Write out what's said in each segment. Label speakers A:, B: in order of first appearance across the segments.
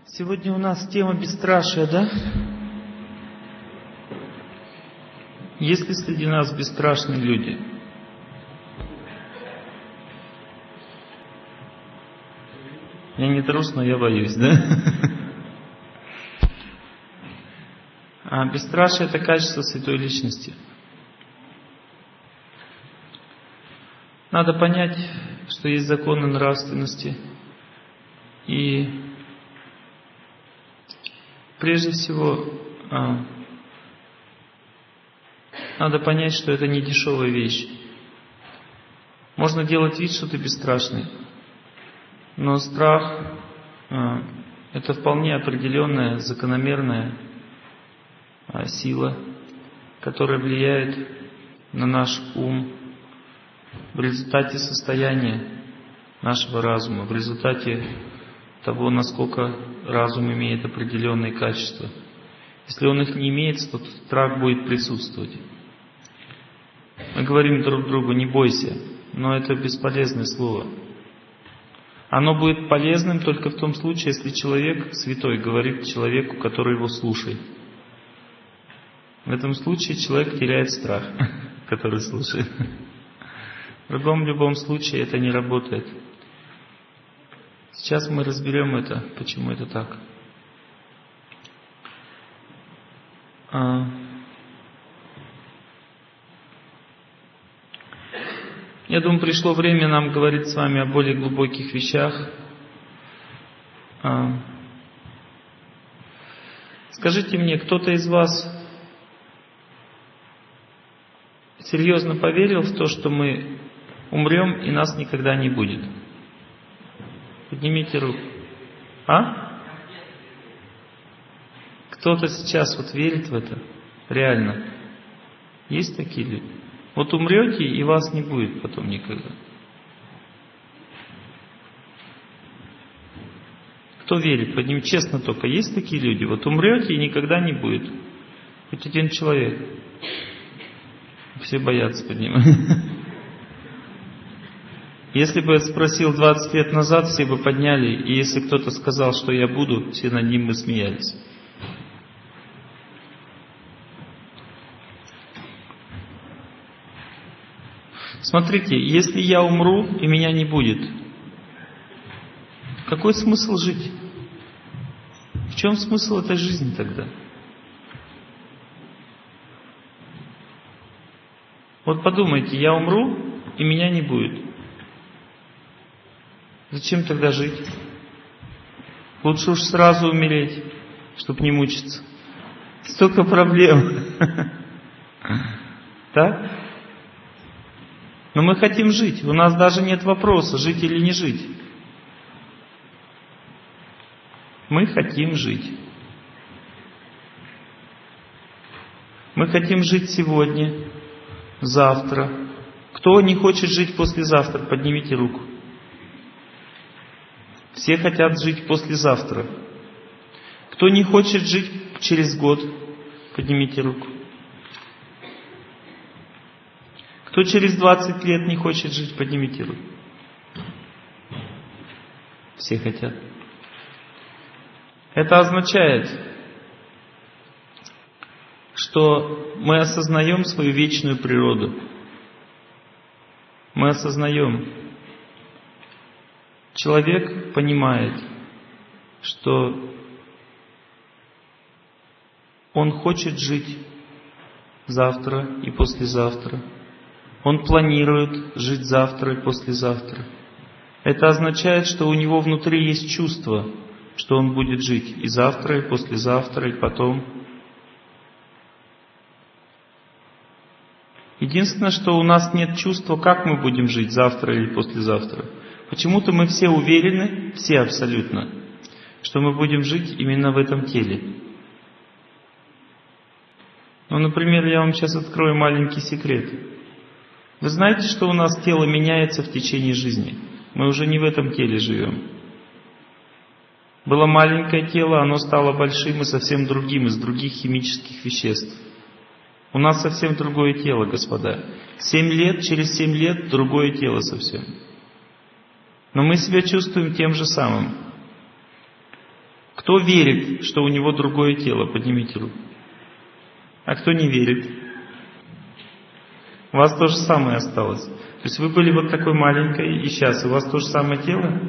A: Сегодня у нас тема бесстрашия, да? Есть ли среди нас бесстрашные люди? Я не трус, но я боюсь, да? А бесстрашие — это качество святой личности. Надо понять, что есть законы нравственности. И прежде всего надо понять, что это не дешевая вещь. Можно делать вид, что ты бесстрашный, но страх — это вполне определенная, закономерная сила, которая влияет на наш ум в результате состояния нашего разума, в результате того, насколько разум имеет определенные качества. Если он их не имеет, то страх будет присутствовать. Мы говорим друг другу: не бойся, но это бесполезное слово. Оно будет полезным только в том случае, если человек святой говорит человеку, который его слушает. В этом случае человек теряет страх, который слушает. В любом случае это не работает. Сейчас мы разберем это, почему это так. Я думаю, пришло время нам говорить с вами о более глубоких вещах. Скажите мне, кто-то из вас серьезно поверил в то, что мы умрем и нас никогда не будет? Поднимите руку. Кто-то сейчас верит в это? Реально? Есть такие люди? Вот умрете, и вас не будет потом никогда. Кто верит? Поднимите, честно только. Есть такие люди? Вот умрете, и никогда не будет. Хоть один человек. Все боятся поднимать. Если бы я спросил 20 лет назад, все бы подняли, и если кто-то сказал, что я буду, все над ним бы смеялись. Смотрите, если я умру, и меня не будет, какой смысл жить? В чем смысл этой жизни тогда? Вот подумайте, я умру, и меня не будет. Зачем тогда жить? Лучше уж сразу умереть, чтобы не мучиться. Столько проблем. Так? Но мы хотим жить. У нас даже нет вопроса, жить или не жить. Мы хотим жить. Мы хотим жить сегодня, завтра. Кто не хочет жить послезавтра, поднимите руку. Все хотят жить послезавтра. Кто не хочет жить через год, поднимите руку. Кто через 20 лет не хочет жить, поднимите руку. Все хотят. Это означает, что мы осознаем свою вечную природу. Мы осознаем. Человек понимает, что он хочет жить завтра и послезавтра. Он планирует жить завтра и послезавтра. Это означает, что у него внутри есть чувство, что он будет жить и завтра, и послезавтра, и потом. Единственное, что у нас нет чувства, как мы будем жить завтра или послезавтра. Почему-то мы все уверены, все абсолютно, что мы будем жить именно в этом теле. Ну, например, я вам сейчас открою маленький секрет. Вы знаете, что у нас тело меняется в течение жизни? Мы уже не в этом теле живем. Было маленькое тело, оно стало большим и совсем другим, из других химических веществ. У нас совсем другое тело, господа. 7 лет, через 7 лет другое тело совсем. Но мы себя чувствуем тем же самым. Кто верит, что у него другое тело? Поднимите руку. А кто не верит? У вас то же самое осталось. То есть вы были вот такой маленькой, и сейчас у вас то же самое тело?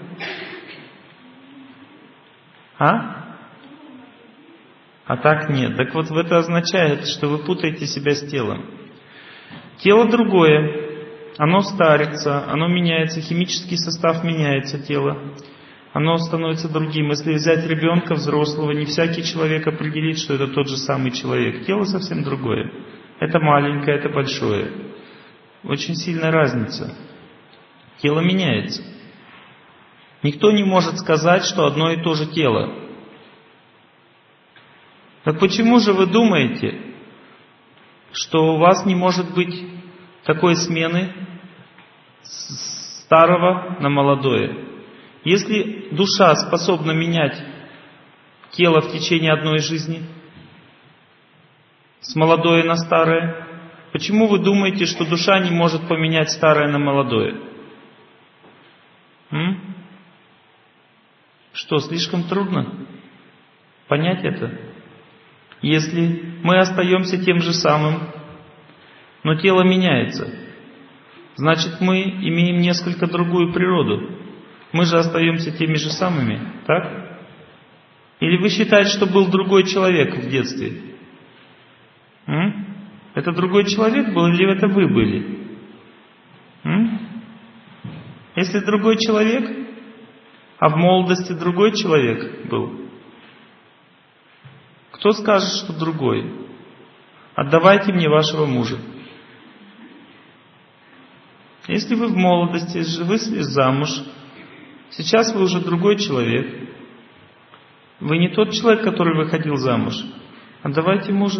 A: А так нет. Так вот это означает, что вы путаете себя с телом. Тело другое, оно старится, оно меняется, химический состав меняется тело, оно становится другим. Если взять ребенка взрослого, не всякий человек определит, что это тот же самый человек. Тело совсем другое. Это маленькое, это большое. Очень сильная разница. Тело меняется. Никто не может сказать, что одно и то же тело. Так почему же вы думаете, что у вас не может быть такой смены с старого на молодое? Если душа способна менять тело в течение одной жизни, с молодое на старое, почему вы думаете, что душа не может поменять старое на молодое? Что, слишком трудно понять это? Если мы остаемся тем же самым, но тело меняется, значит мы имеем несколько другую природу. Мы же остаемся теми же самыми, так? Или вы считаете, что был другой человек в детстве? Это другой человек был или это вы были? Если другой человек, а в молодости другой человек был, кто скажет, что другой? Отдавайте мне вашего мужа. Если вы в молодости, вышли замуж, сейчас вы уже другой человек. Вы не тот человек, который выходил замуж. Отдавайте мужа.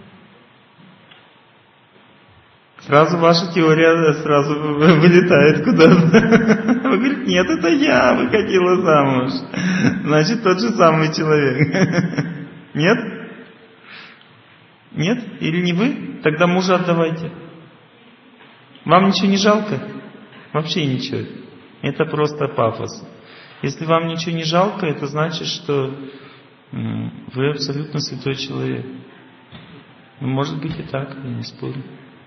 A: Сразу ваша теория сразу вылетает куда-то. Вы говорите, нет, это я выходила замуж. Значит, тот же самый человек. Нет? Нет? Или не вы? Тогда мужа отдавайте. Вам ничего не жалко? Вообще ничего. Это просто пафос. Если вам ничего не жалко, это значит, что вы абсолютно святой человек. Может быть и так, я не спорю.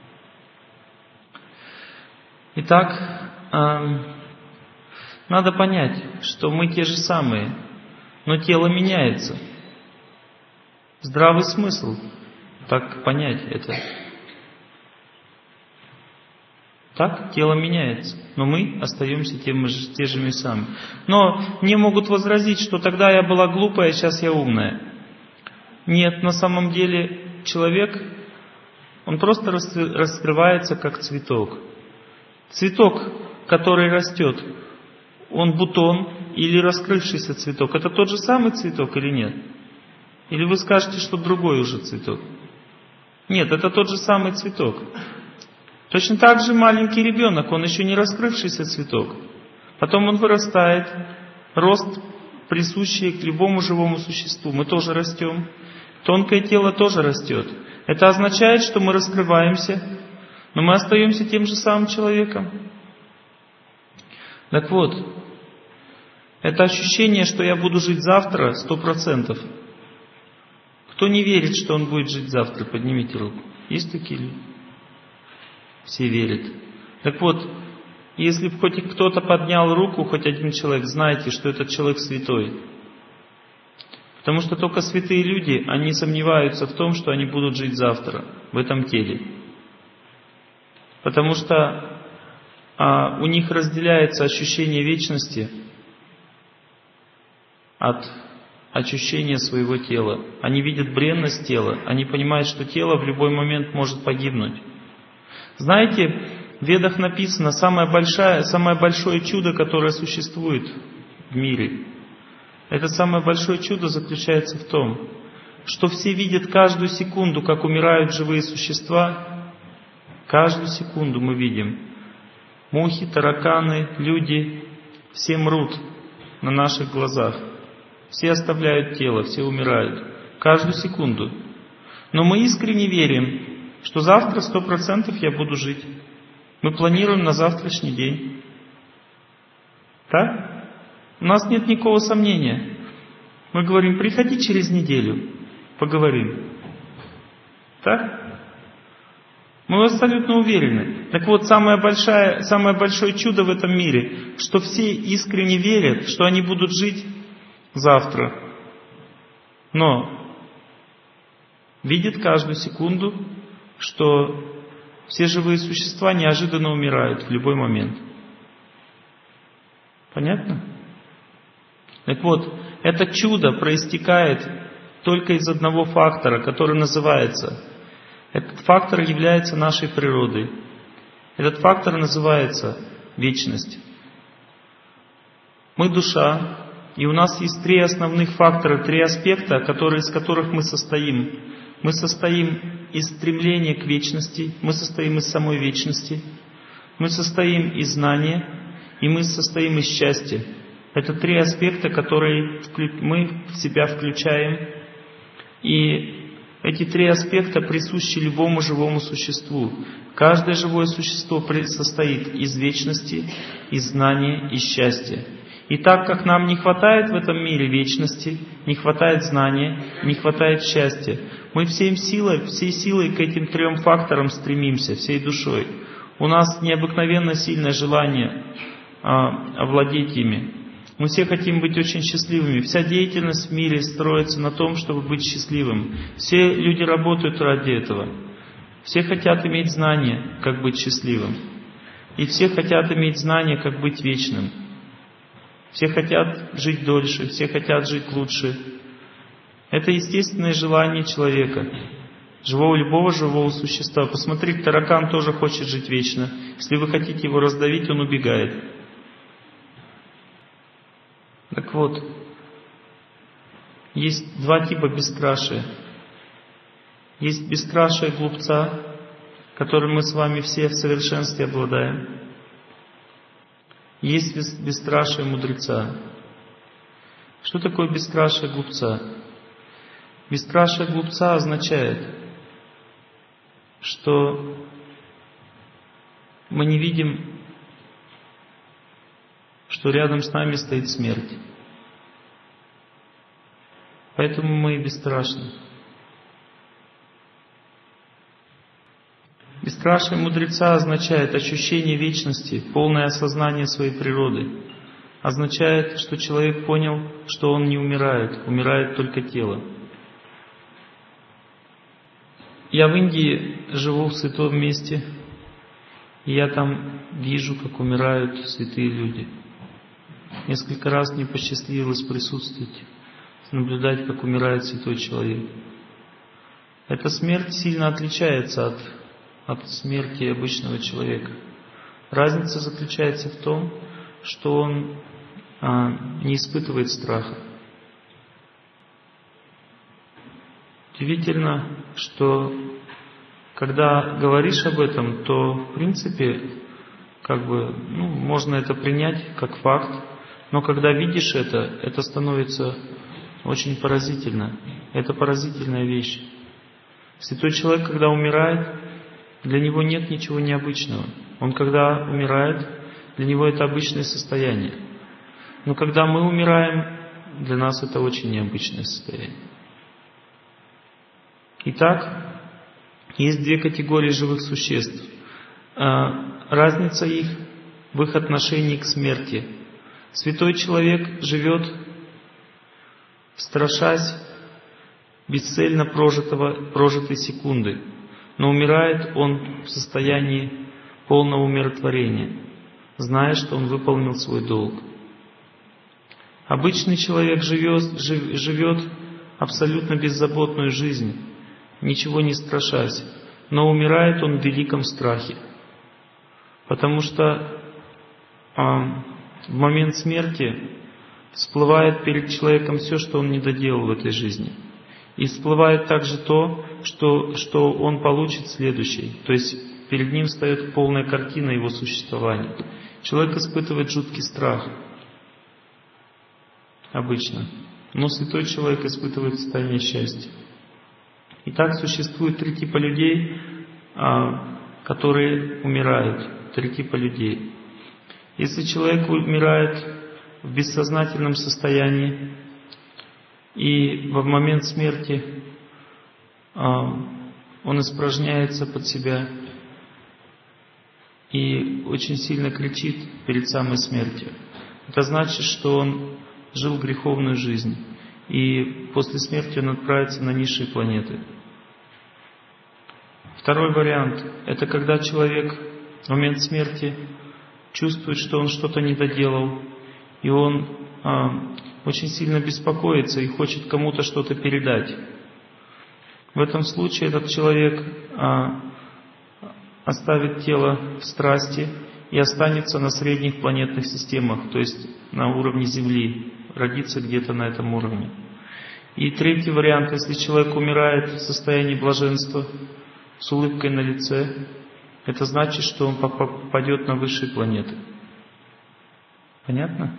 A: Итак, надо понять, что мы те же самые, но тело меняется. Здравый смысл так понять это. Так, тело меняется, но мы остаемся те же самыми. Но мне могут возразить, что тогда я была глупая, а сейчас я умная. Нет, на самом деле человек, он просто раскрывается как цветок. Цветок, который растет, он бутон или раскрывшийся цветок, это тот же самый цветок или нет? Или вы скажете, что другой уже цветок? Нет, это тот же самый цветок. Точно так же маленький ребенок, он еще не раскрывшийся цветок. Потом он вырастает, рост присущий к любому живому существу. Мы тоже растем. Тонкое тело тоже растет. Это означает, что мы раскрываемся, но мы остаемся тем же самым человеком. Так вот, это ощущение, что я буду жить завтра, 100%. Кто не верит, что он будет жить завтра, поднимите руку. Есть такие люди? Все верят. Так вот, если хоть кто-то поднял руку, хоть один человек, знайте, что этот человек святой. Потому что только святые люди, они сомневаются в том, что они будут жить завтра, в этом теле. Потому что у них разделяется ощущение вечности от ощущения своего тела. Они видят бренность тела, они понимают, что тело в любой момент может погибнуть. Знаете, в Ведах написано, самое большое чудо, которое существует в мире, это самое большое чудо заключается в том, что все видят каждую секунду, как умирают живые существа. Каждую секунду мы видим. Мухи, тараканы, люди, все мрут на наших глазах. Все оставляют тело, все умирают. Каждую секунду. Но мы искренне верим, что завтра 100% я буду жить. Мы планируем на завтрашний день. Так? У нас нет никакого сомнения. Мы говорим: приходи через неделю, поговорим. Так? Мы абсолютно уверены. Так вот, самое большое чудо в этом мире, что все искренне верят, что они будут жить завтра. Но видят каждую секунду, что все живые существа неожиданно умирают в любой момент. Понятно? Так вот, это чудо проистекает только из одного фактора, который называется... Этот фактор является нашей природой. Этот фактор называется вечность. Мы душа, и у нас есть три основных фактора, три аспекта, из которых мы состоим. Мы состоим из стремления к вечности, мы состоим из самой вечности, мы состоим из знания, и мы состоим из счастья. Это три аспекта, которые мы в себя включаем. И эти три аспекта присущи любому живому существу. Каждое живое существо состоит из вечности, из знания, из счастья. И так как нам не хватает в этом мире вечности, не хватает знания, не хватает счастья, мы всей силой к этим трем факторам стремимся, всей душой. У нас необыкновенно сильное желание овладеть ими. Мы все хотим быть очень счастливыми. Вся деятельность в мире строится на том, чтобы быть счастливым. Все люди работают ради этого. Все хотят иметь знания, как быть счастливым. И все хотят иметь знания, как быть вечным. Все хотят жить дольше, все хотят жить лучше. Это естественное желание человека, любого живого существа. Посмотрите, таракан тоже хочет жить вечно. Если вы хотите его раздавить, он убегает. Так вот, есть два типа бесстрашия. Есть бесстрашие глупца, которым мы с вами все в совершенстве обладаем. Есть бесстрашие мудреца. Что такое бесстрашие глупца? Бесстрашие глупца означает, что мы не видим, что рядом с нами стоит смерть. Поэтому мы и бесстрашны. Бесстрашие мудреца означает ощущение вечности, полное осознание своей природы. Означает, что человек понял, что он не умирает, умирает только тело. Я в Индии живу в святом месте, и я там вижу, как умирают святые люди. Несколько раз мне посчастливилось присутствовать, наблюдать, как умирает святой человек. Эта смерть сильно отличается от смерти обычного человека. Разница заключается в том, что он не испытывает страха. Удивительно, что когда говоришь об этом, то в принципе можно это принять как факт, но когда видишь это становится очень поразительно. Это поразительная вещь. Святой человек, когда умирает, для него нет ничего необычного. Он, когда умирает, для него это обычное состояние. Но когда мы умираем, для нас это очень необычное состояние. Итак, есть две категории живых существ. Разница их в их отношении к смерти. Святой человек живет, страшась бесцельно прожитой секунды, но умирает он в состоянии полного умиротворения, зная, что он выполнил свой долг. Обычный человек живет абсолютно беззаботную жизнь, ничего не страшась, но умирает он в великом страхе, потому что в момент смерти всплывает перед человеком все, что он не доделал в этой жизни. И всплывает также то, что он получит следующий. То есть перед ним встает полная картина его существования. Человек испытывает жуткий страх обычно, но святой человек испытывает состояние счастья. Итак, существует три типа людей, которые умирают. Три типа людей. Если человек умирает в бессознательном состоянии, И в момент смерти он испражняется под себя и очень сильно кричит перед самой смертью. Это значит, что он жил греховную жизнь, и после смерти он отправится на низшие планеты. Второй вариант – это когда человек в момент смерти чувствует, что он что-то не доделал, и он очень сильно беспокоится и хочет кому-то что-то передать. В этом случае этот человек оставит тело в страсти и останется на средних планетных системах, то есть на уровне Земли, родится где-то на этом уровне. И третий вариант, если человек умирает в состоянии блаженства, с улыбкой на лице, это значит, что он попадет на высшие планеты. Понятно?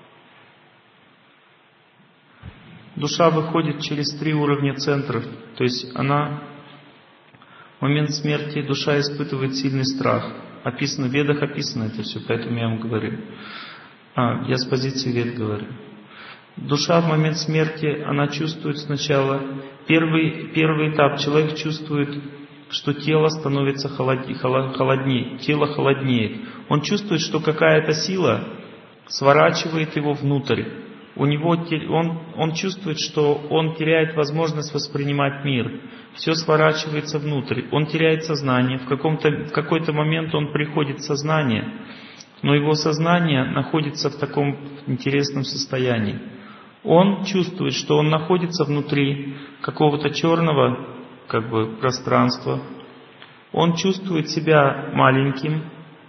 A: Душа выходит через 3 уровня центров, то есть в момент смерти душа испытывает сильный страх. Описано, в Ведах описано это все, поэтому я вам говорю. Я с позиции Вед говорю. Душа в момент смерти, она чувствует сначала, первый этап, человек чувствует, что тело становится холоднее, тело холоднеет. Он чувствует, что какая-то сила сворачивает его внутрь. Он чувствует, что он теряет возможность воспринимать мир. Все сворачивается внутрь. Он теряет сознание. В какой-то момент он приходит в сознание, но его сознание находится в таком интересном состоянии. Он чувствует, что он находится внутри какого-то черного пространства. Он чувствует себя маленьким,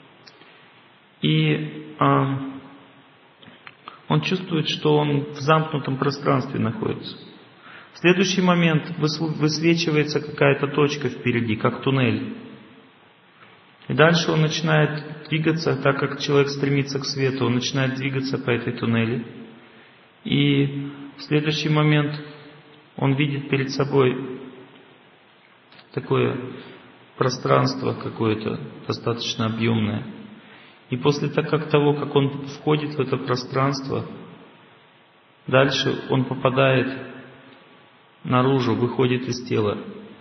A: и он чувствует, что он в замкнутом пространстве находится. В следующий момент высвечивается какая-то точка впереди, как туннель. И дальше он начинает двигаться, так как человек стремится к свету, он начинает двигаться по этой туннели. И в следующий момент он видит перед собой такое пространство какое-то, достаточно объемное. И после того, как он входит в это пространство, дальше он попадает наружу, выходит из тела.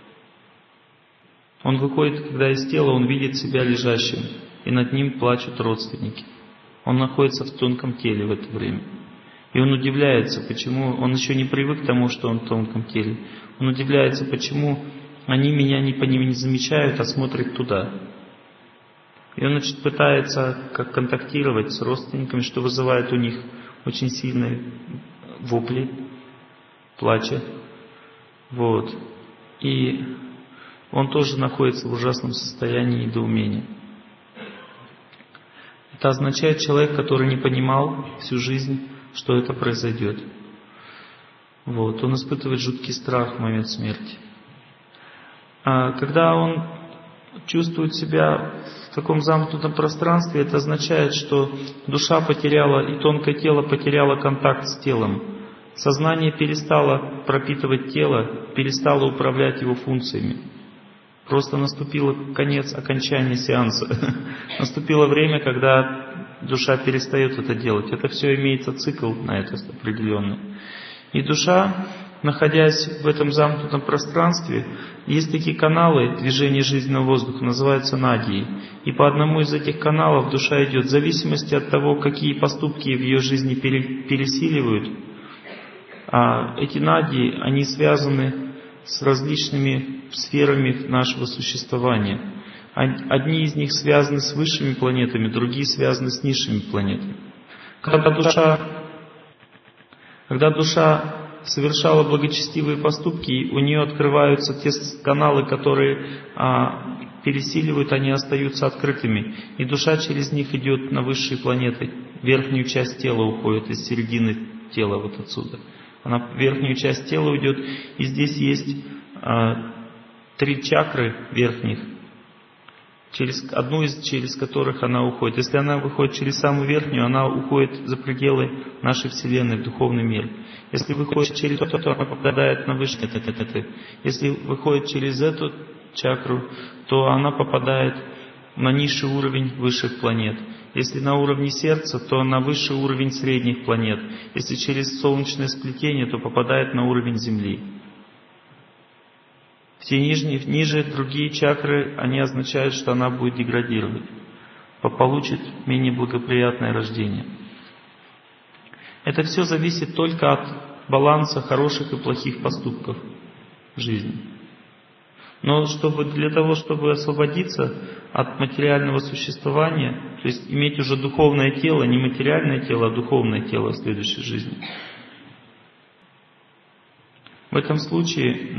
A: Он выходит, когда из тела, он видит себя лежащим, и над ним плачут родственники. Он находится в тонком теле в это время. И он удивляется, почему, он еще не привык к тому, что он в тонком теле. Он удивляется, почему они меня не замечают, а смотрят туда. И он, пытается контактировать с родственниками, что вызывает у них очень сильные вопли, плача. И он тоже находится в ужасном состоянии недоумения. Это означает человек, который не понимал всю жизнь, что это произойдет. Он испытывает жуткий страх в момент смерти. Когда он чувствует себя в таком замкнутом пространстве, это означает, что душа потеряла и тонкое тело потеряло контакт с телом. Сознание перестало пропитывать тело, перестало управлять его функциями. Просто наступил конец, окончание сеанса. Наступило время, когда душа перестает это делать. Это все имеется цикл на это определенный. И душа, находясь в этом замкнутом пространстве, есть такие каналы движения жизненного воздуха, называются надии. И по одному из этих каналов душа идет в зависимости от того, какие поступки в ее жизни пересиливают. Эти надии, они связаны с различными сферами нашего существования. Одни из них связаны с высшими планетами, другие связаны с низшими планетами. Когда душа совершала благочестивые поступки, у нее открываются те каналы, которые пересиливают, они остаются открытыми. И душа через них идет на высшие планеты. Верхнюю часть тела уходит, из середины тела отсюда. Она в верхнюю часть тела уйдет, и здесь есть 3 чакры верхних, через которых она уходит. Если она выходит через самую верхнюю, она уходит за пределы нашей Вселенной, в духовный мир. Если выходит через то, она попадает на высшие. Если выходит через эту чакру, то она попадает на низший уровень высших планет. Если на уровне сердца, то на высший уровень средних планет. Если через солнечное сплетение, то попадает на уровень Земли. Все ниже другие чакры, они означают, что она будет деградировать, получит менее благоприятное рождение. Это все зависит только от баланса хороших и плохих поступков в жизни. Но для того, чтобы освободиться от материального существования, то есть иметь уже духовное тело, не материальное тело, а духовное тело в следующей жизни, в этом случае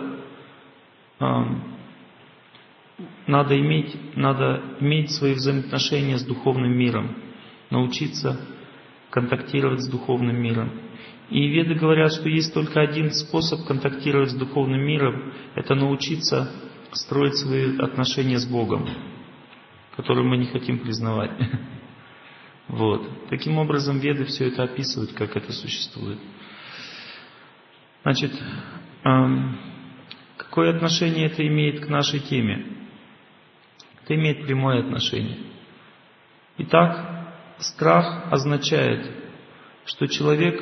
A: надо иметь свои взаимоотношения с духовным миром, научиться контактировать с духовным миром. И веды говорят, что есть только один способ контактировать с духовным миром, это научиться строить свои отношения с Богом, который мы не хотим признавать. Вот. Таким образом, веды все это описывают, как это существует. Значит, какое отношение это имеет к нашей теме? Это имеет прямое отношение. Итак, страх означает, что человек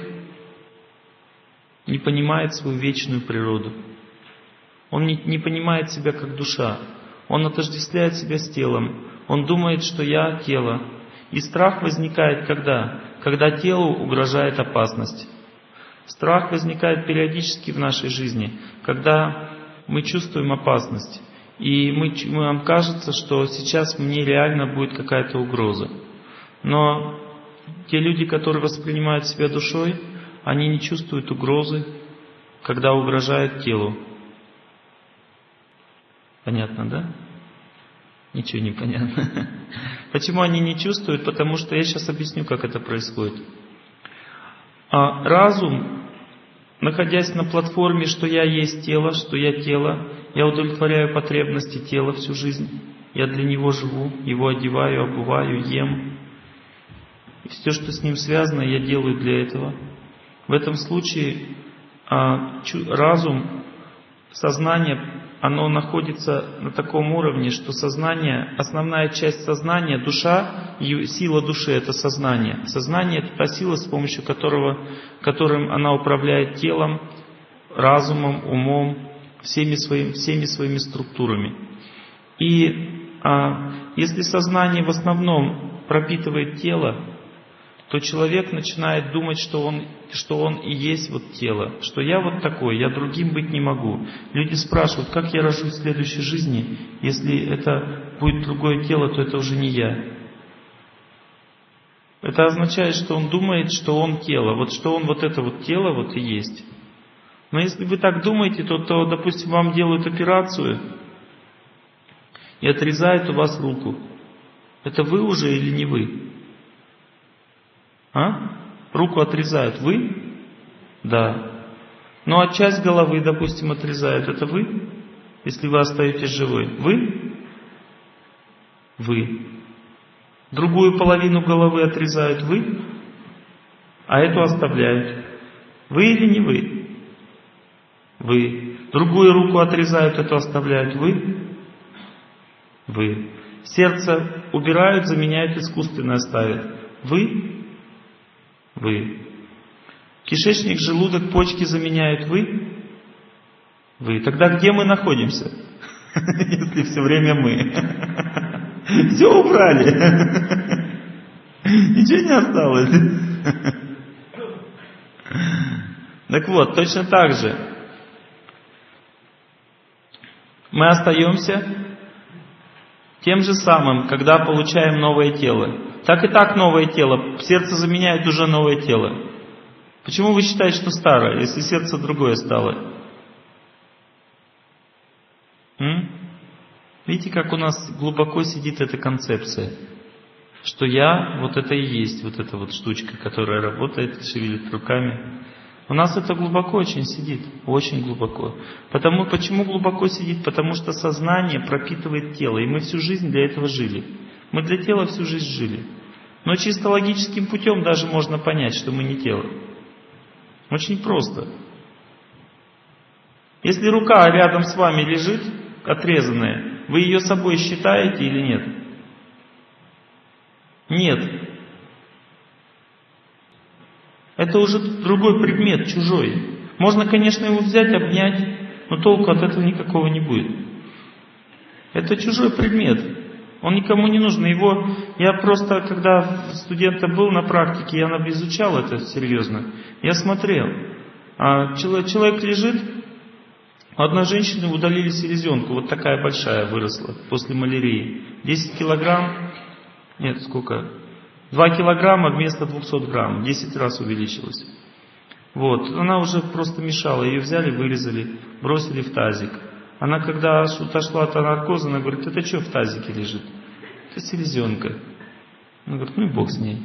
A: не понимает свою вечную природу. Он не понимает себя как душа. Он отождествляет себя с телом. Он думает, что я тело. И страх возникает когда? Когда телу угрожает опасность. Страх возникает периодически в нашей жизни, когда мы чувствуем опасность. И нам кажется, что сейчас мне реально будет какая-то угроза. Но те люди, которые воспринимают себя душой, они не чувствуют угрозы, когда угрожает телу. Понятно, да? Ничего не понятно. Почему они не чувствуют? Потому что я сейчас объясню, как это происходит. Разум, находясь на платформе, что я есть тело, что я тело, я удовлетворяю потребности тела всю жизнь, я для него живу, его одеваю, обуваю, ем. И все, что с ним связано, я делаю для этого. В этом случае разум, сознание, оно находится на таком уровне, что сознание, основная часть сознания, душа, сила души — это сознание. Сознание — это та сила, с помощью которым она управляет телом, разумом, умом, всеми своими структурами. И если сознание в основном пропитывает тело, то человек начинает думать, что он и есть вот тело, что я вот такой, я другим быть не могу. Люди спрашивают, как я рожусь в следующей жизни, если это будет другое тело, то это уже не я. Это означает, что он думает, что он тело, вот что он вот это вот тело вот и есть. Но если вы так думаете, то допустим, вам делают операцию и отрезают у вас руку. Это вы уже или не вы? Руку отрезают. Вы? Да. Ну а часть головы, допустим, отрезают. Это вы? Если вы остаетесь живой. Вы? Вы. Другую половину головы отрезают. Вы? А эту оставляют. Вы или не вы? Вы. Другую руку отрезают, эту оставляют. Вы? Вы. Сердце убирают, заменяют, искусственное ставят. Вы? Вы. Кишечник, желудок, почки заменяют. Вы? Вы. Тогда где мы находимся? Если все время мы. Все убрали. Ничего не осталось. Так вот, точно так же. Мы остаемся тем же самым, когда получаем новое тело. Так и так новое тело. Сердце заменяет уже новое тело. Почему вы считаете, что старое, если сердце другое стало? Видите, как у нас глубоко сидит эта концепция, что я, вот это и есть, вот эта вот штучка, которая работает, шевелит руками. У нас это глубоко очень сидит, очень глубоко. Почему глубоко сидит? Потому что сознание пропитывает тело, и мы всю жизнь для этого жили. Мы для тела всю жизнь жили. Но чисто логическим путем даже можно понять, что мы не тело. Очень просто. Если рука рядом с вами лежит, отрезанная, вы ее собой считаете или нет? Нет. Это уже другой предмет, чужой. Можно, конечно, его взять, обнять, но толку от этого никакого не будет. Это чужой предмет. Он никому не нужен. Я просто, когда студентом был на практике, я изучал это серьезно. Я смотрел. Человек лежит, у одной женщины удалили селезенку, вот такая большая выросла после малярии. 10 килограмм, нет, сколько? 2 килограмма вместо 200 грамм, 10 раз увеличилась. Вот, она уже просто мешала, ее взяли, вырезали, бросили в тазик. Она когда отошла от наркоза, она говорит: это что в тазике лежит? Это селезенка. Она говорит: ну и бог с ней.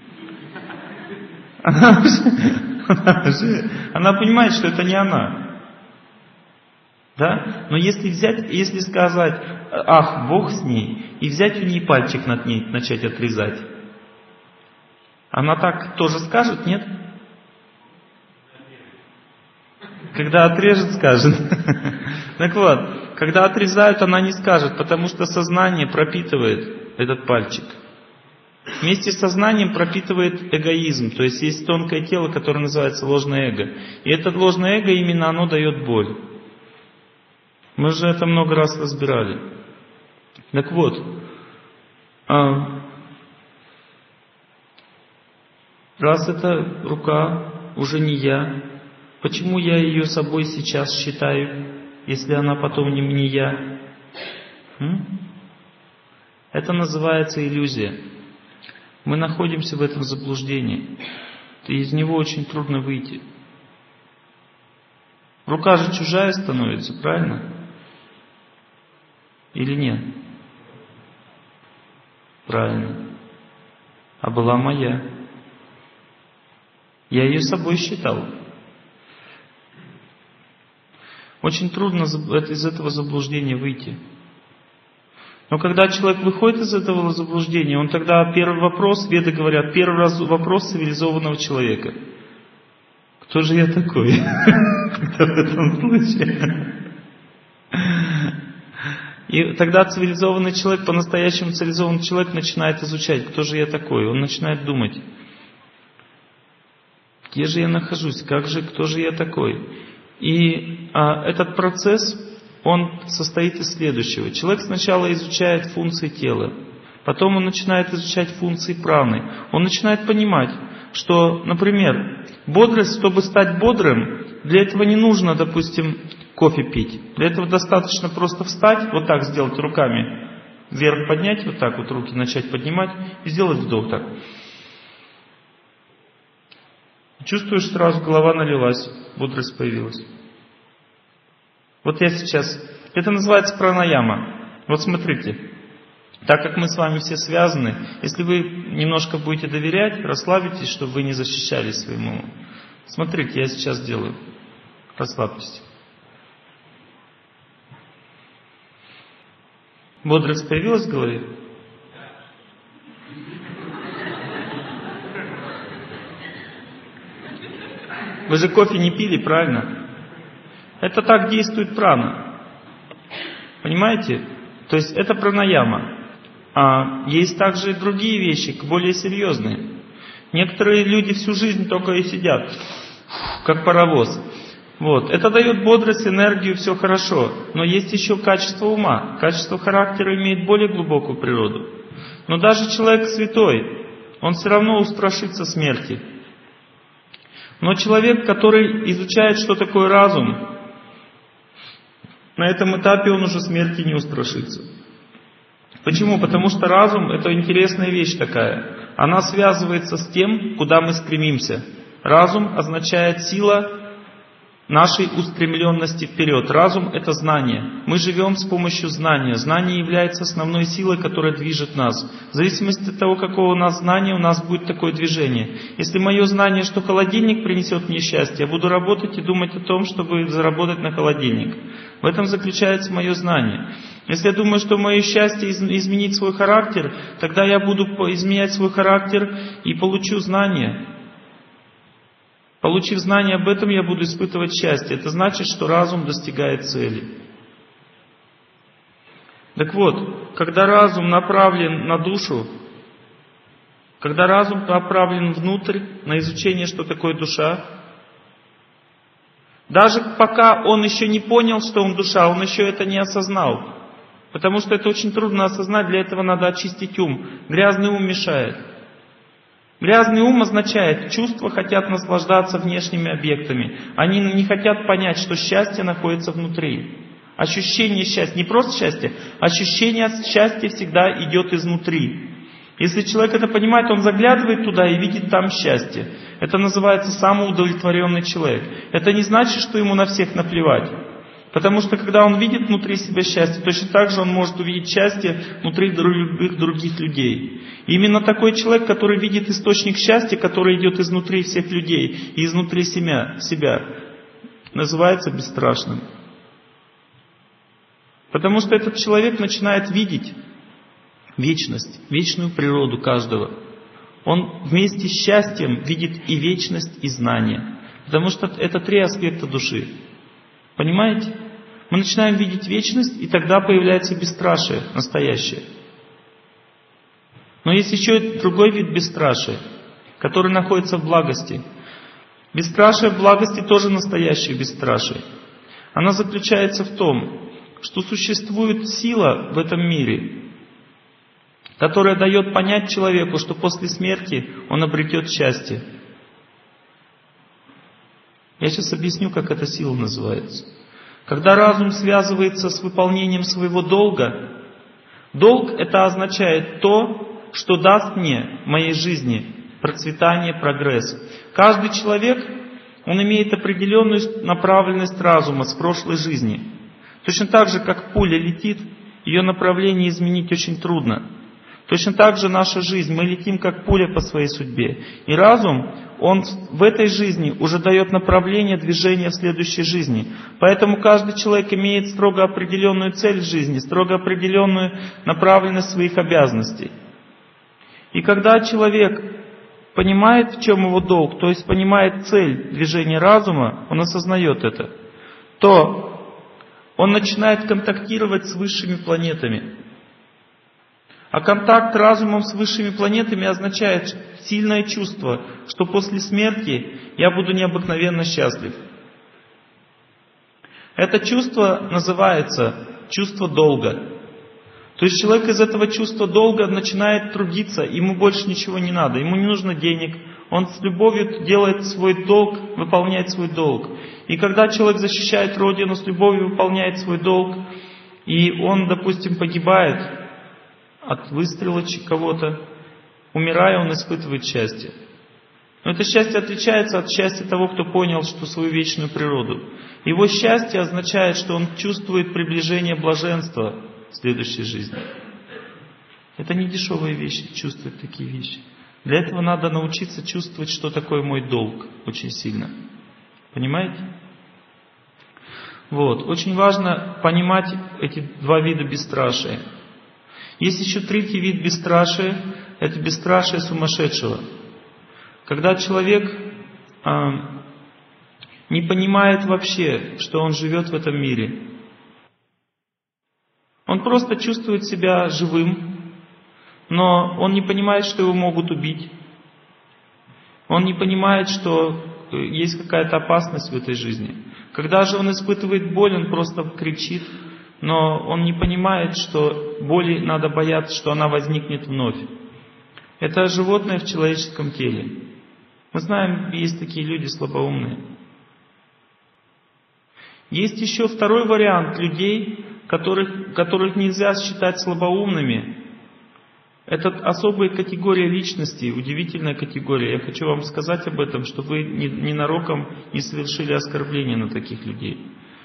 A: Она понимает, что это не она. Да? Но если сказать: ах, бог с ней, и взять у нее пальчик над ней, начать отрезать, она так тоже скажет, нет? Когда отрежет, скажет. Так вот, когда отрезают, она не скажет, потому что сознание пропитывает этот пальчик. Вместе с сознанием пропитывает эгоизм. То есть есть тонкое тело, которое называется ложное эго. И это ложное эго, именно оно дает боль. Мы же это много раз разбирали. Так вот, раз эта рука уже не я, почему я ее собой сейчас считаю, если она потом не я? Это называется иллюзия. Мы находимся в этом заблуждении. И из него очень трудно выйти. Рука же чужая становится, правильно? Или нет? Правильно. А была моя. Я ее собой считал. Очень трудно из этого заблуждения выйти. Но когда человек выходит из этого заблуждения, он тогда первый вопрос, веды говорят, первый вопрос цивилизованного человека. Кто же я такой? В этом случае. И тогда цивилизованный человек, по-настоящему цивилизованный человек начинает изучать, кто же я такой. Он начинает думать, где же я нахожусь, кто же я такой. И этот процесс, он состоит из следующего. Человек сначала изучает функции тела, потом он начинает изучать функции праны. Он начинает понимать, что, например, бодрость, чтобы стать бодрым, для этого не нужно, допустим, кофе пить. Для этого достаточно просто встать, вот так сделать руками, вверх поднять, вот так вот руки начать поднимать и сделать вдох так. Чувствуешь, сразу голова налилась, бодрость появилась. Вот я сейчас... Это называется пранаяма. Вот смотрите. Так как мы с вами все связаны, если вы немножко будете доверять, расслабитесь, чтобы вы не защищались своему. Смотрите, я сейчас делаю. Расслабьтесь. Бодрость появилась в голове? Вы же кофе не пили, правильно? Это так действует прана. Понимаете? То есть это пранаяма. А есть также и другие вещи, более серьезные. Некоторые люди всю жизнь только и сидят, как паровоз. Вот. Это дает бодрость, энергию, все хорошо. Но есть еще качество ума. Качество характера имеет более глубокую природу. Но даже человек святой, он все равно устрашится смерти. Но человек, который изучает, что такое разум, на этом этапе он уже смерти не устрашится. Почему? Потому что разум — это интересная вещь такая. Она связывается с тем, куда мы стремимся. Разум означает сила нашей устремленности вперед. Разум — это знание. Мы живем с помощью знания. Знание является основной силой, которая движет нас. В зависимости от того, какого у нас знания, у нас будет такое движение. Если мое знание, что холодильник принесет мне счастье, я буду работать и думать о том, чтобы заработать на холодильник. В этом заключается мое знание. Если я думаю, что мое счастье изменить свой характер, тогда я буду изменять свой характер и получу знания. Получив знание об этом, я буду испытывать счастье. Это значит, что разум достигает цели. Так вот, когда разум направлен на душу, Когда разум направлен внутрь, на изучение, что такое душа, даже пока он еще не понял, что он душа, он еще это не осознал. Потому что это очень трудно осознать, для этого надо очистить ум. Грязный ум мешает. Грязный ум означает, чувства хотят наслаждаться внешними объектами. Они не хотят понять, что счастье находится внутри. Ощущение счастья, не просто счастье, ощущение счастья всегда идет изнутри. Если человек это понимает, он заглядывает туда и видит там счастье. Это называется самоудовлетворенный человек. Это не значит, что ему на всех наплевать. Потому что когда он видит внутри себя счастье, точно так же он может увидеть счастье внутри любых других людей. И именно такой человек, который видит источник счастья, который идет изнутри всех людей и изнутри себя, называется бесстрашным. Потому что этот человек начинает видеть вечность, вечную природу каждого. Он вместе с счастьем видит и вечность, и знание. Потому что это три аспекта души. Понимаете? Мы начинаем видеть вечность, и тогда появляется бесстрашие настоящее. Но есть еще и другой вид бесстрашия, который находится в благости. Бесстрашие в благости тоже настоящее бесстрашие. Она заключается в том, что существует сила в этом мире, которая дает понять человеку, что после смерти он обретет счастье. Я сейчас объясню, как эта сила называется. Когда разум связывается с выполнением своего долга, долг это означает то, что даст мне в моей жизни процветание, прогресс. Каждый человек, он имеет определенную направленность разума с прошлой жизни. Точно так же, как пуля летит, ее направление изменить очень трудно. Точно так же наша жизнь, мы летим как пуля по своей судьбе. И разум, он в этой жизни уже дает направление движения в следующей жизни. Поэтому каждый человек имеет строго определенную цель в жизни, строго определенную направленность своих обязанностей. И когда человек понимает, в чем его долг, то есть понимает цель движения разума, он осознает это, то он начинает контактировать с высшими планетами. А контакт разумом с высшими планетами означает сильное чувство, что после смерти я буду необыкновенно счастлив. Это чувство называется чувство долга. То есть человек из этого чувства долга начинает трудиться, ему больше ничего не надо, ему не нужно денег, он с любовью делает свой долг, выполняет свой долг. И когда человек защищает Родину, с любовью выполняет свой долг, и он, допустим, погибает от выстрела кого-то, умирая, он испытывает счастье. Но это счастье отличается от счастья того, кто понял, что свою вечную природу. Его счастье означает, что он чувствует приближение блаженства в следующей жизни. Это не дешевые вещи, чувствовать такие вещи. Для этого надо научиться чувствовать, что такое мой долг, очень сильно. Понимаете? Вот. Очень важно понимать эти два вида бесстрашия. Есть еще третий вид бесстрашия, это бесстрашие сумасшедшего. Когда человек не понимает вообще, что он живет в этом мире. Он просто чувствует себя живым, но он не понимает, что его могут убить. Он не понимает, что есть какая-то опасность в этой жизни. Когда же он испытывает боль, он просто кричит, но он не понимает, что боли надо бояться, что она возникнет вновь. Это животное в человеческом теле. Мы знаем, есть такие люди слабоумные. Есть еще второй вариант людей, которых нельзя считать слабоумными. Это особая категория личности, удивительная категория. Я хочу вам сказать об этом, чтобы вы ненароком не совершили оскорбление на таких людей.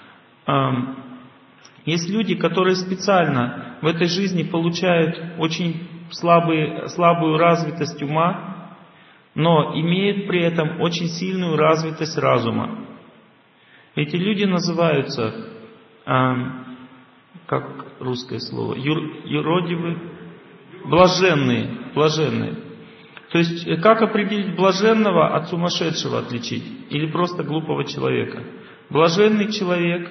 A: Есть люди, которые специально в этой жизни получают очень слабую развитость ума, но имеют при этом очень сильную развитость разума. Эти люди называются, как русское слово, юродивы, блаженные. То есть, как определить блаженного от сумасшедшего отличить? Или просто глупого человека? Блаженный человек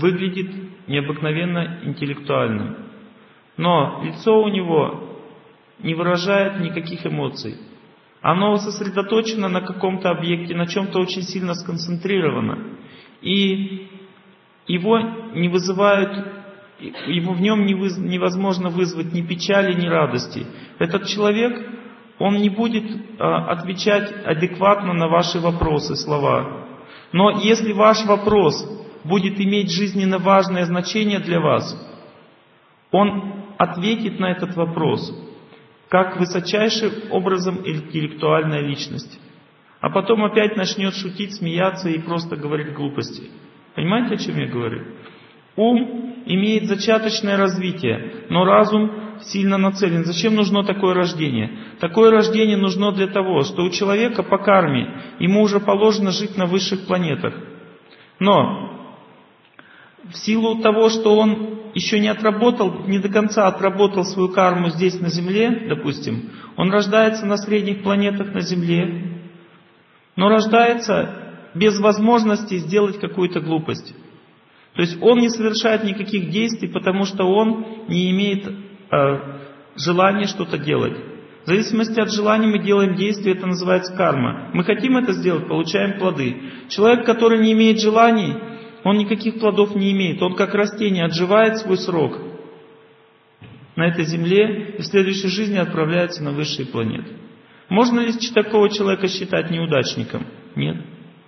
A: выглядит необыкновенно интеллектуальным. Но лицо у него не выражает никаких эмоций. Оно сосредоточено на каком-то объекте, на чем-то очень сильно сконцентрировано. И его не вызывают, в нем невозможно вызвать ни печали, ни радости. Этот человек, он не будет отвечать адекватно на ваши вопросы, слова. Но если ваш вопрос будет иметь жизненно важное значение для вас, он ответит на этот вопрос как высочайшим образом интеллектуальная личность. А потом опять начнет шутить, смеяться и просто говорить глупости. Понимаете, о чем я говорю? Ум имеет зачаточное развитие, но разум сильно нацелен. Зачем нужно такое рождение? Такое рождение нужно для того, что у человека по карме ему уже положено жить на высших планетах. Но в силу того, что он еще не отработал, не до конца отработал свою карму здесь на Земле, допустим, он рождается на средних планетах на Земле, но рождается без возможности сделать какую-то глупость. То есть он не совершает никаких действий, потому что он не имеет желания что-то делать. В зависимости от желания мы делаем действия, это называется карма. Мы хотим это сделать, получаем плоды. Человек, который не имеет желаний, он никаких плодов не имеет. Он как растение отживает свой срок на этой земле и в следующей жизни отправляется на высшие планеты. Можно ли такого человека считать неудачником? Нет.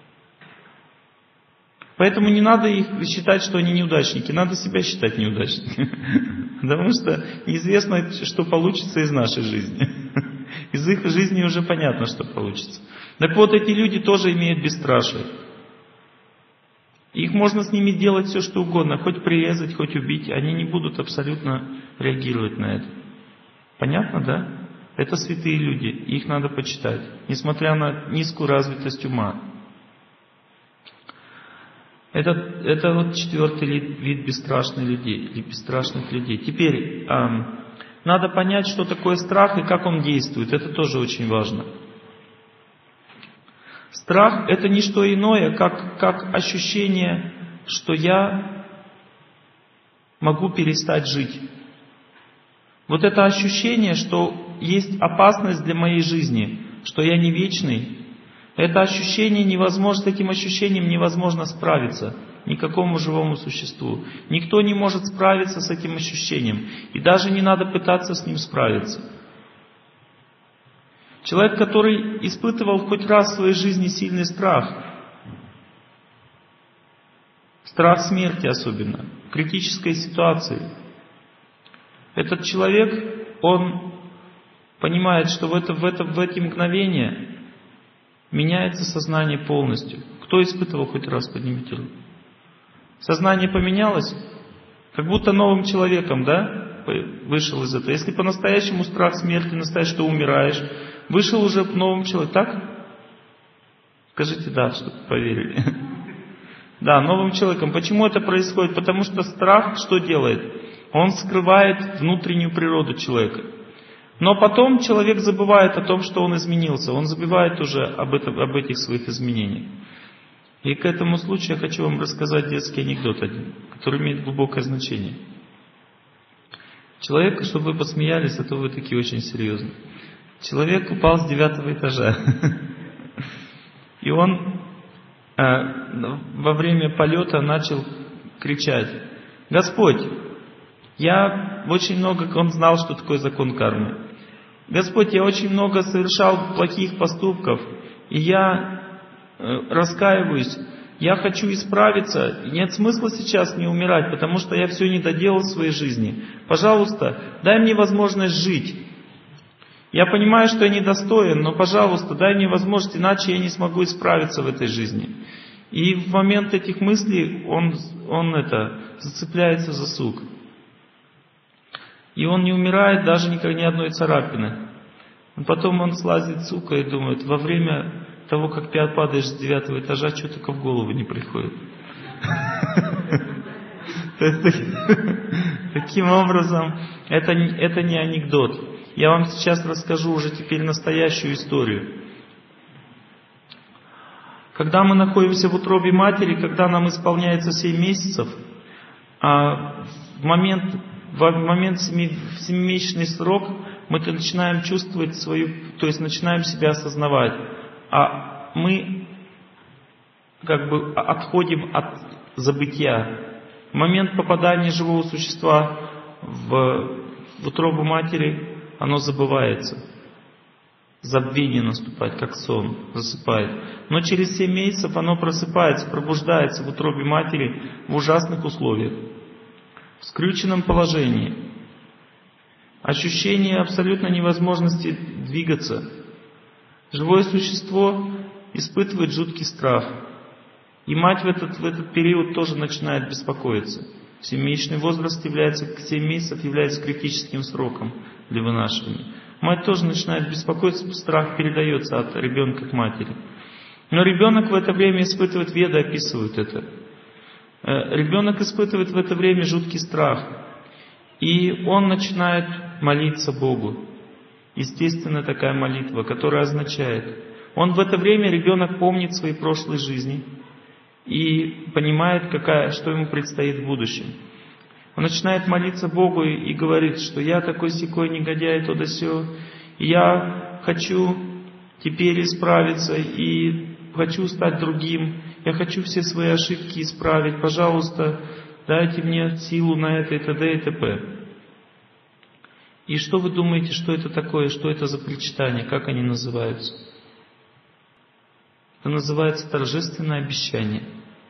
A: Поэтому не надо их считать, что они неудачники. Надо себя считать неудачниками. Потому что неизвестно, что получится из нашей жизни. Из их жизни уже понятно, что получится. Так вот, эти люди тоже имеют бесстрашие. Их можно с ними делать все, что угодно. Хоть прирезать, хоть убить. Они не будут абсолютно реагировать на это. Понятно, да? Это святые люди. Их надо почитать. Несмотря на низкую развитость ума. Это вот четвертый вид бесстрашных людей, или бесстрашных людей. Теперь надо понять, что такое страх и как он действует. Это тоже очень важно. Страх — это не что иное, как ощущение, что я могу перестать жить. Вот это ощущение, что есть опасность для моей жизни, что я не вечный. Это ощущение невозможно, с этим ощущением невозможно справиться никакому живому существу. Никто не может справиться с этим ощущением. И даже не надо пытаться с ним справиться. Человек, который испытывал хоть раз в своей жизни сильный страх, страх смерти особенно, в критической ситуации, этот человек, он понимает, что в эти мгновения меняется сознание полностью. Кто испытывал хоть раз, поднимите руку. Сознание поменялось, как будто новым человеком, да, вышел из этого. Если по-настоящему страх смерти, настоящий, что умираешь, вышел уже новым человеком, так? Скажите да, чтобы поверили. Да, новым человеком. Почему это происходит? Потому что страх что делает? Он скрывает внутреннюю природу человека. Но потом человек забывает о том, что он изменился. Он забывает уже об этих своих изменениях. И к этому случаю я хочу вам рассказать детский анекдот один, который имеет глубокое значение. Человек, чтобы вы посмеялись, а то вы такие очень серьезные. Человек упал с 9-го этажа. И он во время полета начал кричать: «Господь, я очень много...» Он знал, что такое закон кармы. «Господь, я очень много совершал плохих поступков, и я раскаиваюсь, я хочу исправиться, и нет смысла сейчас не умирать, потому что я все не доделал в своей жизни. Пожалуйста, дай мне возможность жить. Я понимаю, что я недостоин, но, пожалуйста, дай мне возможность, иначе я не смогу исправиться в этой жизни». И в момент этих мыслей он зацепляется за сук. И он не умирает даже ни одной царапины. Потом он слазит с сука и думает: во время того, как ты падаешь с 9-го этажа, что только в голову не приходит. Таким образом, это не анекдот. Я вам сейчас расскажу уже теперь настоящую историю. Когда мы находимся в утробе матери, когда нам исполняется 7 месяцев, в момент 7-месячный срок мы начинаем чувствовать свою, то есть начинаем себя осознавать, а мы как бы отходим от забытия. В момент попадания живого существа в утробу матери оно забывается. Забвение наступает, как сон, засыпает. Но через 7 месяцев оно просыпается, пробуждается в утробе матери в ужасных условиях, в скрюченном положении. Ощущение абсолютной невозможности двигаться. Живое существо испытывает жуткий страх. И мать в этот период тоже начинает беспокоиться. 7-месячный возраст 7 месяцев является критическим сроком для вынашивания. Мать тоже начинает беспокоиться, страх передается от ребенка к матери. Но ребенок в это время испытывает, веды описывают это. Ребенок испытывает в это время жуткий страх. И он начинает молиться Богу. Естественная такая молитва, которая означает, он в это время, ребенок помнит свои прошлые жизни и понимает, что ему предстоит в будущем. Он начинает молиться Богу и говорит, что я такой-сякой негодяй, то да сё, и я хочу теперь исправиться и хочу стать другим, я хочу все свои ошибки исправить, пожалуйста, дайте мне силу на это и т.д. и т.п. И что вы думаете, что это такое, что это за причитания, как они называются? Это называется торжественное обещание.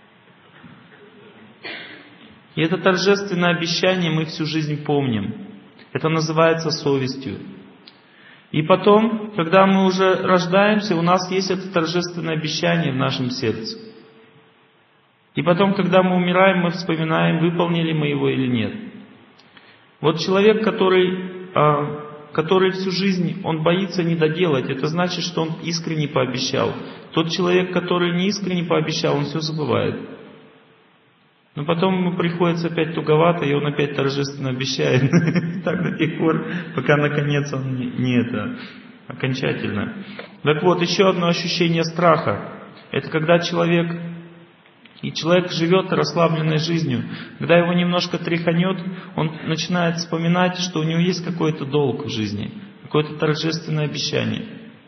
A: И это торжественное обещание мы всю жизнь помним. Это называется совестью. И потом, когда мы уже рождаемся, у нас есть это торжественное обещание в нашем сердце. И потом, когда мы умираем, мы вспоминаем, выполнили мы его или нет. Вот человек, который всю жизнь, он боится не доделать, это значит, что он искренне пообещал. Тот человек, который не искренне пообещал, он все забывает. Но потом ему приходится опять туговато, и он опять торжественно обещает. Так до тех пор, пока наконец он не окончательно. Так вот, еще одно ощущение страха. Это когда человек живет расслабленной жизнью. Когда его немножко тряханет, он начинает вспоминать, что у него есть какой-то долг в жизни, какое-то торжественное обещание.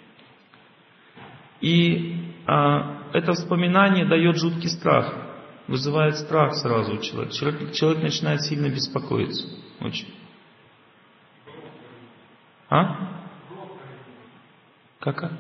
A: И это вспоминание дает жуткий страх. Вызывает страх сразу у человека. Человек начинает сильно беспокоиться. Очень. Как?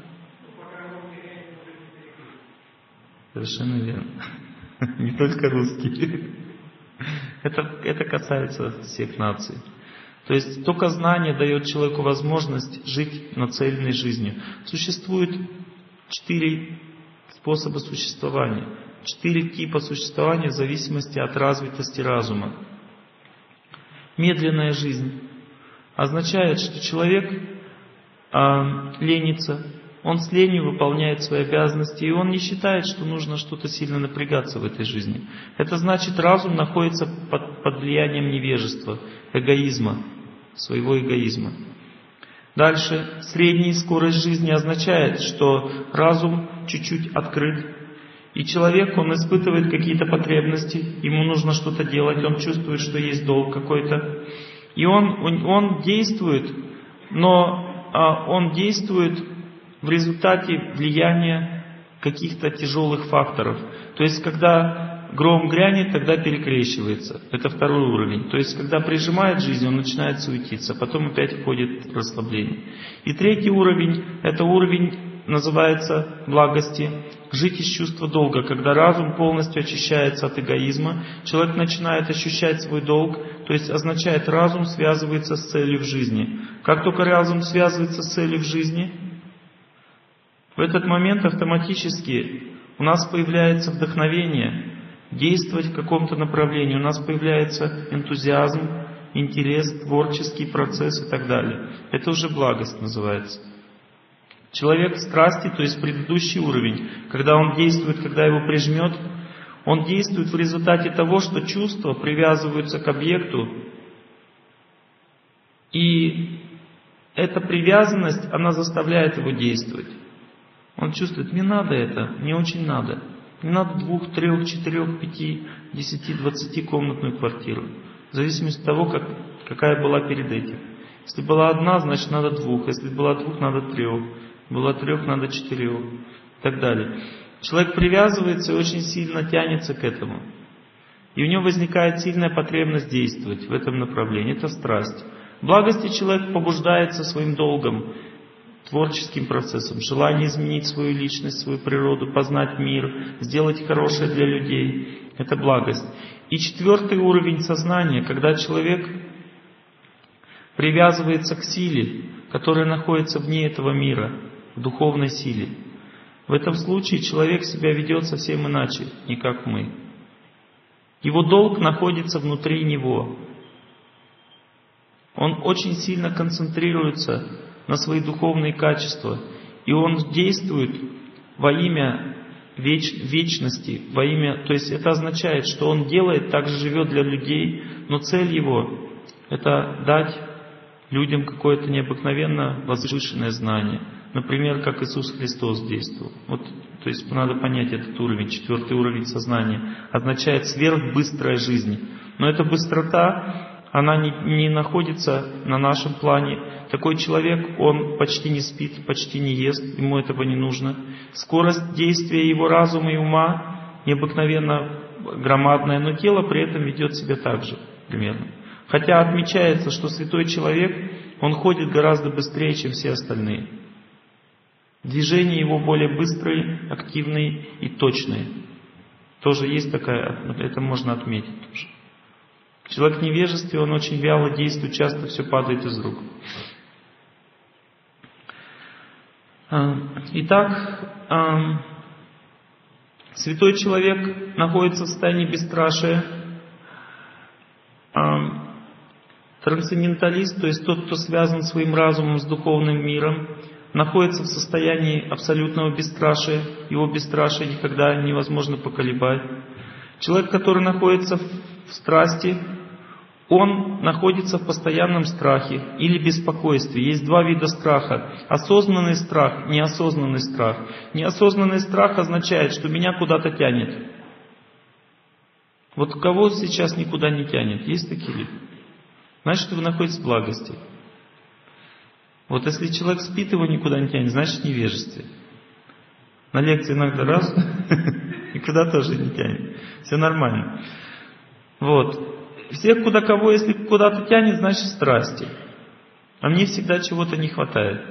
A: Совершенно верно. Не только русские. Это касается всех наций. То есть только знание дает человеку возможность жить нацеленной жизнью. Существует 4 способа существования. 4 типа существования в зависимости от развитости разума. Медленная жизнь означает, что человек ленится, он с ленью выполняет свои обязанности, и он не считает, что нужно что-то сильно напрягаться в этой жизни. Это значит, разум находится под влиянием невежества, эгоизма, своего эгоизма. Дальше, средняя скорость жизни означает, что разум чуть-чуть открыт, и человек, он испытывает какие-то потребности, ему нужно что-то делать, он чувствует, что есть долг какой-то. И он действует, но он действует в результате влияния каких-то тяжелых факторов. То есть, когда гром грянет, тогда перекрещивается. Это 2-й уровень. То есть, когда прижимает жизнь, он начинает суетиться, потом опять входит в расслабление. И 3-й уровень, это уровень, называется благости, жить из чувства долга, когда разум полностью очищается от эгоизма, человек начинает ощущать свой долг, то есть означает, разум связывается с целью в жизни. Как только разум связывается с целью в жизни, в этот момент автоматически у нас появляется вдохновение действовать в каком-то направлении, у нас появляется энтузиазм, интерес, творческий процесс и так далее. Это уже благость называется. Человек в страсти, то есть предыдущий уровень, когда он действует, когда его прижмет, он действует в результате того, что чувства привязываются к объекту, и эта привязанность, она заставляет его действовать. Он чувствует, мне надо это, мне очень надо. Мне надо 2, 3, 4, 5, 10, 20 комнатную квартиру, в зависимости от того, какая была перед этим. Если была одна, значит надо двух. Если была двух, надо трех. Было трех, надо четырех. И так далее. Человек привязывается и очень сильно тянется к этому. И у него возникает сильная потребность действовать в этом направлении. Это страсть. В благости человек побуждается своим долгом, творческим процессом, желание изменить свою личность, свою природу, познать мир, сделать хорошее для людей. Это благость. И четвертый уровень сознания, когда человек привязывается к силе, которая находится вне этого мира, в духовной силе. В этом случае человек себя ведет совсем иначе, не как мы. Его долг находится внутри него. Он очень сильно концентрируется на свои духовные качества. И он действует во имя вечности, во имя, то есть это означает, что он делает, также живет для людей, но цель его это дать людям какое-то необыкновенно возвышенное знание. Например, как Иисус Христос действовал. Вот, то есть надо понять этот уровень, четвертый уровень сознания. Означает сверхбыстрая жизнь. Но эта быстрота, она не находится на нашем плане. Такой человек, он почти не спит, почти не ест, ему этого не нужно. Скорость действия его разума и ума необыкновенно громадная, но тело при этом ведет себя так же примерно. Хотя отмечается, что святой человек, он ходит гораздо быстрее, чем все остальные. Движения его более быстрые, активные и точные. Тоже есть такая, это можно отметить тоже. Человек в невежестве, он очень вяло действует, часто все падает из рук. Итак, святой человек находится в состоянии бесстрашия. Трансценденталист, то есть тот, кто связан своим разумом с духовным миром, находится в состоянии абсолютного бесстрашия. Его бесстрашие никогда невозможно поколебать. Человек, который находится в страсти, он находится в постоянном страхе или беспокойстве. Есть два вида страха. Осознанный страх, неосознанный страх. Неосознанный страх означает, что меня куда-то тянет. Вот кого сейчас никуда не тянет? Есть такие люди? Значит, вы находитесь в благости. Вот если человек спит, его никуда не тянет, значит, в невежестве. На лекции иногда раз, никуда тоже не тянет. Все нормально. Вот. Всех куда кого, если куда-то тянет, значит страсти. А мне всегда чего-то не хватает.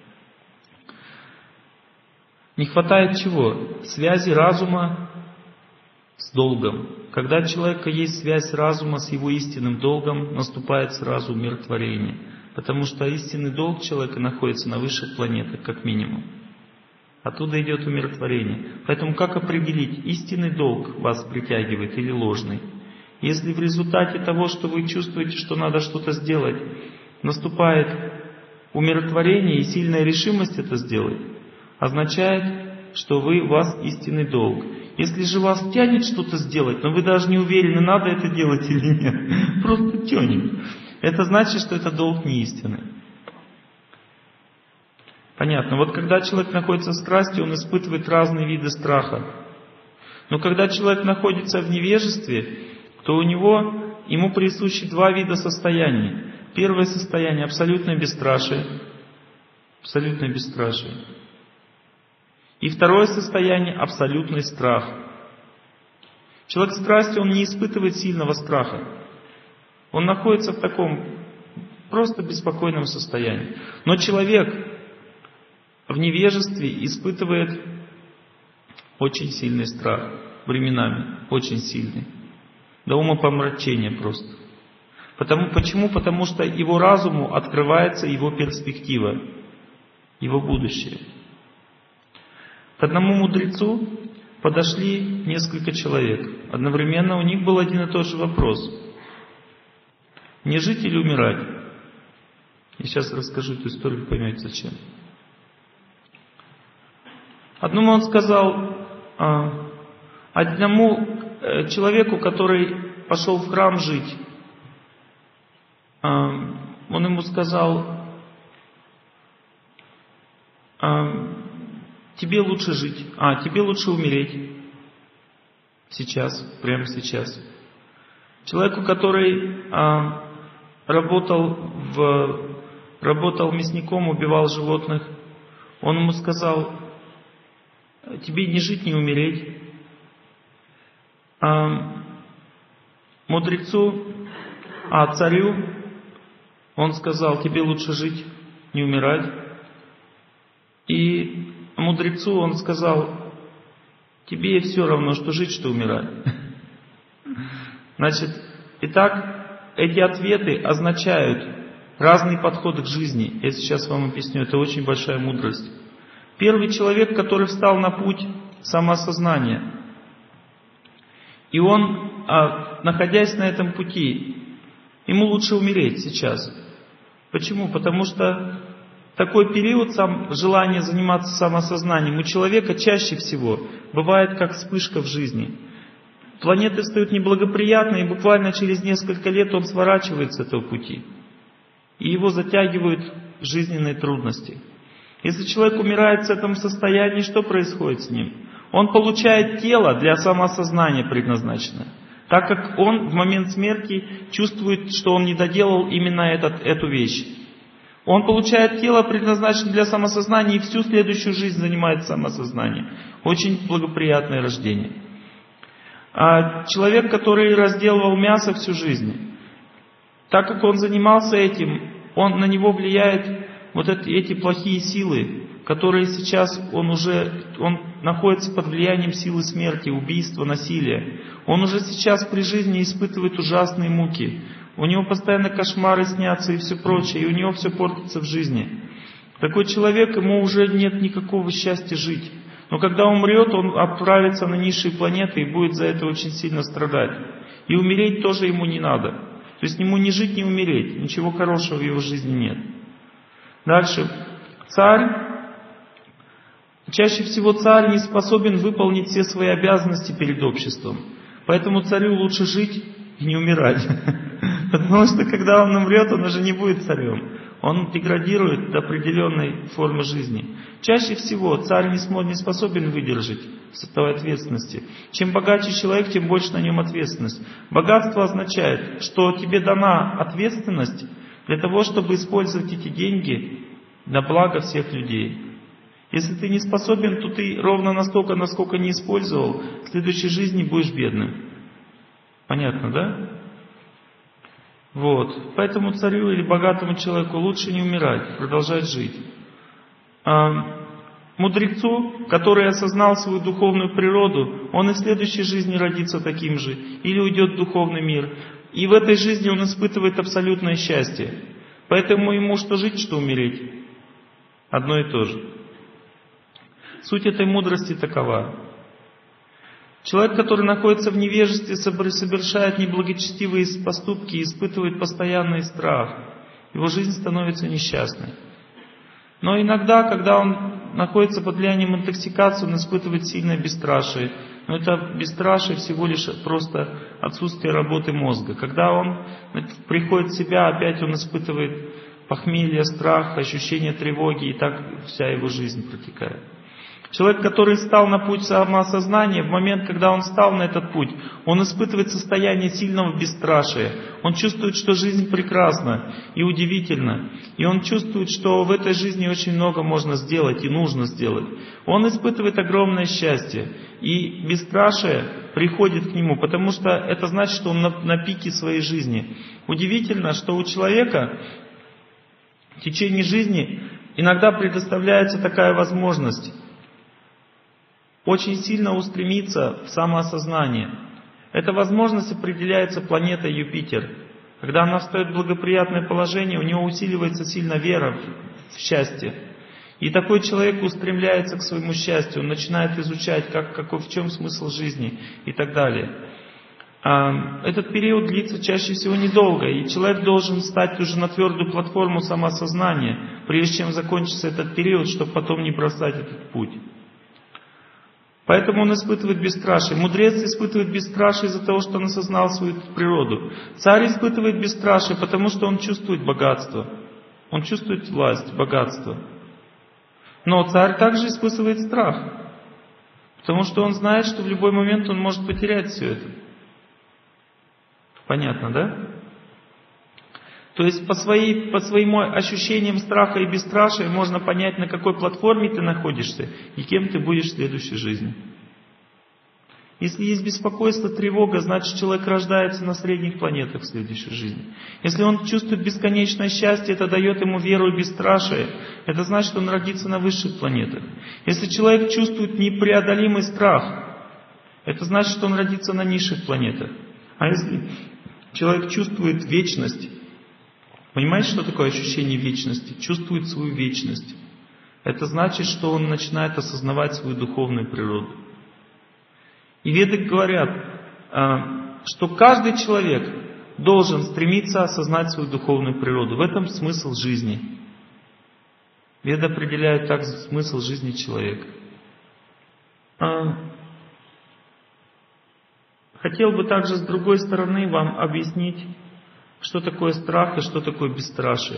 A: Не хватает чего? Связи разума с долгом. Когда у человека есть связь разума с его истинным долгом, наступает сразу умиротворение. Потому что истинный долг человека находится на высших планетах, как минимум. Оттуда идет умиротворение. Поэтому как определить, истинный долг вас притягивает или ложный? Если в результате того, что вы чувствуете, что надо что-то сделать, наступает умиротворение и сильная решимость это сделать, означает, что у вас истинный долг. Если же вас тянет что-то сделать, но вы даже не уверены, надо это делать или нет, просто тянет, это значит, что это долг не истинный. Понятно. Вот когда человек находится в страсти, он испытывает разные виды страха. Но когда человек находится в невежестве, то ему присущи два вида состояний. Первое состояние — абсолютное бесстрашие. Абсолютное бесстрашие. И второе состояние — абсолютный страх. Человек в страсти, он не испытывает сильного страха. Он находится в таком просто беспокойном состоянии. Но человек в невежестве испытывает очень сильный страх. Временами. Очень сильный. До умопомрачения просто. Почему? Потому что его разуму открывается его перспектива, его будущее. К одному мудрецу подошли несколько человек. Одновременно у них был один и тот же вопрос. Не жить или умирать? Я сейчас расскажу эту историю, вы поймете зачем. Одному он сказал, одному человеку, который пошел в храм жить, он ему сказал, тебе лучше жить, тебе лучше умереть сейчас, прямо сейчас. Человеку, который работал в работал мясником, убивал животных. Он ему сказал: тебе не жить, не умереть. Царю он сказал: тебе лучше жить, не умирать. И мудрецу он сказал: тебе все равно, что жить, что умирать. Значит, итак, эти ответы означают разные подходы к жизни. Я сейчас вам объясню, это очень большая мудрость. Первый человек, который встал на путь самоосознания, и он, находясь на этом пути, ему лучше умереть сейчас. Почему? Потому что такой период желания заниматься самоосознанием у человека чаще всего бывает как вспышка в жизни. Планеты встают неблагоприятные, и буквально через несколько лет он сворачивает с этого пути. И его затягивают жизненные трудности. Если человек умирает в этом состоянии, что происходит с ним? Он получает тело для самоосознания предназначенное, так как он в момент смерти чувствует, что он не доделал именно эту вещь. Он получает тело, предназначенное для самосознания, и всю следующую жизнь занимается самосознанием. Очень благоприятное рождение. А человек, который разделывал мясо всю жизнь, так как он занимался этим, на него влияет эти плохие силы, которые сейчас он находится под влиянием силы смерти, убийства, насилия. Он уже сейчас при жизни испытывает ужасные муки. У него постоянно кошмары снятся и все прочее, и у него все портится в жизни. Такой человек, ему уже нет никакого счастья жить. Но когда умрет, он отправится на низшие планеты и будет за это очень сильно страдать. И умереть тоже ему не надо. То есть ему не жить, не умереть. Ничего хорошего в его жизни нет. Дальше. Чаще всего царь не способен выполнить все свои обязанности перед обществом. Поэтому царю лучше жить и не умирать. Потому что когда он умрет, он уже не будет царем. Он деградирует до определенной формы жизни. Чаще всего царь не способен выдержать той ответственности. Чем богаче человек, тем больше на нем ответственность. Богатство означает, что тебе дана ответственность для того, чтобы использовать эти деньги на благо всех людей. Если ты не способен, то ты ровно настолько, насколько не использовал, в следующей жизни будешь бедным. Понятно, да? Поэтому царю или богатому человеку лучше не умирать, продолжать жить. Мудрецу, который осознал свою духовную природу, он и в следующей жизни родится таким же, или уйдет в духовный мир. И в этой жизни он испытывает абсолютное счастье. Поэтому ему что жить, что умереть. Одно и то же. Суть этой мудрости такова. Человек, который находится в невежестве, совершает неблагочестивые поступки и испытывает постоянный страх. Его жизнь становится несчастной. Но иногда, когда он находится под влиянием интоксикации, он испытывает сильное бесстрашие. Но это бесстрашие всего лишь просто отсутствие работы мозга. Когда он приходит в себя, опять он испытывает похмелье, страх, ощущение тревоги, и так вся его жизнь протекает. Человек, который стал на путь самоосознания, в момент, когда он стал на этот путь, он испытывает состояние сильного бесстрашия. Он чувствует, что жизнь прекрасна и удивительна. И он чувствует, что в этой жизни очень много можно сделать и нужно сделать. Он испытывает огромное счастье. И бесстрашие приходит к нему, потому что это значит, что он на пике своей жизни. Удивительно, что у человека в течение жизни иногда предоставляется такая возможность очень сильно устремиться в самоосознание. Эта возможность определяется планетой Юпитер. Когда она встает в благоприятное положение, у него усиливается сильно вера в счастье. И такой человек устремляется к своему счастью, он начинает изучать, в чем смысл жизни и так далее. Этот период длится чаще всего недолго, и человек должен встать уже на твердую платформу самоосознания, прежде чем закончится этот период, чтобы потом не бросать этот путь. Поэтому он испытывает бесстрашие. Мудрец испытывает бесстрашие из-за того, что он осознал свою природу. Царь испытывает бесстрашие, потому что он чувствует богатство. Он чувствует власть, богатство. Но царь также испытывает страх, потому что он знает, что в любой момент он может потерять все это. Понятно, да? То есть по своим ощущениям страха и бесстрашия можно понять, на какой платформе ты находишься и кем ты будешь в следующей жизни. Если есть беспокойство, тревога, значит человек рождается на средних планетах в следующей жизни. Если он чувствует бесконечное счастье, это дает ему веру и бесстрашие, это значит, он родится на высших планетах. Если человек чувствует непреодолимый страх, это значит, что он родится на низших планетах. А если человек чувствует вечность, понимаете, что такое ощущение вечности? Чувствует свою вечность. Это значит, что он начинает осознавать свою духовную природу. И веды говорят, что каждый человек должен стремиться осознать свою духовную природу. В этом смысл жизни. Веды определяют также смысл жизни человека. Хотел бы также с другой стороны вам объяснить, что такое страх и что такое бесстрашие.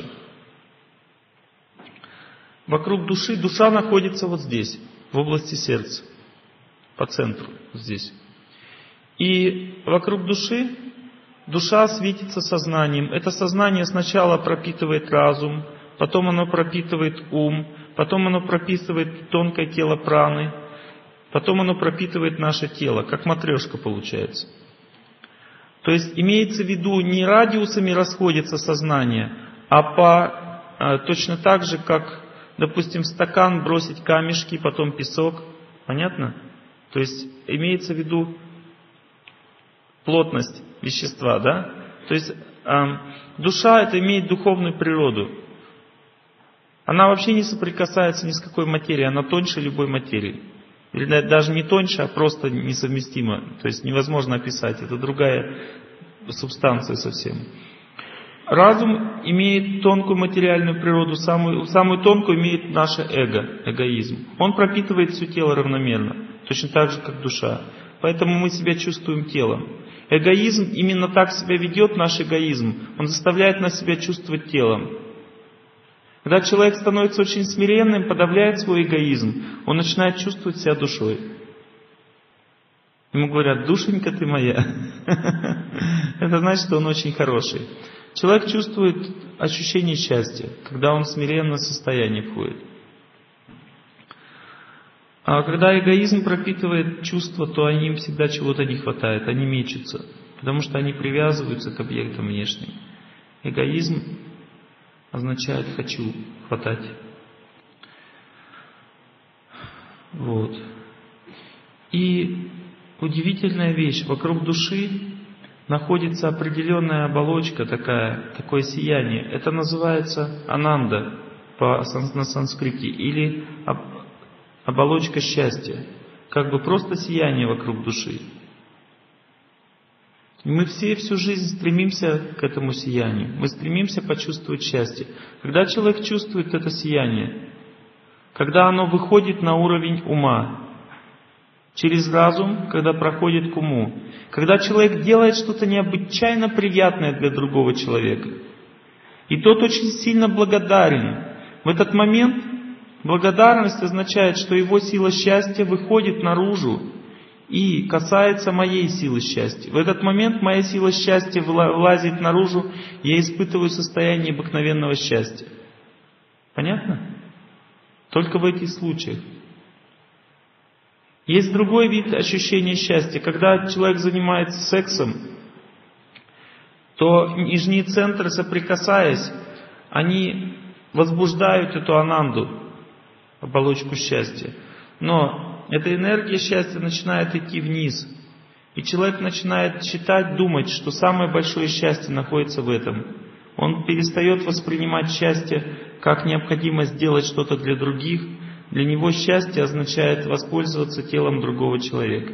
A: Вокруг души, душа находится вот здесь, в области сердца, по центру, здесь. И вокруг души, душа светится сознанием. Это сознание сначала пропитывает разум, потом оно пропитывает ум, потом оно пропитывает тонкое тело праны, потом оно пропитывает наше тело, как матрешка получается. То есть имеется в виду, не радиусами расходится сознание, а точно так же, как, допустим, в стакан бросить камешки, потом песок. Понятно? То есть имеется в виду плотность вещества, да? То есть душа это имеет духовную природу. Она вообще не соприкасается ни с какой материей, она тоньше любой материи. Или даже не тоньше, а просто несовместимо. То есть невозможно описать. Это другая субстанция совсем. Разум имеет тонкую материальную природу, самую тонкую имеет наше эго, эгоизм. Он пропитывает все тело равномерно, точно так же, как душа. Поэтому мы себя чувствуем телом. Эгоизм именно так себя ведет, наш эгоизм. Он заставляет нас себя чувствовать телом. Когда человек становится очень смиренным, подавляет свой эгоизм, он начинает чувствовать себя душой. Ему говорят: душенька ты моя. Это значит, что он очень хороший. Человек чувствует ощущение счастья, когда он в смиренное состояние входит. А когда эгоизм пропитывает чувства, то им всегда чего-то не хватает, они мечутся, потому что они привязываются к объектам внешним. Эгоизм означает «хочу хватать». Вот. И удивительная вещь, вокруг души находится определенная оболочка, такое сияние. Это называется ананда на санскрите, или оболочка счастья. Как бы просто сияние вокруг души. И мы все всю жизнь стремимся к этому сиянию. Мы стремимся почувствовать счастье. Когда человек чувствует это сияние, когда оно выходит на уровень ума, через разум, когда проходит к уму, когда человек делает что-то необычайно приятное для другого человека, и тот очень сильно благодарен, в этот момент благодарность означает, что его сила счастья выходит наружу и касается моей силы счастья. В этот момент моя сила счастья вылазит наружу, я испытываю состояние обыкновенного счастья. Понятно? Только в этих случаях. Есть другой вид ощущения счастья. Когда человек занимается сексом, то нижние центры, соприкасаясь, они возбуждают эту ананду, оболочку счастья. Но эта энергия счастья начинает идти вниз. И человек начинает считать, думать, что самое большое счастье находится в этом. Он перестает воспринимать счастье как необходимость сделать что-то для других. Для него счастье означает воспользоваться телом другого человека.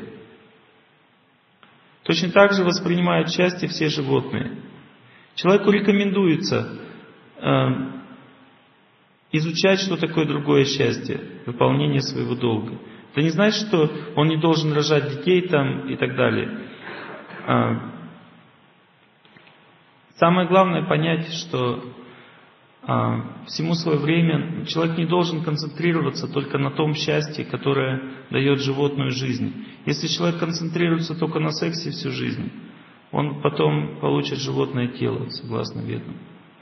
A: Точно так же воспринимают счастье все животные. Человеку рекомендуется изучать, что такое другое счастье, выполнение своего долга. Это не значит, что он не должен рожать детей там и так далее. Самое главное понять, что всему свое время человек не должен концентрироваться только на том счастье, которое дает животную жизнь. Если человек концентрируется только на сексе всю жизнь, он потом получит животное тело, согласно ведам.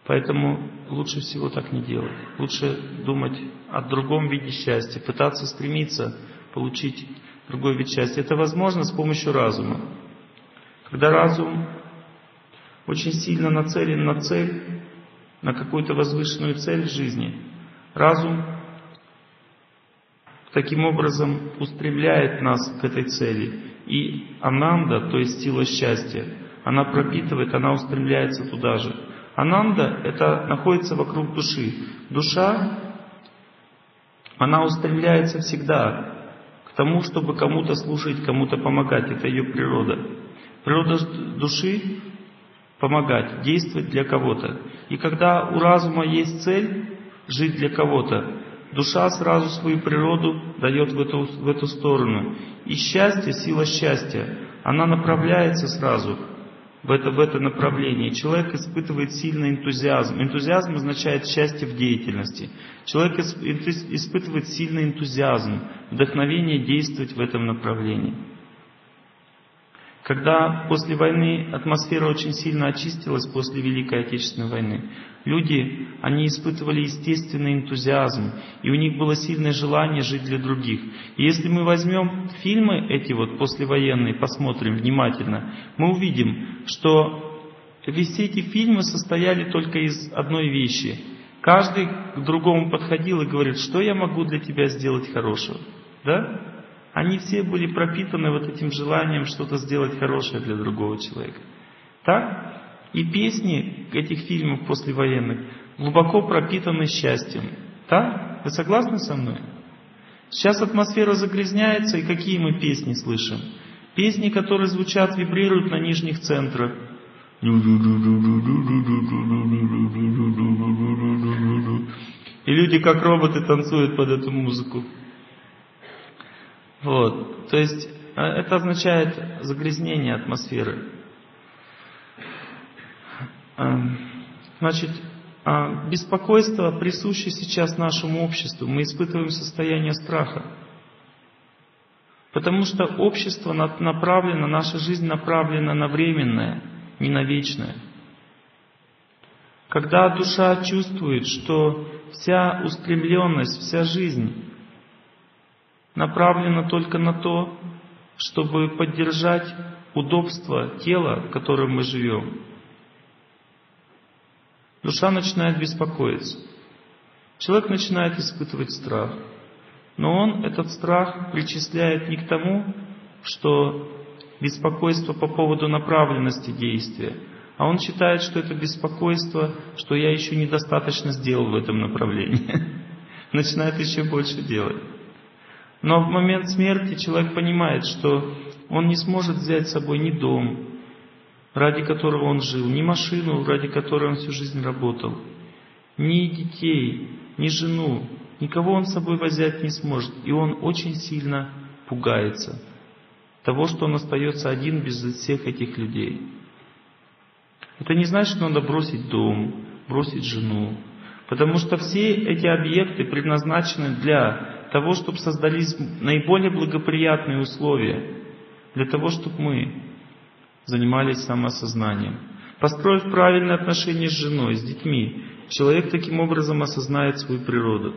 A: Поэтому лучше всего так не делать. Лучше думать о другом виде счастья, пытаться стремиться получить другой вид счастья. Это возможно с помощью разума. Когда разум очень сильно нацелен на цель, на какую-то возвышенную цель в жизни, разум таким образом устремляет нас к этой цели. И ананда, то есть сила счастья, она пропитывает, она устремляется туда же. Ананда — это находится вокруг души. Душа, она устремляется всегда к тому, чтобы кому-то служить, кому-то помогать. Это ее природа. Природа души — помогать, действовать для кого-то. И когда у разума есть цель жить для кого-то, душа сразу свою природу дает в эту сторону. И счастье, сила счастья, она направляется сразу в это направление. Человек испытывает сильный энтузиазм. Энтузиазм означает счастье в деятельности. Человек испытывает сильный энтузиазм, вдохновение действовать в этом направлении. Когда после войны атмосфера очень сильно очистилась, после Великой Отечественной войны, люди, они испытывали естественный энтузиазм, и у них было сильное желание жить для других. И если мы возьмем фильмы эти вот послевоенные, посмотрим внимательно, мы увидим, что все эти фильмы состояли только из одной вещи. Каждый к другому подходил и говорит, что я могу для тебя сделать хорошего. Да? Они все были пропитаны вот этим желанием что-то сделать хорошее для другого человека. Так? И песни этих фильмов послевоенных глубоко пропитаны счастьем. Так? Вы согласны со мной? Сейчас атмосфера загрязняется, и какие мы песни слышим? Песни, которые звучат, вибрируют на нижних центрах. И люди, как роботы, танцуют под эту музыку. Вот. То есть это означает загрязнение атмосферы. Значит, беспокойство присуще сейчас нашему обществу. Мы испытываем состояние страха. Потому что общество направлено, наша жизнь направлена на временное, не на вечное. Когда душа чувствует, что вся устремленность, вся жизнь направлена только на то, чтобы поддержать удобство тела, в котором мы живем, душа начинает беспокоиться. Человек начинает испытывать страх. Но он этот страх причисляет не к тому, что беспокойство по поводу направленности действия, а он считает, что это беспокойство, что я еще недостаточно сделал в этом направлении. Начинает еще больше делать. Но в момент смерти человек понимает, что он не сможет взять с собой ни дом, ради которого он жил, ни машину, ради которой он всю жизнь работал, ни детей, ни жену, никого он с собой взять не сможет. И он очень сильно пугается того, что он остается один без всех этих людей. Это не значит, что надо бросить дом, бросить жену. Потому что все эти объекты предназначены для того, чтобы создались наиболее благоприятные условия, для того, чтобы мы занимались самоосознанием. Построив правильные отношения с женой, с детьми, человек таким образом осознает свою природу.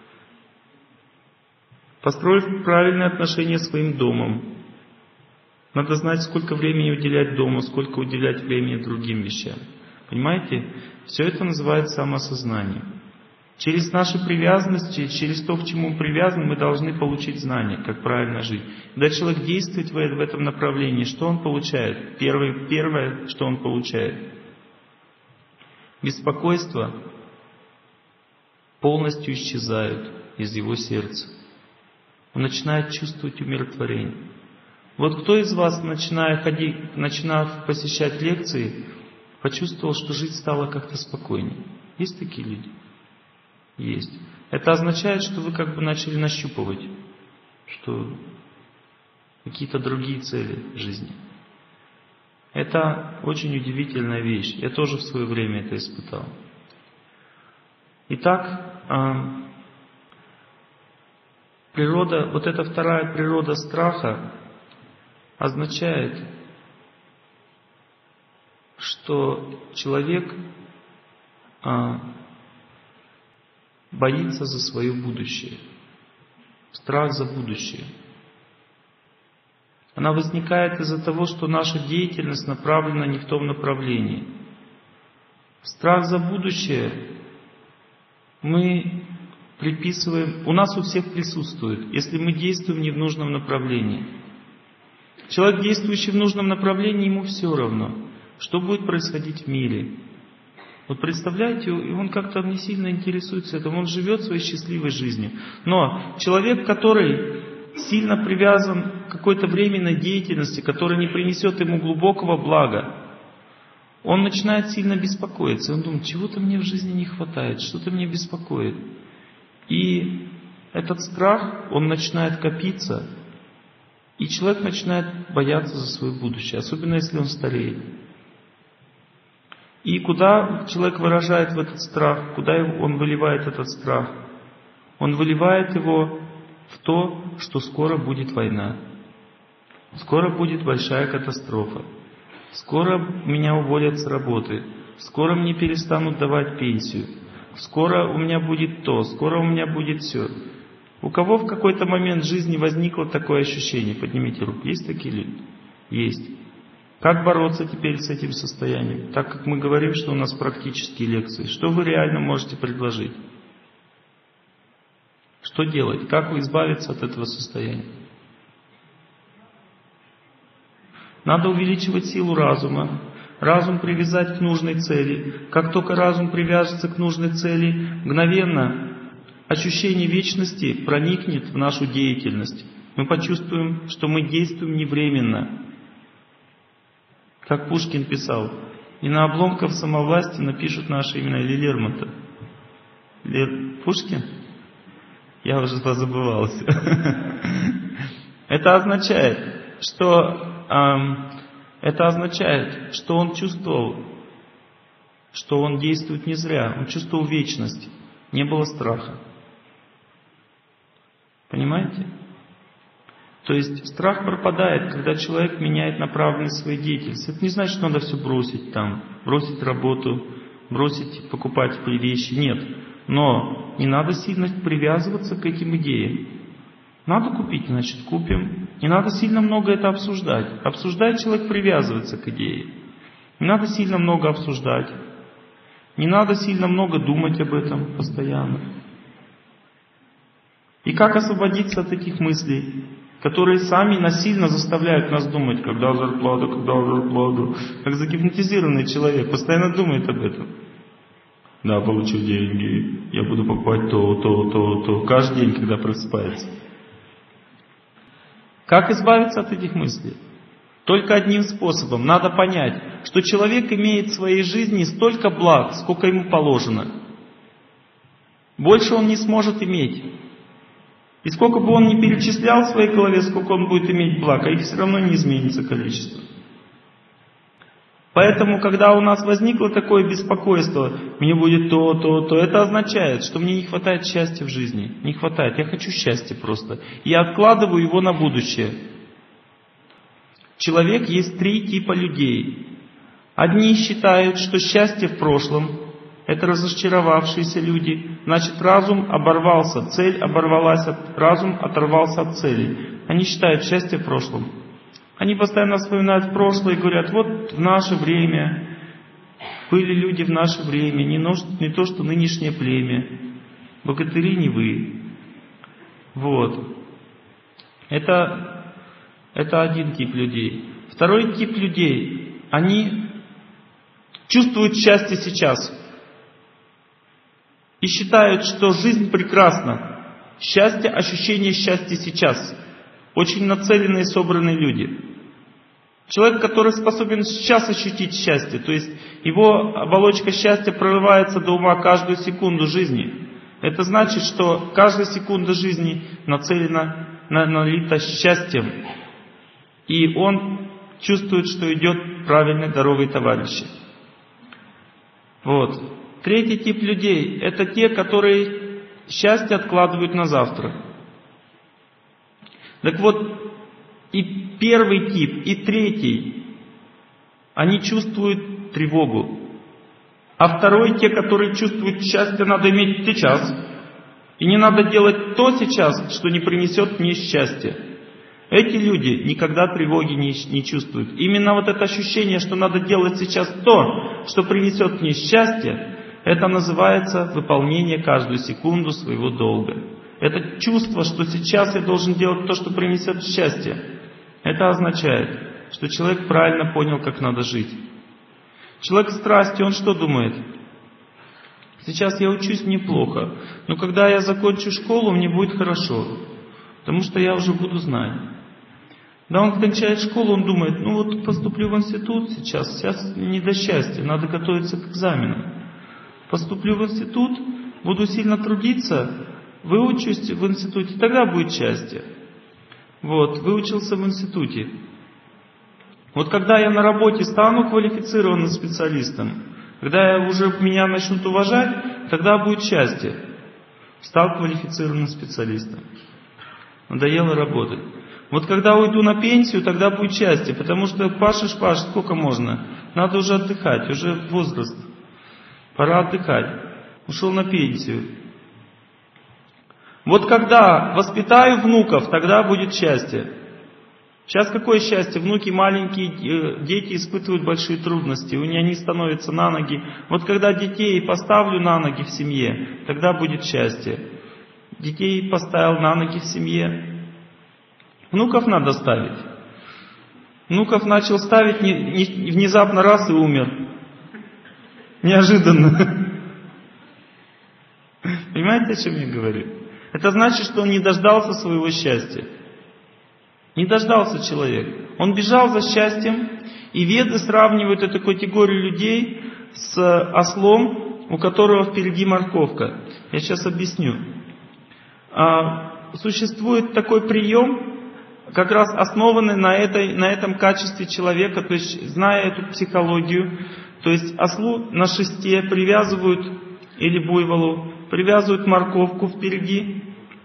A: Построив правильные отношения с своим домом, надо знать, сколько времени уделять дому, сколько уделять времени другим вещам. Понимаете? Все это называется самоосознанием. Через наши привязанности, через то, к чему мы привязаны, мы должны получить знания, как правильно жить. Когда человек действует в этом направлении, что он получает? Первое, что он получает. Беспокойство полностью исчезает из его сердца. Он начинает чувствовать умиротворение. Вот кто из вас, начинав посещать лекции, почувствовал, что жизнь стала как-то спокойнее? Есть такие люди? Есть. Это означает, что вы как бы начали нащупывать, что какие-то другие цели в жизни. Это очень удивительная вещь. Я тоже в свое время это испытал. Итак, природа, вот эта вторая природа страха означает, что человек боится за свое будущее. Страх за будущее. Она возникает из-за того, что наша деятельность направлена не в том направлении. Страх за будущее мы приписываем, у нас у всех присутствует, если мы действуем не в нужном направлении. Человек, действующий в нужном направлении, ему все равно, что будет происходить в мире. Вот представляете, и он как-то не сильно интересуется этим, он живет своей счастливой жизнью. Но человек, который сильно привязан к какой-то временной деятельности, которая не принесет ему глубокого блага, он начинает сильно беспокоиться. Он думает, чего-то мне в жизни не хватает, что-то мне беспокоит. И этот страх, он начинает копиться, и человек начинает бояться за свое будущее, особенно если он стареет. И куда человек выражает в этот страх, куда он выливает этот страх? Он выливает его в то, что скоро будет война, скоро будет большая катастрофа, скоро меня уволят с работы, скоро мне перестанут давать пенсию, скоро у меня будет то, скоро у меня будет все. У кого в какой-то момент в жизни возникло такое ощущение? Поднимите руку. Есть такие люди? Есть. Как бороться теперь с этим состоянием? Так как мы говорим, что у нас практические лекции, что вы реально можете предложить? Что делать? Как избавиться от этого состояния? Надо увеличивать силу разума, разум привязать к нужной цели. Как только разум привяжется к нужной цели, мгновенно ощущение вечности проникнет в нашу деятельность. Мы почувствуем, что мы действуем не временно. Как Пушкин писал, и на обломках самовласти напишут наши имена, или Лермонтов. Пушкин? Я уже позабывался. Это означает, что он чувствовал, что он действует не зря. Он чувствовал вечность. Не было страха. Понимаете? То есть страх пропадает, когда человек меняет направленность своей деятельности. Это не значит, что надо все бросить там, бросить работу, бросить покупать вещи. Нет. Но не надо сильно привязываться к этим идеям. Надо купить, значит купим. Не надо сильно много это обсуждать. Обсуждая, человек привязывается к идее. Не надо сильно много обсуждать. Не надо сильно много думать об этом постоянно. И как освободиться от этих мыслей, которые сами насильно заставляют нас думать, когда зарплата. Как загипнотизированный человек постоянно думает об этом. Да, получу деньги, я буду покупать то. Каждый день, когда просыпается. Как избавиться от этих мыслей? Только одним способом. Надо понять, что человек имеет в своей жизни столько благ, сколько ему положено. Больше он не сможет иметь. И сколько бы он ни перечислял в своей голове, сколько он будет иметь благ, а их все равно не изменится количество. Поэтому, когда у нас возникло такое беспокойство, мне будет то, это означает, что мне не хватает счастья в жизни. Не хватает. Я хочу счастья просто. Я откладываю его на будущее. Человек есть три типа людей. Одни считают, что счастье в прошлом. Это разочаровавшиеся люди. Значит, разум оборвался, цель оборвалась, разум оторвался от цели. Они считают счастье в прошлом. Они постоянно вспоминают прошлое и говорят, вот в наше время были люди в наше время, не то, что нынешнее племя. Богатыри не вы. Вот. Это один тип людей. Второй тип людей, они чувствуют счастье сейчас. И считают, что жизнь прекрасна. Счастье, ощущение счастья сейчас. Очень нацеленные, собранные люди. Человек, который способен сейчас ощутить счастье, то есть его оболочка счастья прорывается до ума каждую секунду жизни. Это значит, что каждая секунда жизни нацелена, налита счастьем. И он чувствует, что идет правильной дорогой товарища. Вот. Третий тип людей – это те, которые счастье откладывают на завтра. Так вот, и первый тип, и третий, они чувствуют тревогу. А второй, те, которые чувствуют счастье, надо иметь сейчас. И не надо делать то сейчас, что не принесет мне счастья. Эти люди никогда тревоги не чувствуют. Именно вот это ощущение, что надо делать сейчас то, что принесет мне счастье, это называется выполнение каждую секунду своего долга. Это чувство, что сейчас я должен делать то, что принесет счастье. Это означает, что человек правильно понял, как надо жить. Человек страсти, он что думает? Сейчас я учусь неплохо, но когда я закончу школу, мне будет хорошо, потому что я уже буду знать. Когда он кончает школу, он думает, ну вот поступлю в институт сейчас не до счастья, надо готовиться к экзаменам. Поступлю в институт, буду сильно трудиться, выучусь в институте, тогда будет счастье. Вот, выучился в институте. Вот когда я на работе стану квалифицированным специалистом, когда меня начнут уважать, тогда будет счастье. Стал квалифицированным специалистом. Надоело работать. Вот когда уйду на пенсию, тогда будет счастье, потому что пашешь, сколько можно? Надо уже отдыхать, уже возраст. Пора отдыхать. Ушел на пенсию. Вот когда воспитаю внуков, тогда будет счастье. Сейчас какое счастье? Внуки маленькие, дети испытывают большие трудности, они становятся на ноги. Вот когда детей поставлю на ноги в семье, тогда будет счастье. Детей поставил на ноги в семье. Внуков надо ставить. Внуков начал ставить, внезапно раз и умер. Неожиданно. Понимаете, о чем я говорю? Это значит, что он не дождался своего счастья. Не дождался человек. Он бежал за счастьем, и веды сравнивают эту категорию людей с ослом, у которого впереди морковка. Я сейчас объясню. Существует такой прием, как раз основанный на этом качестве человека, то есть зная эту психологию, то есть ослу на шесте привязывают, или буйволу, привязывают морковку впереди,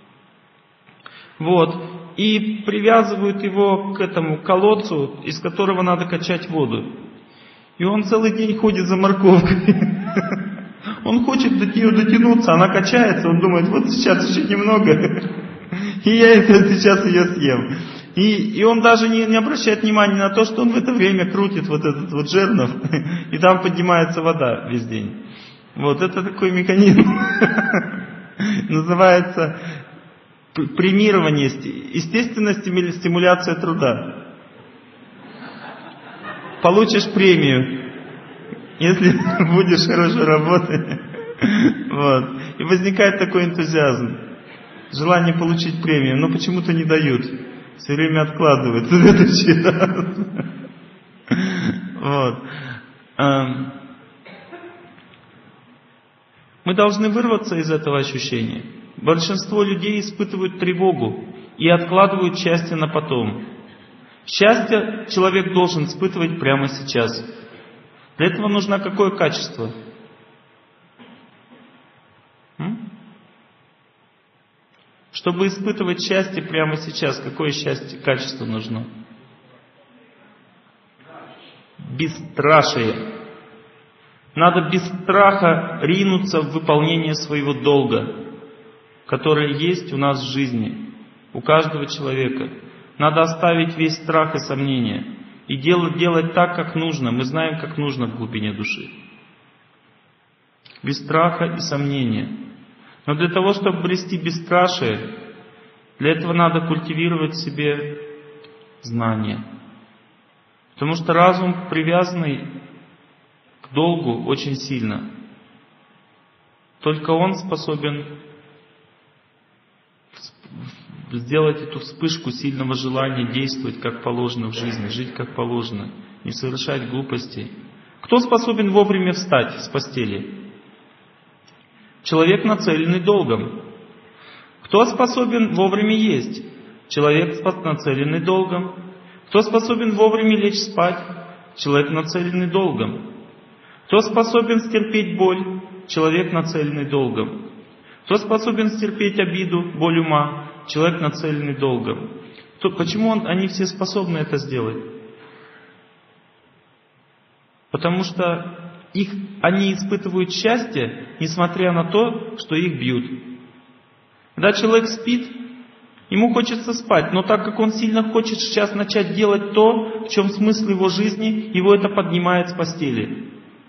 A: вот, и привязывают его к этому колодцу, из которого надо качать воду. И он целый день ходит за морковкой. Он хочет до нее дотянуться, она качается, он думает, вот сейчас еще немного, и я сейчас ее съем. И он даже не обращает внимания на то, что он в это время крутит вот этот вот жернов, и там поднимается вода весь день. Вот это такой механизм. Называется премирование, естественная стимуляция труда. Получишь премию, если будешь хорошо работать. Вот. И возникает такой энтузиазм. Желание получить премию, но почему-то не дают. Все время откладывают. Следующий раз. Вот. Мы должны вырваться из этого ощущения. Большинство людей испытывают тревогу и откладывают счастье на потом. Счастье человек должен испытывать прямо сейчас. Для этого нужно какое качество? Чтобы испытывать счастье прямо сейчас, какое качество нужно? Бесстрашие. Надо без страха ринуться в выполнение своего долга, который есть у нас в жизни, у каждого человека. Надо оставить весь страх и сомнения и делать так, как нужно. Мы знаем, как нужно в глубине души. Без страха и сомнения. Но для того, чтобы обрести бесстрашие, для этого надо культивировать в себе знание. Потому что разум, привязанный к долгу, очень сильно. Только он способен сделать эту вспышку сильного желания действовать как положено в жизни, жить как положено, не совершать глупостей. Кто способен вовремя встать с постели? Человек, нацеленный долгом. Кто способен вовремя есть? Человек, нацеленный долгом. Кто способен вовремя лечь спать? Человек, нацеленный долгом. Кто способен стерпеть боль? Человек, нацеленный долгом. Кто способен стерпеть обиду, боль ума? Человек, нацеленный долгом. Почему они все способны это сделать? Потому что они испытывают счастье, несмотря на то, что их бьют. Когда человек спит, ему хочется спать, но так как он сильно хочет сейчас начать делать то, в чем смысл его жизни, его это поднимает с постели.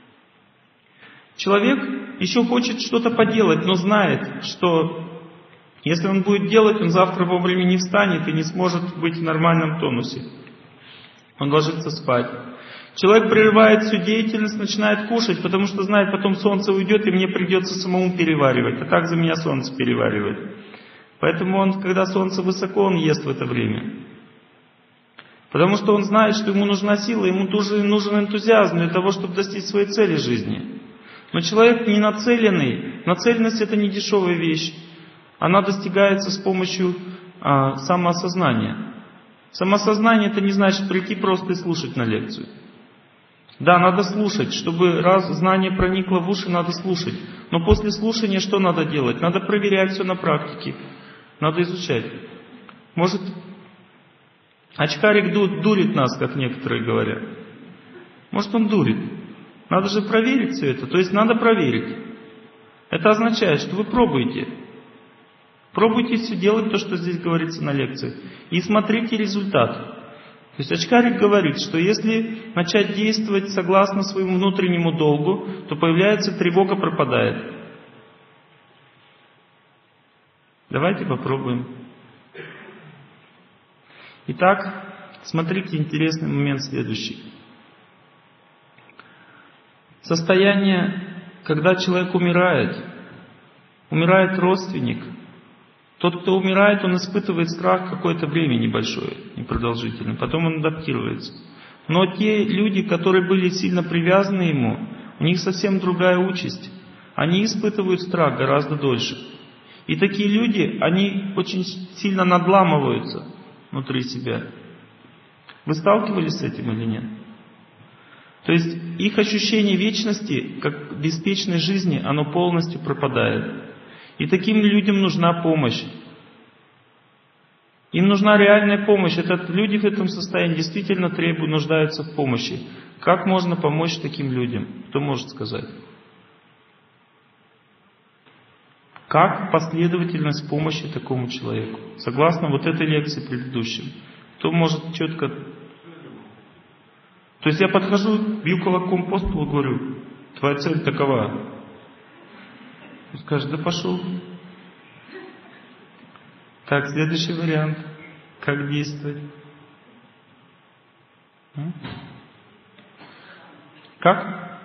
A: Человек еще хочет что-то поделать, но знает, что если он будет делать, он завтра вовремя не встанет и не сможет быть в нормальном тонусе. Он ложится спать. Человек прерывает всю деятельность, начинает кушать, потому что знает, потом солнце уйдет, и мне придется самому переваривать. А так за меня солнце переваривает. Поэтому он, когда солнце высоко, он ест в это время. Потому что он знает, что ему нужна сила, ему нужен энтузиазм для того, чтобы достичь своей цели жизни. Но человек не нацеленный. Нацеленность — это не дешевая вещь. Она достигается с помощью самоосознания. Самоосознание — это не значит прийти просто и слушать на лекцию. Да, надо слушать. Чтобы раз знание проникло в уши, надо слушать. Но после слушания что надо делать? Надо проверять все на практике. Надо изучать. Может, очкарик дурит нас, как некоторые говорят. Может, он дурит. Надо же проверить все это. То есть надо проверить. Это означает, что вы пробуете. Пробуйте все делать то, что здесь говорится на лекции. И смотрите результат. То есть очкарик говорит, что если начать действовать согласно своему внутреннему долгу, то появляется тревога, пропадает. Давайте попробуем. Итак, смотрите, интересный момент следующий. Состояние, когда человек умирает родственник. Тот, кто умирает, он испытывает страх какое-то время небольшое, непродолжительное. Потом он адаптируется. Но те люди, которые были сильно привязаны ему, у них совсем другая участь. Они испытывают страх гораздо дольше. И такие люди, они очень сильно надламываются внутри себя. Вы сталкивались с этим или нет? То есть их ощущение вечности, как беспечной жизни, оно полностью пропадает. И таким людям нужна помощь. Им нужна реальная помощь. Люди в этом состоянии действительно нуждаются в помощи. Как можно помочь таким людям? Кто может сказать? Как последовательность помощи такому человеку? Согласно вот этой лекции предыдущей. Кто может четко... То есть я подхожу, бью кулаком по столу, говорю, твоя цель такова. Он скажет, да пошел. Так, следующий вариант. Как действовать? Как?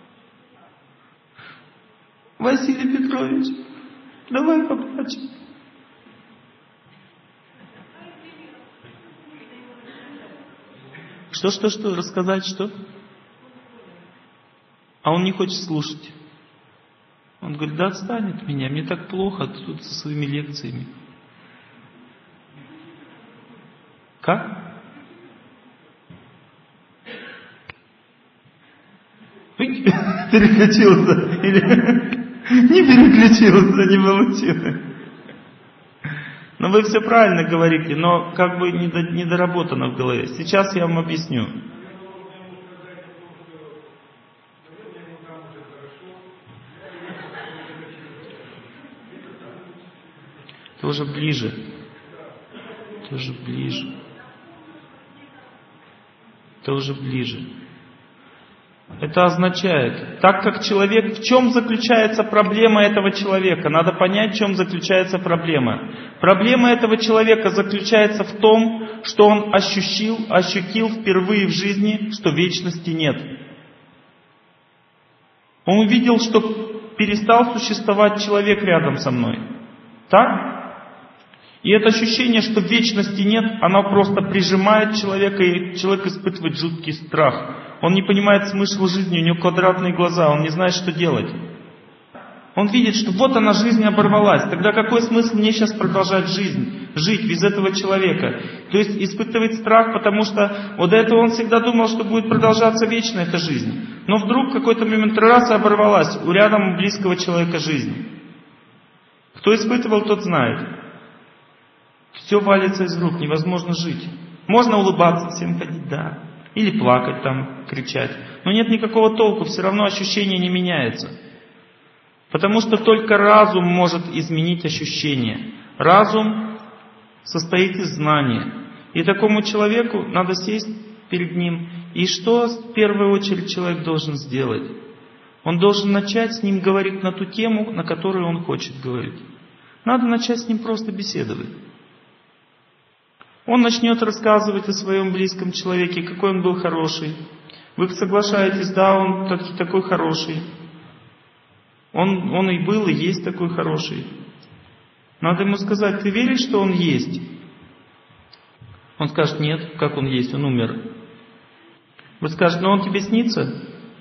A: Василий Петрович, давай поплачем. Что? Рассказать что? А он не хочет слушать. Он говорит, да отстань от меня, мне так плохо тут со своими лекциями. Как? Переключился. Или не переключился, не получилось. Но вы все правильно говорите, но как бы недоработано в голове. Сейчас я вам объясню. Тоже ближе. Тоже ближе. Тоже ближе. Это означает, так как человек, в чем заключается проблема этого человека? Надо понять, в чем заключается проблема. Проблема этого человека заключается в том, что он ощутил впервые в жизни, что вечности нет. Он увидел, что перестал существовать человек рядом со мной. Так? И это ощущение, что вечности нет, оно просто прижимает человека, и человек испытывает жуткий страх. Он не понимает смысла жизни, у него квадратные глаза, он не знает, что делать. Он видит, что вот она, жизнь оборвалась. Тогда какой смысл мне сейчас продолжать жить без этого человека? То есть испытывает страх, потому что вот до этого он всегда думал, что будет продолжаться вечно эта жизнь. Но вдруг в какой-то момент раз и оборвалась у рядом близкого человека жизнь. Кто испытывал, тот знает. Все валится из рук, невозможно жить. Можно улыбаться, всем ходить, да. или плакать там, кричать. Но нет никакого толку, все равно ощущение не меняется. Потому что только разум может изменить ощущение. Разум состоит из знания. И такому человеку надо сесть перед ним. И что в первую очередь человек должен сделать? Он должен начать с ним говорить на ту тему, на которую он хочет говорить. Надо начать с ним просто беседовать. Он начнет рассказывать о своем близком человеке, какой он был хороший. Вы соглашаетесь, да, он такой хороший. Он и был, и есть такой хороший. Надо ему сказать, ты веришь, что он есть? Он скажет, нет, как он есть, он умер. Вы скажете, но он тебе снится?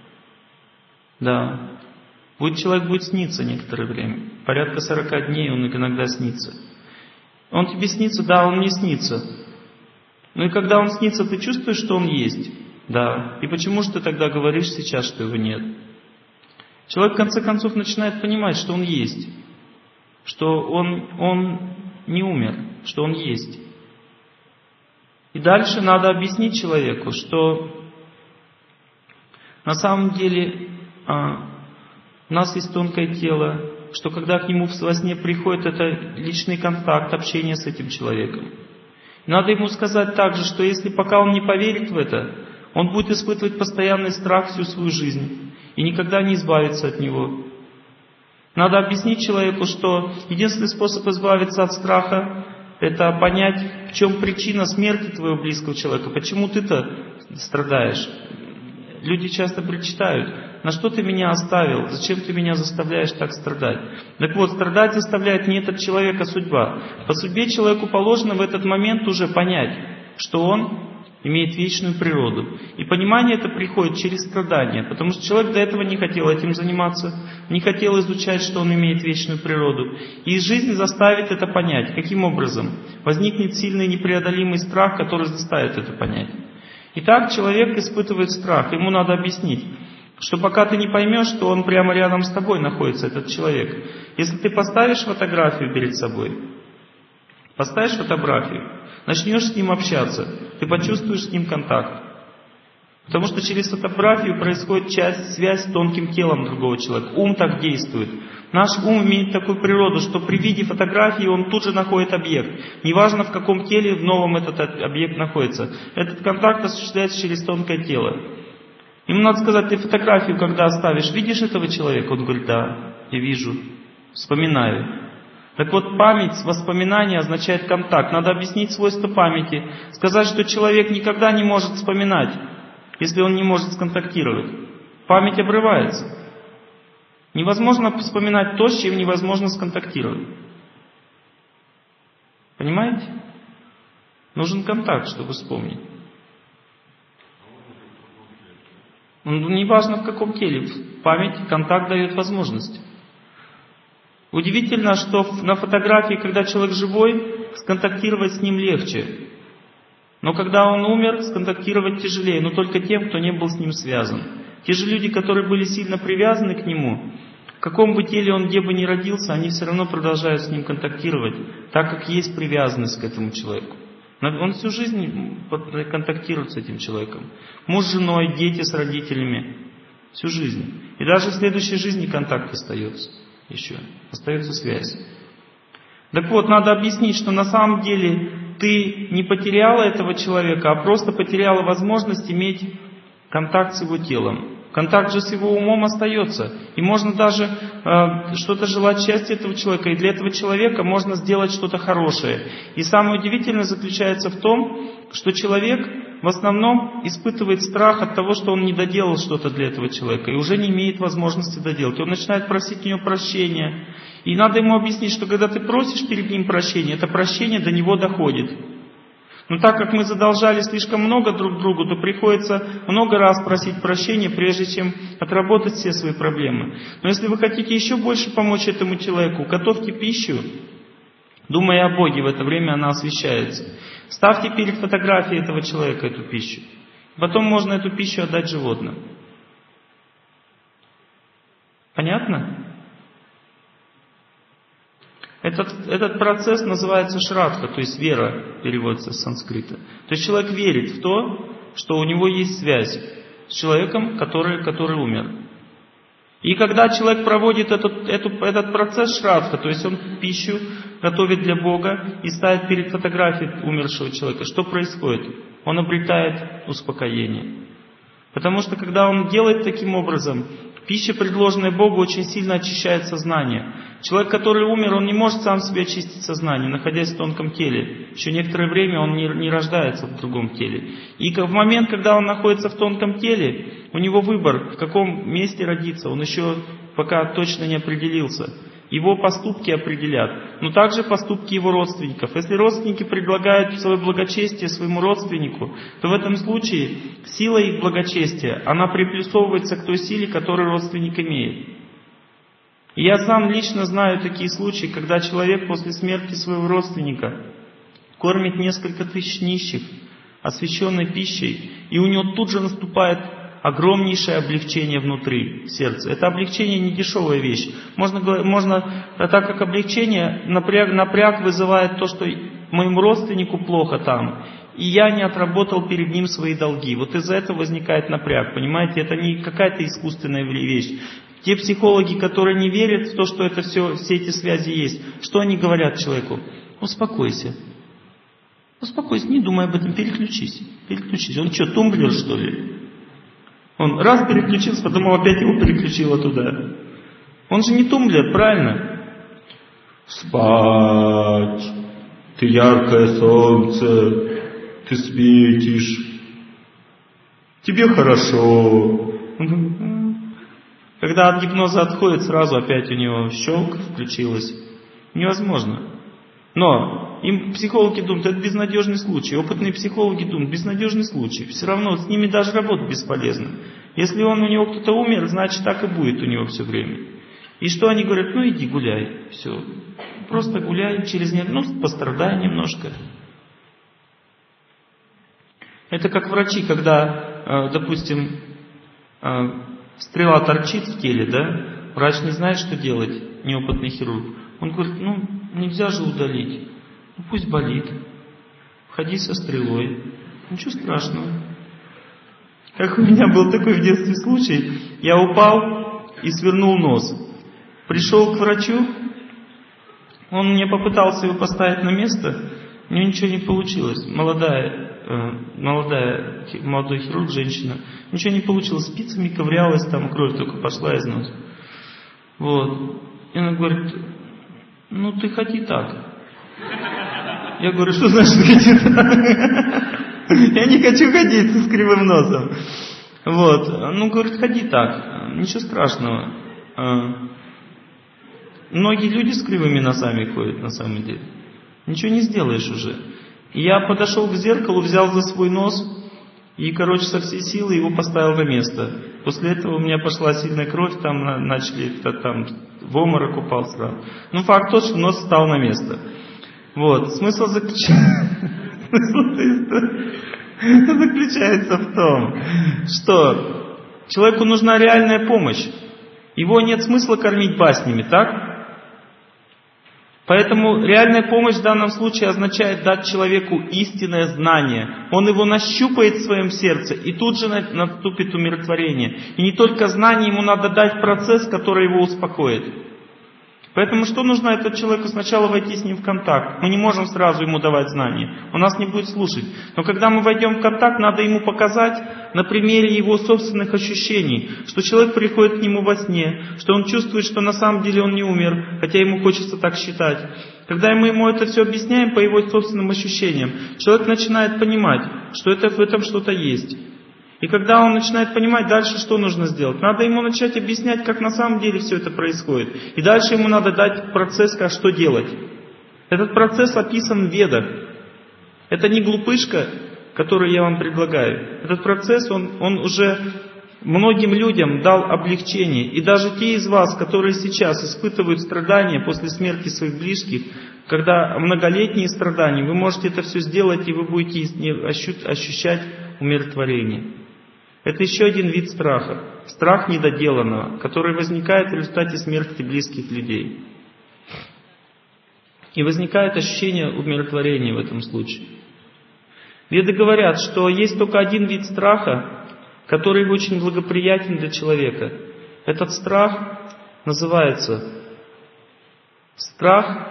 A: Да. Человек будет сниться некоторое время. Порядка 40 дней он иногда снится. Он тебе снится? Да, он мне снится. Ну и когда он снится, ты чувствуешь, что он есть? Да. И почему же ты тогда говоришь сейчас, что его нет? Человек в конце концов начинает понимать, что он есть. Что он не умер, что он есть. И дальше надо объяснить человеку, что на самом деле у нас есть тонкое тело, что когда к нему во сне приходит, это личный контакт, общение с этим человеком. И надо ему сказать также, что если пока он не поверит в это, он будет испытывать постоянный страх всю свою жизнь и никогда не избавиться от него. Надо объяснить человеку, что единственный способ избавиться от страха — это понять, в чем причина смерти твоего близкого человека, почему ты-то страдаешь. Люди часто причитают, на что ты меня оставил, зачем ты меня заставляешь так страдать. Так вот, страдать заставляет не этот человек, а судьба. По судьбе человеку положено в этот момент уже понять, что он имеет вечную природу. И понимание это приходит через страдания, потому что человек до этого не хотел этим заниматься, не хотел изучать, что он имеет вечную природу. И жизнь заставит это понять. Каким образом? Возникнет сильный непреодолимый страх, который заставит это понять. Итак, человек испытывает страх, ему надо объяснить, что пока ты не поймешь, что он прямо рядом с тобой находится, этот человек. Если ты поставишь фотографию перед собой, поставишь фотографию, начнешь с ним общаться, ты почувствуешь с ним контакт. Потому что через фотографию происходит связь с тонким телом другого человека. Ум так действует. Наш ум имеет такую природу, что при виде фотографии он тут же находит объект. Неважно, в каком теле в новом этот объект находится. Этот контакт осуществляется через тонкое тело. Ему надо сказать, ты фотографию когда оставишь, видишь этого человека? Он говорит, да, я вижу, вспоминаю. Так вот, память, воспоминание означает контакт. Надо объяснить свойства памяти. Сказать, что человек никогда не может вспоминать, если он не может сконтактировать. Память обрывается. Невозможно вспоминать то, с чем невозможно сконтактировать. Понимаете? Нужен контакт, чтобы вспомнить. Неважно в каком теле. Память, контакт дает возможность. Удивительно, что на фотографии, когда человек живой, сконтактировать с ним легче. Но когда он умер, сконтактировать тяжелее, но только тем, кто не был с ним связан. Те же люди, которые были сильно привязаны к нему, в каком бы теле он где бы ни родился, они все равно продолжают с ним контактировать, так как есть привязанность к этому человеку. Он всю жизнь контактирует с этим человеком. Муж с женой, дети с родителями. Всю жизнь. И даже в следующей жизни контакт остается. Еще. Остается связь. Так вот, надо объяснить, что на самом деле ты не потеряла этого человека, а просто потеряла возможность иметь контакт с его телом. Контакт же с его умом остается. И можно даже что-то желать счастья этого человека. И для этого человека можно сделать что-то хорошее. И самое удивительное заключается в том, что человек в основном испытывает страх от того, что он не доделал что-то для этого человека. И уже не имеет возможности доделать. И он начинает просить у него прощения. И надо ему объяснить, что когда ты просишь перед ним прощения, это прощение до него доходит. Но так как мы задолжали слишком много друг другу, то приходится много раз просить прощения, прежде чем отработать все свои проблемы. Но если вы хотите еще больше помочь этому человеку, готовьте пищу, думая о Боге, в это время она освящается. Ставьте перед фотографией этого человека эту пищу. Потом можно эту пищу отдать животным. Понятно? Этот процесс называется шрадха, то есть вера, переводится с санскрита. То есть человек верит в то, что у него есть связь с человеком, который умер. И когда человек проводит этот процесс шрадха, то есть он пищу готовит для Бога и ставит перед фотографией умершего человека, что происходит? Он обретает успокоение. Потому что когда он делает таким образом, пища, предложенная Богу, очень сильно очищает сознание. Человек, который умер, он не может сам себе очистить сознание, находясь в тонком теле. Еще некоторое время он не рождается в другом теле. И в момент, когда он находится в тонком теле, у него выбор, в каком месте родиться. Он еще пока точно не определился. Его поступки определят, но также поступки его родственников. Если родственники предлагают свое благочестие своему родственнику, то в этом случае сила их благочестия, она приплюсовывается к той силе, которую родственник имеет. И я сам лично знаю такие случаи, когда человек после смерти своего родственника кормит несколько тысяч нищих освященной пищей, и у него тут же наступает огромнейшее облегчение внутри сердца. Это облегчение не дешевая вещь. Так как облегчение, напряг вызывает то, что моему родственнику плохо там, и я не отработал перед ним свои долги. Вот из-за этого возникает напряг, понимаете? Это не какая-то искусственная вещь. Те психологи, которые не верят в то, что это все эти связи есть, что они говорят человеку? Успокойся. Успокойся, не думай об этом, переключись. Он что, тумблер, что ли? Он раз переключился, потом опять его переключило туда. Он же не тумблер, правильно? Спать. Ты яркое солнце. Ты светишь. Тебе хорошо. Когда от гипноза отходит, сразу опять у него щелк включилась. Невозможно. Но им психологи думают, это безнадежный случай. Опытные психологи думают, безнадежный случай. Все равно с ними даже работать бесполезно. Если у него кто-то умер, значит так и будет у него все время. И что они говорят? Ну иди гуляй. Все. Просто гуляй через пострадай немножко. Это как врачи, когда, допустим, стрела торчит в теле, да? Врач не знает, что делать, неопытный хирург. Он говорит, нельзя же удалить. Пусть болит. Ходи со стрелой. Ничего страшного. Как у меня был такой в детстве случай. Я упал и свернул нос. Пришел к врачу. Он мне попытался его поставить на место. У него ничего не получилось. Молодой хирург, женщина. Ничего не получилось. Спицами ковырялась, там кровь только пошла из носа. Вот. И она говорит, ты ходи так. Я говорю, что значит ходи так? Я не хочу ходить с кривым носом. Вот. Говорит, ходи так. Ничего страшного. Многие люди с кривыми носами ходят на самом деле. Ничего не сделаешь уже. И я подошел к зеркалу, взял за свой нос и, со всей силы его поставил на место. После этого у меня пошла сильная кровь, там начали в обморок упал сразу. Факт тот, что нос встал на место. Вот. Смысл заключается в том, что человеку нужна реальная помощь. Его нет смысла кормить баснями, так? Поэтому реальная помощь в данном случае означает дать человеку истинное знание. Он его нащупает в своем сердце, и тут же наступит умиротворение. И не только знание, ему надо дать процесс, который его успокоит. Поэтому что нужно этому человеку? Сначала войти с ним в контакт. Мы не можем сразу ему давать знания. Он нас не будет слушать. Но когда мы войдем в контакт, надо ему показать на примере его собственных ощущений, что человек приходит к нему во сне, что он чувствует, что на самом деле он не умер, хотя ему хочется так считать. Когда мы ему это все объясняем по его собственным ощущениям, человек начинает понимать, что в этом что-то есть. И когда он начинает понимать, дальше что нужно сделать? Надо ему начать объяснять, как на самом деле все это происходит. И дальше ему надо дать процесс, как что делать. Этот процесс описан в Ведах. Это не глупышка, которую я вам предлагаю. Этот процесс, он уже многим людям дал облегчение. И даже те из вас, которые сейчас испытывают страдания после смерти своих близких, когда многолетние страдания, вы можете это все сделать, и вы будете ощущать умиротворение. Это еще один вид страха. Страх недоделанного, который возникает в результате смерти близких людей. И возникает ощущение умиротворения в этом случае. Веды говорят, что есть только один вид страха, который очень благоприятен для человека. Этот страх называется страх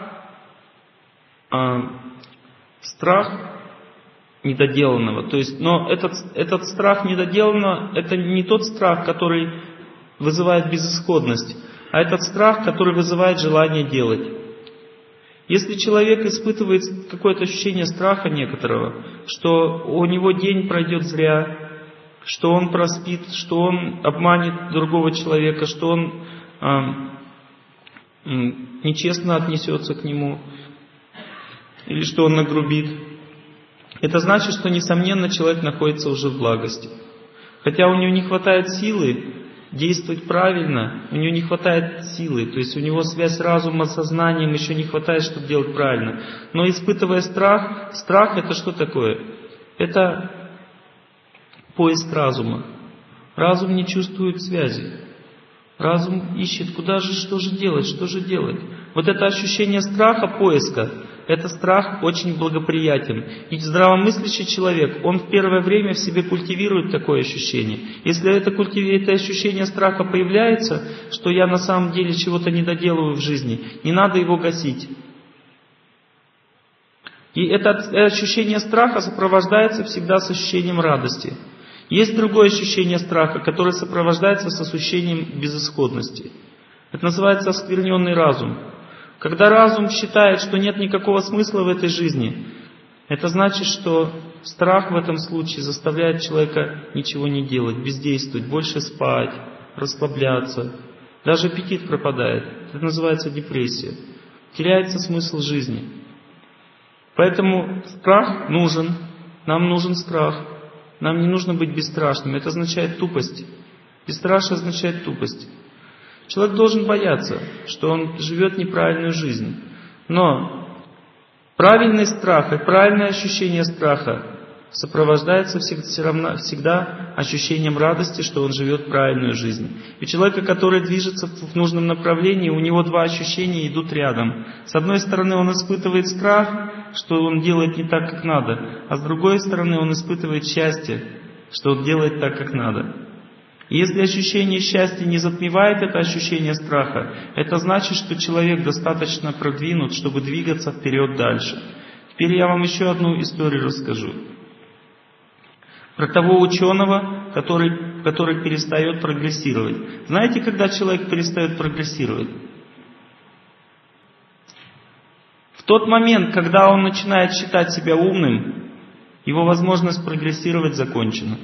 A: недоделанного. То есть, но этот страх недоделанного, это не тот страх, который вызывает безысходность, а этот страх, который вызывает желание делать. Если человек испытывает какое-то ощущение страха некоторого, что у него день пройдет зря, что он проспит, что он обманет другого человека, что он нечестно отнесется к нему, или что он нагрубит, это значит, что, несомненно, человек находится уже в благости. Хотя у него не хватает силы действовать правильно, у него не хватает силы, то есть у него связь разума с сознанием еще не хватает, чтобы делать правильно. Но испытывая страх это что такое? Это поиск разума. Разум не чувствует связи. Разум ищет, куда же, что же делать. Вот это ощущение страха, поиска, это страх очень благоприятен. И здравомыслящий человек, он в первое время в себе культивирует такое ощущение. Если это ощущение страха появляется, что я на самом деле чего-то не доделываю в жизни, не надо его гасить. И это ощущение страха сопровождается всегда с ощущением радости. Есть другое ощущение страха, которое сопровождается с ощущением безысходности. Это называется оскверненный разум. Когда разум считает, что нет никакого смысла в этой жизни, это значит, что страх в этом случае заставляет человека ничего не делать, бездействовать, больше спать, расслабляться. Даже аппетит пропадает. Это называется депрессия. Теряется смысл жизни. Поэтому страх нужен. Нам нужен страх. Нам не нужно быть бесстрашными. Это означает тупость. Бесстрашие означает тупость. Человек должен бояться, что он живет неправильную жизнь. Но правильный страх и правильное ощущение страха сопровождается всегда ощущением радости, что он живет правильную жизнь. И человека, который движется в нужном направлении, у него два ощущения идут рядом. С одной стороны, он испытывает страх, что он делает не так, как надо, а с другой стороны, он испытывает счастье, что он делает так, как надо. И если ощущение счастья не затмевает это ощущение страха, это значит, что человек достаточно продвинут, чтобы двигаться вперед дальше. Теперь я вам еще одну историю расскажу. Про того ученого, который перестает прогрессировать. Знаете, когда человек перестает прогрессировать? В тот момент, когда он начинает считать себя умным, его возможность прогрессировать закончена.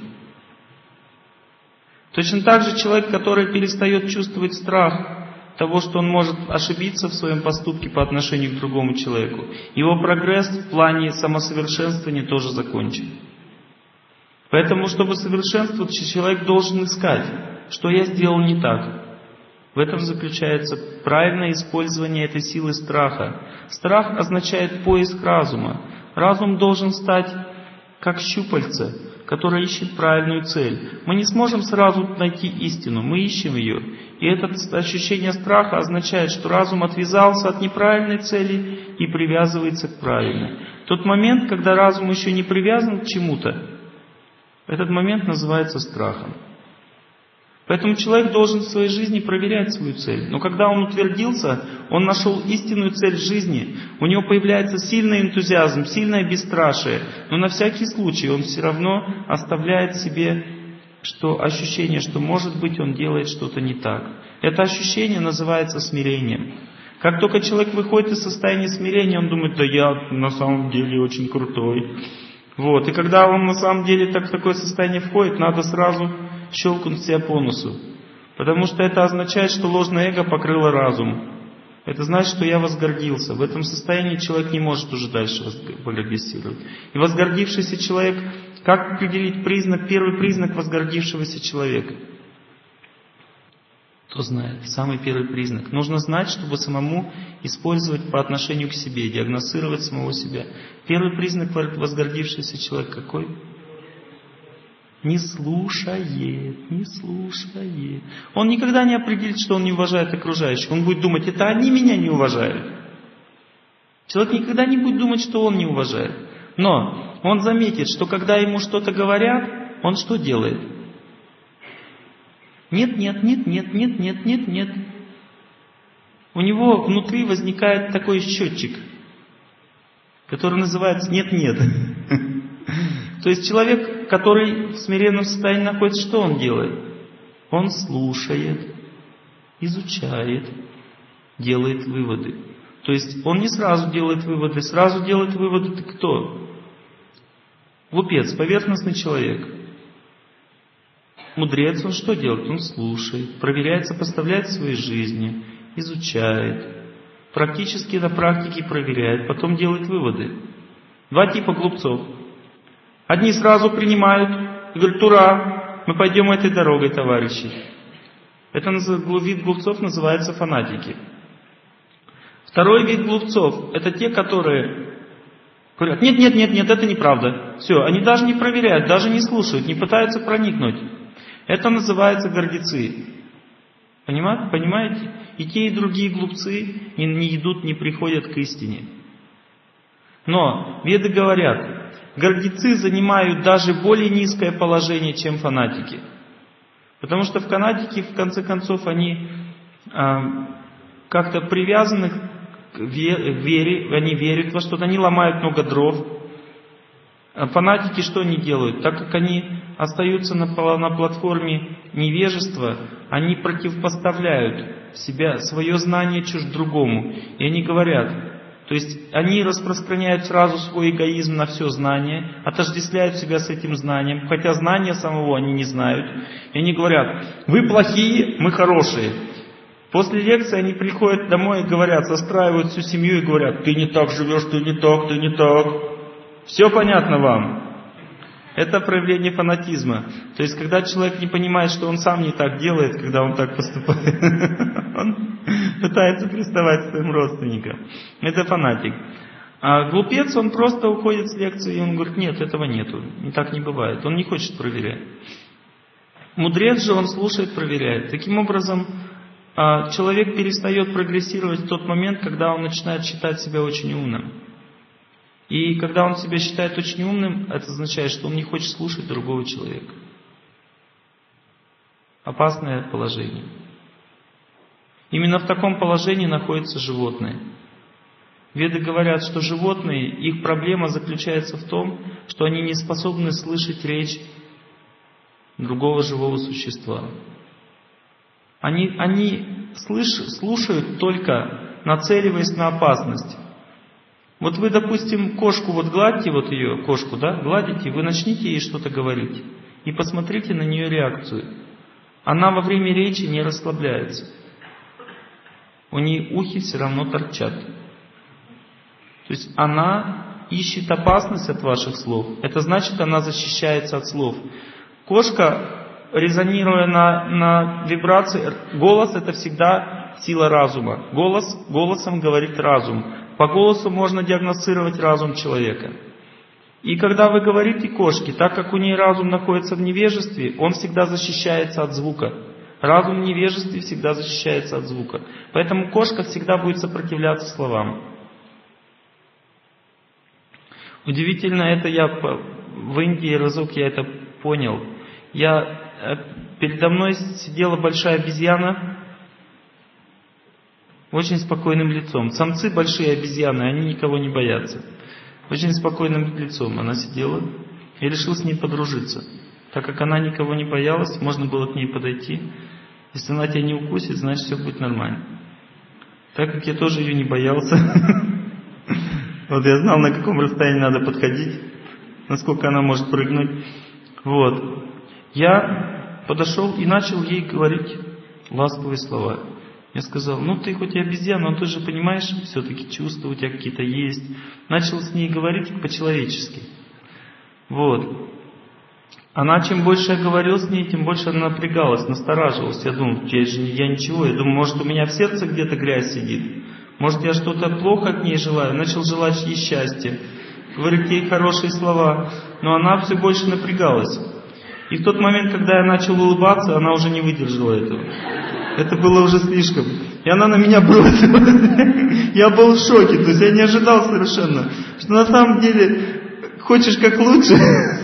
A: Точно так же человек, который перестает чувствовать страх того, что он может ошибиться в своем поступке по отношению к другому человеку, его прогресс в плане самосовершенствования тоже закончен. Поэтому, чтобы совершенствоваться, человек должен искать, что я сделал не так. В этом заключается правильное использование этой силы страха. Страх означает поиск разума. Разум должен стать как щупальце, которое ищет правильную цель. Мы не сможем сразу найти истину, мы ищем ее. И это ощущение страха означает, что разум отвязался от неправильной цели и привязывается к правильной. Тот момент, когда разум еще не привязан к чему-то, этот момент называется страхом. Поэтому человек должен в своей жизни проверять свою цель. Но когда он утвердился, он нашел истинную цель жизни, у него появляется сильный энтузиазм, сильное бесстрашие. Но на всякий случай он все равно оставляет себе ощущение, что может быть он делает что-то не так. Это ощущение называется смирением. Как только человек выходит из состояния смирения, он думает, да я на самом деле очень крутой. И когда он на самом деле в такое состояние входит, надо сразу щелкнуть себя по носу. Потому что это означает, что ложное эго покрыло разум. Это значит, что я возгордился. В этом состоянии человек не может уже дальше прогрессировать. И возгордившийся человек, как определить первый признак возгордившегося человека? Кто знает? Самый первый признак. Нужно знать, чтобы самому использовать по отношению к себе, диагностировать самого себя. Первый признак возгордившегося человека какой? Не слушает. Он никогда не определит, что он не уважает окружающих. Он будет думать, это они меня не уважают. Человек никогда не будет думать, что он не уважает. Но он заметит, что когда ему что-то говорят, он что делает? Нет, нет, нет, нет, нет, нет, нет, нет. У него внутри возникает такой счетчик, который называется «нет-нет». То есть человек, который в смиренном состоянии находится, что он делает? Он слушает, изучает, делает выводы. То есть он не сразу делает выводы. Сразу делает выводы ты кто? Глупец, поверхностный человек. Мудрец, он что делает? Он слушает, проверяет, сопоставляет в своей жизни, изучает, практически на практике проверяет, потом делает выводы. Два типа глупцов. Одни сразу принимают и говорят: ура, мы пойдем этой дорогой, товарищи. Это вид глупцов называется фанатики. Второй вид глупцов — это те, которые говорят: нет, нет, нет, нет, это неправда. Все, они даже не проверяют, даже не слушают, не пытаются проникнуть. Это называется гордецы. Понимаете? И те, и другие глупцы не идут, не приходят к истине. Но веды говорят, гордецы занимают даже более низкое положение, чем фанатики. Потому что фанатики, в конце концов, они как-то привязаны к вере, они верят во что-то, они ломают много дров. А фанатики что они делают? Так как они остаются на платформе невежества, они противопоставляют себя, свое знание другому. И они говорят, то есть они распространяют сразу свой эгоизм на все знание, отождествляют себя с этим знанием, хотя знания самого они не знают. И они говорят: вы плохие, мы хорошие. После лекции они приходят домой и говорят, состраивают всю семью и говорят: ты не так живешь, ты не так, ты не так. Все понятно вам? Это проявление фанатизма. То есть, когда человек не понимает, что он сам не так делает, когда он так поступает, он пытается приставать к своим родственникам. Это фанатик. А глупец, он просто уходит с лекции, и он говорит: нет, этого нету, так не бывает. Он не хочет проверять. Мудрец же, он слушает, проверяет. Таким образом, человек перестает прогрессировать в тот момент, когда он начинает считать себя очень умным. И когда он себя считает очень умным, это означает, что он не хочет слушать другого человека. Опасное положение. Именно в таком положении находятся животные. Веды говорят, что животные, их проблема заключается в том, что они не способны слышать речь другого живого существа. Они слушают только нацеливаясь на опасность. Вот вы, допустим, кошку гладьте, ее, кошку, гладите, вы начните ей что-то говорить. И посмотрите на нее реакцию. Она во время речи не расслабляется. У нее ухи все равно торчат. То есть она ищет опасность от ваших слов. Это значит, она защищается от слов. Кошка, резонируя на вибрации, голос — это всегда сила разума. Голосом говорит разум. По голосу можно диагностировать разум человека. И когда вы говорите кошке, так как у нее разум находится в невежестве, он всегда защищается от звука. Разум в невежестве всегда защищается от звука. Поэтому кошка всегда будет сопротивляться словам. Удивительно, это я в Индии разок я это понял. Передо мной сидела большая обезьяна, очень спокойным лицом. Самцы большие обезьяны, они никого не боятся. Очень спокойным лицом она сидела. Я решил с ней подружиться. Так как она никого не боялась, можно было к ней подойти. Если она тебя не укусит, значит все будет нормально. Так как я тоже ее не боялся, вот я знал, на каком расстоянии надо подходить, насколько она может прыгнуть. Вот. Я подошел и начал ей говорить ласковые слова. Я сказал: ну ты хоть и обезьяна, но ты же понимаешь, все-таки чувства у тебя какие-то есть. Начал с ней говорить по-человечески. Вот. Она, чем больше я говорил с ней, тем больше она напрягалась, настораживалась. Я думал, я ничего. Я думаю, может у меня в сердце где-то грязь сидит. Может я что-то плохо от ней желаю. Начал желать ей счастья, говорить ей хорошие слова. Но она все больше напрягалась. И в тот момент, когда я начал улыбаться, она уже не выдержала этого. Это было уже слишком. И она на меня бросилась. Я был в шоке. То есть я не ожидал совершенно, что на самом деле хочешь как лучше,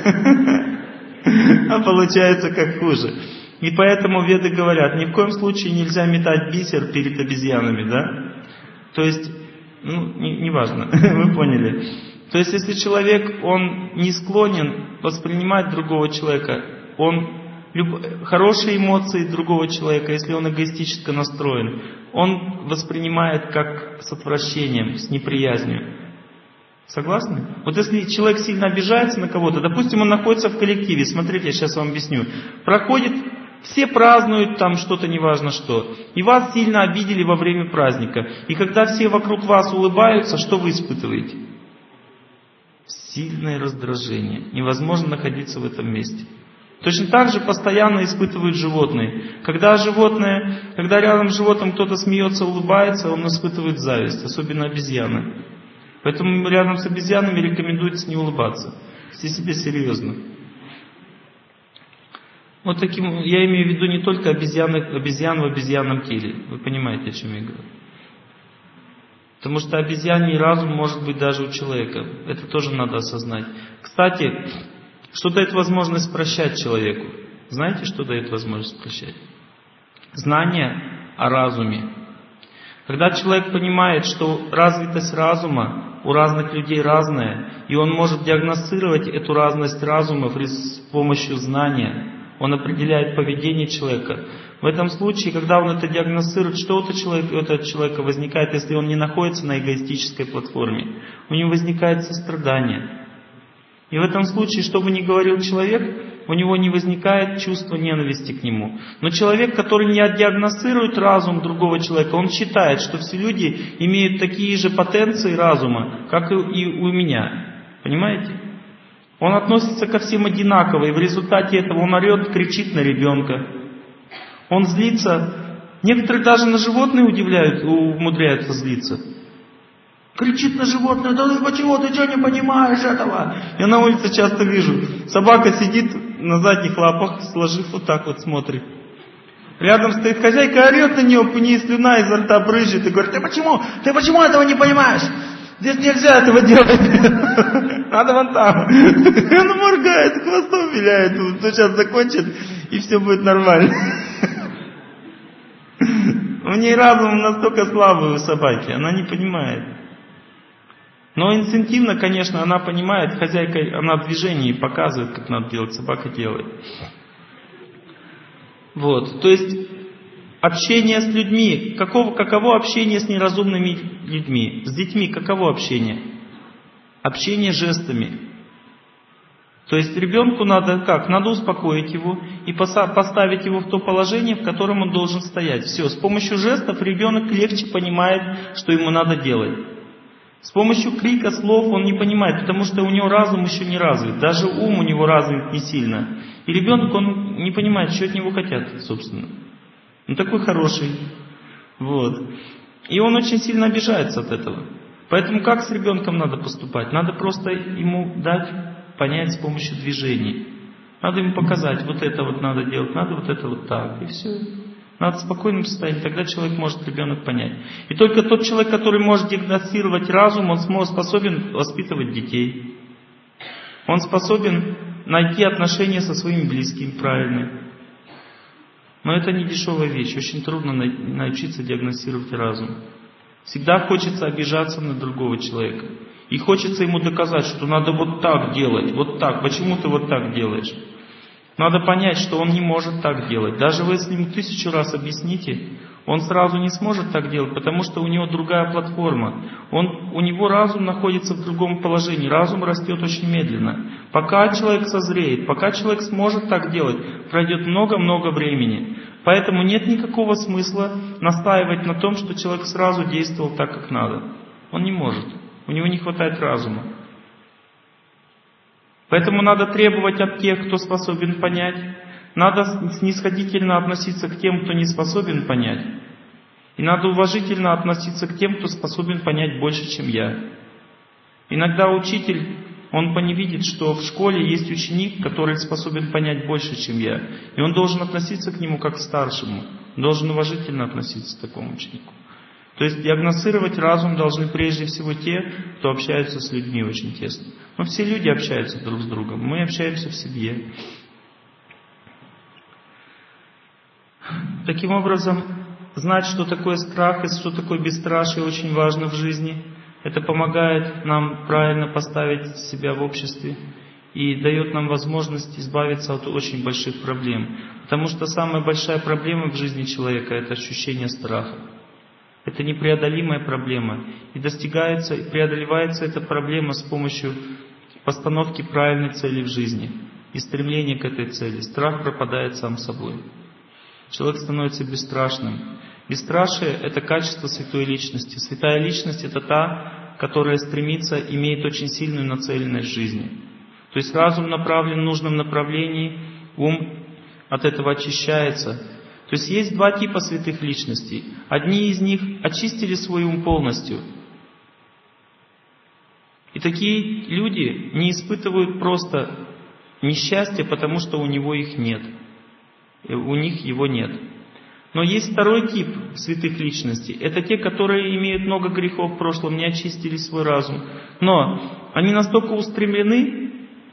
A: а получается как хуже. И поэтому веды говорят, ни в коем случае нельзя метать бисер перед обезьянами, да? То есть, неважно, вы поняли. То есть, если человек, он не склонен воспринимать другого человека, хорошие эмоции другого человека, если он эгоистически настроен, он воспринимает как с отвращением, с неприязнью. Согласны? Вот если человек сильно обижается на кого-то, допустим, он находится в коллективе, смотрите, я сейчас вам объясню, проходит, все празднуют там что-то, неважно что, и вас сильно обидели во время праздника, и когда все вокруг вас улыбаются, что вы испытываете? Сильное раздражение, невозможно находиться в этом месте. Точно так же постоянно испытывают животные. Когда рядом с животным кто-то смеется, улыбается, он испытывает зависть, особенно обезьяны. Поэтому рядом с обезьянами рекомендуется не улыбаться. Вести себя серьезно. Вот таким, я имею в виду не только обезьян в обезьянном теле. Вы понимаете, о чем я говорю. Потому что обезьяний разум может быть даже у человека. Это тоже надо осознать. Кстати, что дает возможность прощать человеку? Знаете, что дает возможность прощать? Знание о разуме. Когда человек понимает, что развитость разума у разных людей разная, и он может диагностировать эту разность разума с помощью знания, он определяет поведение человека. В этом случае, когда он это диагностирует, что у этого человека возникает, если он не находится на эгоистической платформе? У него возникает сострадание. И в этом случае, что бы ни говорил человек, у него не возникает чувства ненависти к нему. Но человек, который не диагностирует разум другого человека, он считает, что все люди имеют такие же потенции разума, как и у меня. Понимаете? Он относится ко всем одинаково, и в результате этого он орет, кричит на ребенка. Он злится. Некоторые даже на животные умудряются злиться. Кричит на животное: да ты почему, ты что не понимаешь этого? Я на улице часто вижу, собака сидит на задних лапах, сложив вот так вот, смотрит. Рядом стоит хозяйка, орет на нее, у нее слюна изо рта брызжет, и говорит: ты почему этого не понимаешь? Здесь нельзя этого делать. Надо вон там. Он моргает, хвостом виляет, он сейчас закончит, и все будет нормально. У нее разум настолько слабый у собаки, она не понимает. Но инстинктивно, конечно, она понимает, хозяйка, она в движении показывает, как надо делать, собака делает. Вот, то есть общение с людьми, каково общение с неразумными людьми? С детьми каково общение? Общение жестами. То есть ребенку надо как? Надо успокоить его и поставить его в то положение, в котором он должен стоять. Все, с помощью жестов ребенок легче понимает, что ему надо делать. С помощью крика, слов он не понимает, потому что у него разум еще не развит. Даже ум у него развит не сильно. И ребенок, он не понимает, что от него хотят, собственно. Он такой хороший. Вот. И он очень сильно обижается от этого. Поэтому как с ребенком надо поступать? Надо просто ему дать понять с помощью движений. Надо ему показать, вот это вот надо делать, надо вот это вот так. И все. Надо в спокойном состоянии, тогда ребенок понять. И только тот человек, который может диагностировать разум, он способен воспитывать детей. Он способен найти отношения со своими близкими правильные. Но это не дешевая вещь, очень трудно научиться диагностировать разум. Всегда хочется обижаться на другого человека. И хочется ему доказать, что надо вот так делать, вот так. Почему ты вот так делаешь? Надо понять, что он не может так делать. Даже вы, если ему 1000 раз объясните, он сразу не сможет так делать, потому что у него другая платформа. У него разум находится в другом положении. Разум растет очень медленно. Пока человек созреет, пока человек сможет так делать, пройдет много-много времени. Поэтому нет никакого смысла настаивать на том, что человек сразу действовал так, как надо. Он не может. У него не хватает разума. Поэтому надо требовать от тех, кто способен понять. Надо снисходительно относиться к тем, кто не способен понять. И надо уважительно относиться к тем, кто способен понять больше, чем я. Иногда учитель, он видит, что в школе есть ученик, который способен понять больше, чем я. И он должен относиться к нему как к старшему. Он должен уважительно относиться к такому ученику. То есть диагностировать разум должны прежде всего те, кто общается с людьми очень тесно. Но все люди общаются друг с другом, мы общаемся в семье. Таким образом, знать, что такое страх и что такое бесстрашие, очень важно в жизни. Это помогает нам правильно поставить себя в обществе и дает нам возможность избавиться от очень больших проблем. Потому что самая большая проблема в жизни человека – это ощущение страха. Это непреодолимая проблема. И достигается, и преодолевается эта проблема с помощью постановки правильной цели в жизни и стремления к этой цели. Страх пропадает сам собой. Человек становится бесстрашным. Бесстрашие – это качество святой личности. Святая личность – это та, которая стремится, имеет очень сильную нацеленность в жизни. То есть разум направлен в нужном направлении, ум от этого очищается. То есть есть два типа святых личностей. Одни из них очистили свой ум полностью. И такие люди не испытывают просто несчастья, потому что у него их нет. У них его нет. Но есть второй тип святых личностей. Это те, которые имеют много грехов в прошлом, не очистили свой разум. Но они настолько устремлены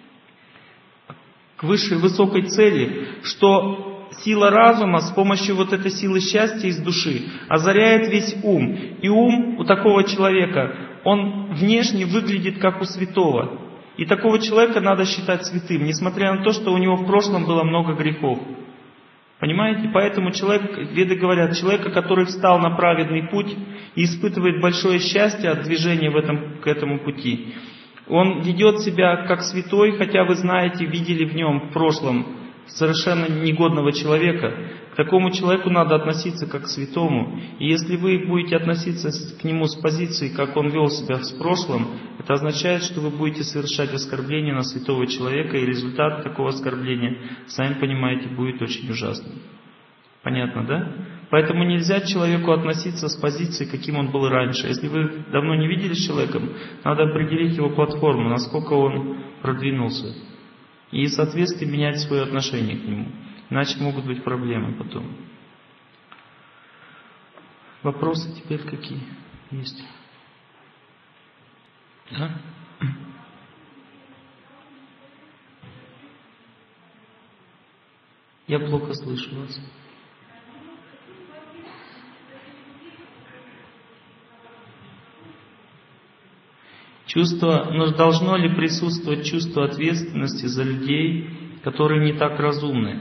A: к высшей, высокой цели, что сила разума с помощью вот этой силы счастья из души озаряет весь ум. И ум у такого человека, он внешне выглядит как у святого. И такого человека надо считать святым, несмотря на то, что у него в прошлом было много грехов. Понимаете? Поэтому человек, веды говорят, человека, который встал на праведный путь и испытывает большое счастье от движения к этому пути, он ведет себя как святой, хотя вы знаете, видели в нем в прошлом совершенно негодного человека. К такому человеку надо относиться как к святому. И если вы будете относиться к нему с позиции, как он вел себя в прошлом, это означает, что вы будете совершать оскорбление на святого человека, и результат такого оскорбления, сами понимаете, будет очень ужасным. Понятно, да? Поэтому нельзя к человеку относиться с позиции, каким он был раньше. Если вы давно не виделись с человеком, надо определить его платформу, насколько он продвинулся. И, в соответствии, менять свое отношение к нему. Иначе могут быть проблемы потом. Вопросы теперь какие есть? Да? Я плохо слышу вас. Но должно ли присутствовать чувство ответственности за людей, которые не так разумны?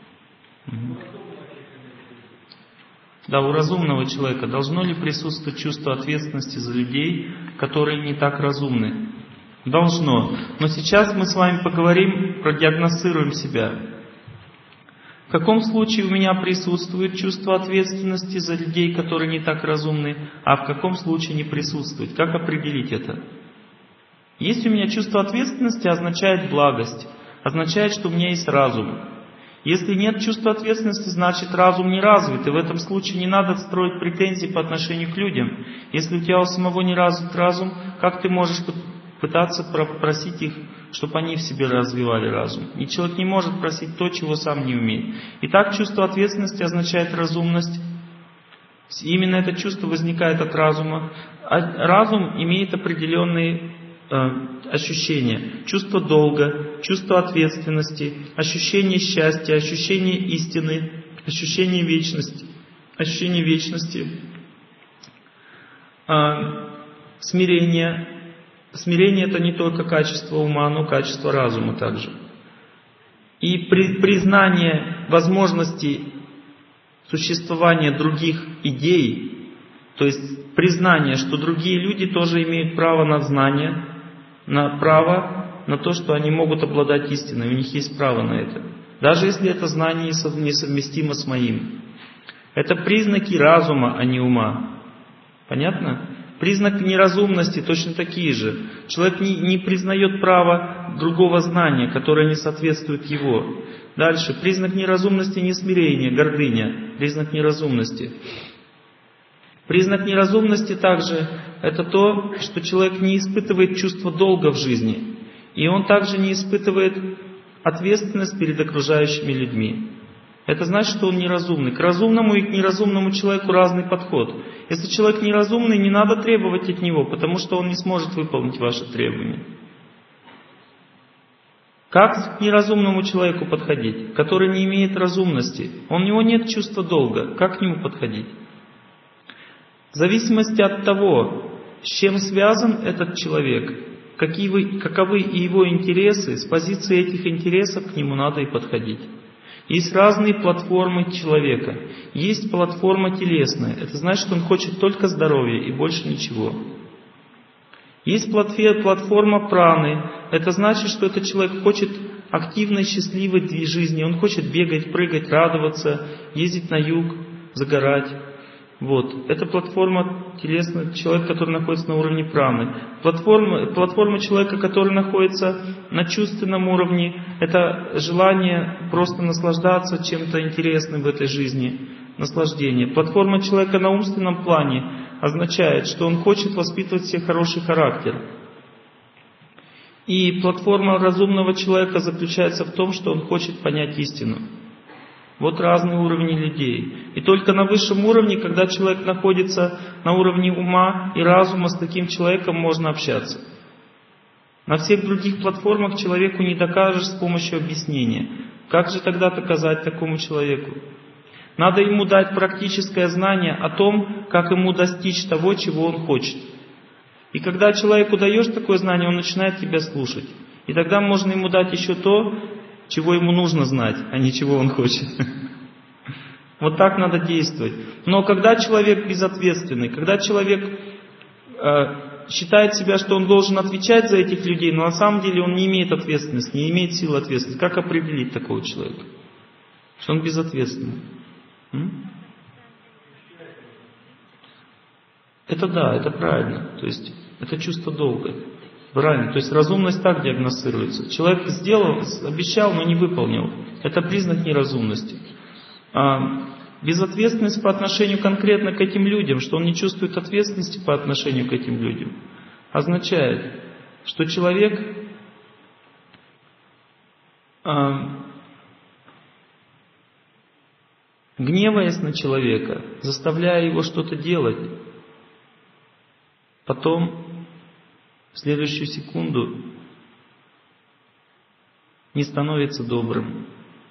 A: Да, у разумного человека должно ли присутствовать чувство ответственности за людей, которые не так разумны? Должно. Но сейчас мы с вами поговорим, продиагностируем себя. В каком случае у меня присутствует чувство ответственности за людей, которые не так разумны, а в каком случае не присутствует? Как определить это? Если у меня чувство ответственности, означает благость, означает, что у меня есть разум. Если нет чувства ответственности, значит разум не развит, и в этом случае не надо строить претензии по отношению к людям. Если у тебя у самого не развит разум, как ты можешь пытаться просить их, чтобы они в себе развивали разум? И человек не может просить то, чего сам не умеет. Итак, чувство ответственности означает разумность. Именно это чувство возникает от разума. Разум имеет определенные ощущения. Чувство долга, чувство ответственности, ощущение счастья, ощущение истины, ощущение вечности, смирение. Смирение — это не только качество ума, но качество разума также. И признание возможности существования других идей, то есть признание, что другие люди тоже имеют право на знание, на право на то, что они могут обладать истиной, у них есть право на это. Даже если это знание несовместимо с моим. Это признаки разума, а не ума. Понятно? Признак неразумности точно такие же. Человек не признает права другого знания, которое не соответствует его. Дальше. Признак неразумности — не смирение, гордыня. Признак неразумности. Признак неразумности также это то, что человек не испытывает чувство долга в жизни. И он также не испытывает ответственность перед окружающими людьми. Это значит, что он неразумный. К разумному и к неразумному человеку разный подход. Если человек неразумный, не надо требовать от него, потому что он не сможет выполнить ваши требования. Как к неразумному человеку подходить, который не имеет разумности? У него нет чувства долга. Как к нему подходить? В зависимости от того, с чем связан этот человек, каковы его интересы, с позиции этих интересов к нему надо и подходить. Есть разные платформы человека. Есть платформа телесная. Это значит, что он хочет только здоровья и больше ничего. Есть платформа праны. Это значит, что этот человек хочет активной, счастливой жизни. Он хочет бегать, прыгать, радоваться, ездить на юг, загорать. Вот. Это платформа телесная, человек, который находится на уровне праны. Платформа человека, который находится на чувственном уровне, это желание просто наслаждаться чем-то интересным в этой жизни, наслаждение. Платформа человека на умственном плане означает, что он хочет воспитывать в себе хороший характер. И платформа разумного человека заключается в том, что он хочет понять истину. Вот разные уровни людей. И только на высшем уровне, когда человек находится на уровне ума и разума, с таким человеком можно общаться. На всех других платформах человеку не докажешь с помощью объяснения. Как же тогда доказать такому человеку? Надо ему дать практическое знание о том, как ему достичь того, чего он хочет. И когда человеку даешь такое знание, он начинает тебя слушать. И тогда можно ему дать еще то, чего ему нужно знать, а не чего он хочет. Вот так надо действовать. Но когда человек безответственный, когда человек считает себя, что он должен отвечать за этих людей, но на самом деле он не имеет ответственности, не имеет силы ответственности, как определить такого человека? Что он безответственный? Это да, это правильно. То есть это чувство долга. Правильно. То есть разумность так диагностируется. Человек сделал, обещал, но не выполнил. Это признак неразумности. Безответственность по отношению конкретно к этим людям, что он не чувствует ответственности по отношению к этим людям, означает, что человек гневаясь на человека, заставляя его что-то делать, потом в следующую секунду не становится добрым.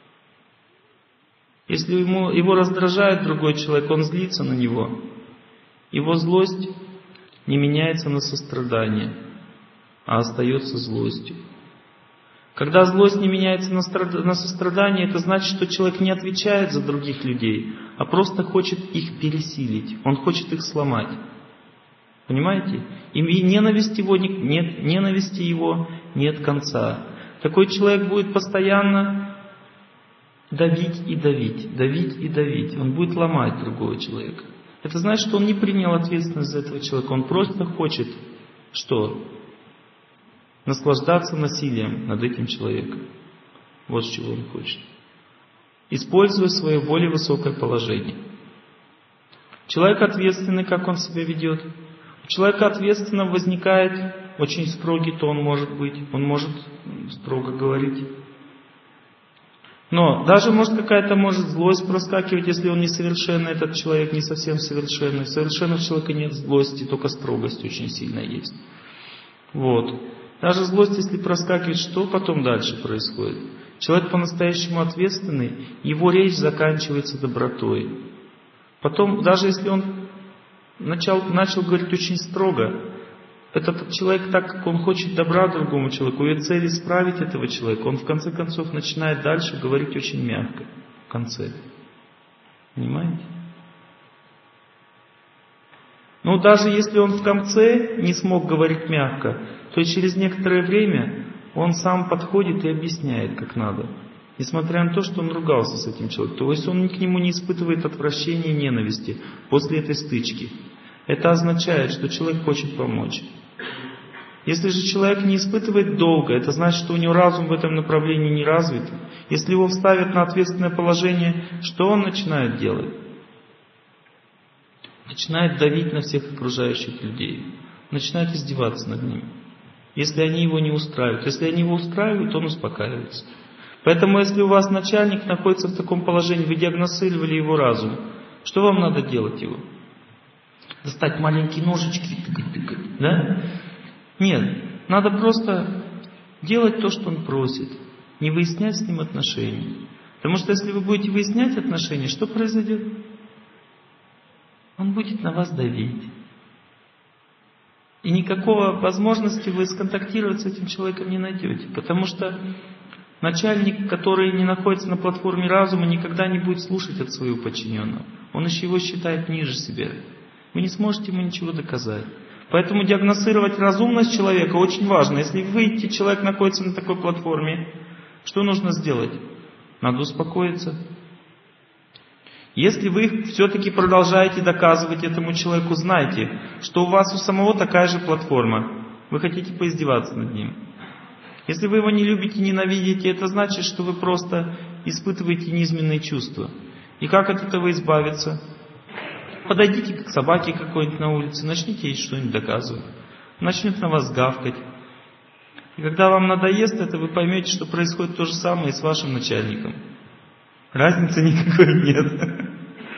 A: Если его раздражает другой человек, он злится на него, его злость не меняется на сострадание, а остается злостью. Когда злость не меняется на сострадание, это значит, что человек не отвечает за других людей, а просто хочет их пересилить, он хочет их сломать. Понимаете? И ненависти его нет конца. Такой человек будет постоянно давить и давить, давить и давить. Он будет ломать другого человека. Это значит, что он не принял ответственность за этого человека. Он просто хочет что? Наслаждаться насилием над этим человеком. Вот с чего он хочет. Используя свое более высокое положение. Человек ответственный, как он себя ведет. У человека ответственного возникает очень строгий тон, может быть. Он может строго говорить. Но даже какая-то злость проскакивать, если он несовершенный, этот человек не совсем совершенный. Совершенного человека нет злости, только строгость очень сильно есть. Вот. Даже злость, если проскакивает, что потом дальше происходит? Человек по-настоящему ответственный, его речь заканчивается добротой. Потом, даже если он начал говорить очень строго, этот человек, так как он хочет добра другому человеку, и цель исправить этого человека, он в конце концов начинает дальше говорить очень мягко. В конце. Понимаете? Но даже если он в конце не смог говорить мягко, то через некоторое время он сам подходит и объясняет, как надо. Несмотря на то, что он ругался с этим человеком. То есть он к нему не испытывает отвращения и ненависти после этой стычки. Это означает, что человек хочет помочь. Если же человек не испытывает долга, это значит, что у него разум в этом направлении не развит. Если его вставят на ответственное положение, что он начинает делать? Начинает давить на всех окружающих людей. Начинает издеваться над ними. Если они его не устраивают. Если они его устраивают, он успокаивается. Поэтому, если у вас начальник находится в таком положении, вы диагностировали его разум, что вам надо делать его? Достать маленькие ножички, тыкать, да? Нет, надо просто делать то, что он просит, не выяснять с ним отношения. Потому что если вы будете выяснять отношения, что произойдет? Он будет на вас давить. И никакого возможности вы сконтактировать с этим человеком не найдете. Потому что начальник, который не находится на платформе разума, никогда не будет слушать от своего подчиненного. Он еще его считает ниже себя. Вы не сможете ему ничего доказать. Поэтому диагностировать разумность человека очень важно. Если вы видите, человек находится на такой платформе, что нужно сделать? Надо успокоиться. Если вы все-таки продолжаете доказывать этому человеку, знайте, что у вас у самого такая же платформа. Вы хотите поиздеваться над ним. Если вы его не любите, ненавидите, это значит, что вы просто испытываете низменные чувства. И как от этого избавиться? Подойдите к собаке какой-нибудь на улице, начните ей что-нибудь доказывать. Начнет на вас гавкать. И когда вам надоест это, вы поймете, что происходит то же самое и с вашим начальником. Разницы никакой нет.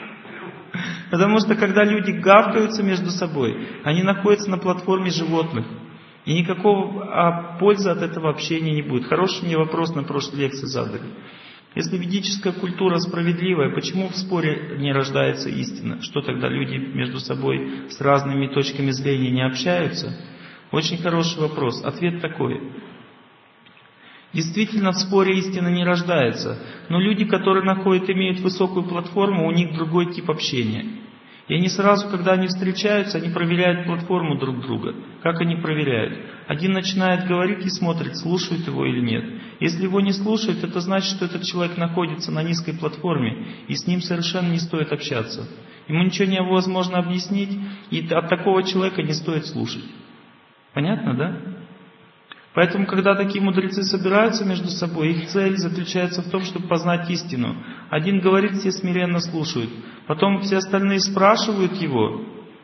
A: Потому что когда люди гавкаются между собой, они находятся на платформе животных. И никакого пользы от этого общения не будет. Хороший мне вопрос на прошлой лекции задали. Если ведическая культура справедливая, почему в споре не рождается истина? Что тогда люди между собой с разными точками зрения не общаются? Очень хороший вопрос. Ответ такой. Действительно, в споре истина не рождается. Но люди, которые имеют высокую платформу, у них другой тип общения. И они сразу, когда они встречаются, они проверяют платформу друг друга. Как они проверяют? Один начинает говорить и смотрит, слушают его или нет. Если его не слушают, это значит, что этот человек находится на низкой платформе, и с ним совершенно не стоит общаться. Ему ничего невозможно объяснить, и от такого человека не стоит слушать. Понятно, да? Поэтому, когда такие мудрецы собираются между собой, их цель заключается в том, чтобы познать истину. Один говорит, все смиренно слушают. Потом все остальные спрашивают его.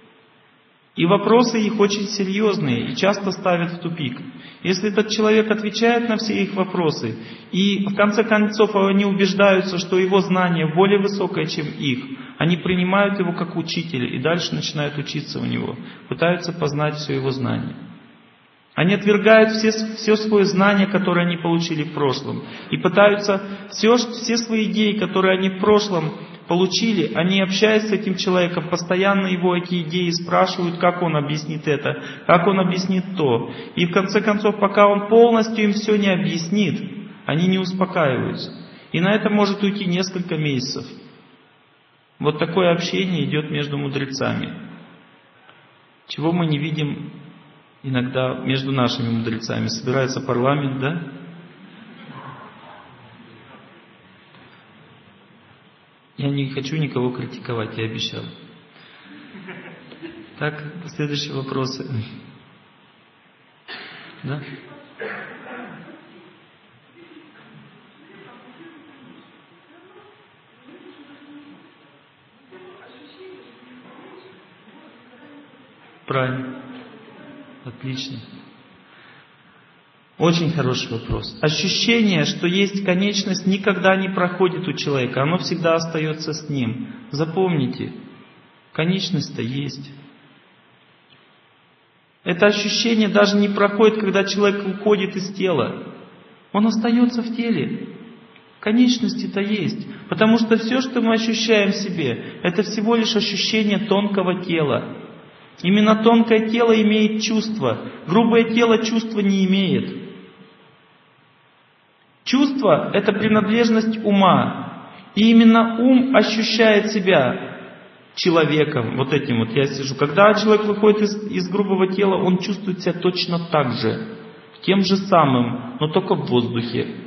A: И вопросы их очень серьезные и часто ставят в тупик. Если этот человек отвечает на все их вопросы, и в конце концов они убеждаются, что его знание более высокое, чем их, они принимают его как учителя и дальше начинают учиться у него, пытаются познать все его знание. Они отвергают все свое знание, которое они получили в прошлом. И пытаются все свои идеи, которые они в прошлом получили, они, общаясь с этим человеком, постоянно его эти идеи спрашивают, как он объяснит это, как он объяснит то. И в конце концов, пока он полностью им все не объяснит, они не успокаиваются. И на это может уйти несколько месяцев. Вот такое общение идет между мудрецами. Чего мы не видим иногда между нашими мудрецами. Собирается парламент, да? Я не хочу никого критиковать, я обещал. Так, следующие вопросы. Да? Правильно. Отлично. Очень хороший вопрос. Ощущение, что есть конечность, никогда не проходит у человека. Оно всегда остается с ним. Запомните, конечность-то есть. Это ощущение даже не проходит, когда человек уходит из тела. Он остается в теле. Конечности-то есть. Потому что все, что мы ощущаем в себе, это всего лишь ощущение тонкого тела. Именно тонкое тело имеет чувство. Грубое тело чувства не имеет. Чувство – это принадлежность ума. И именно ум ощущает себя человеком. Вот этим вот я сижу. Когда человек выходит из грубого тела, он чувствует себя точно так же. Тем же самым, но только в воздухе.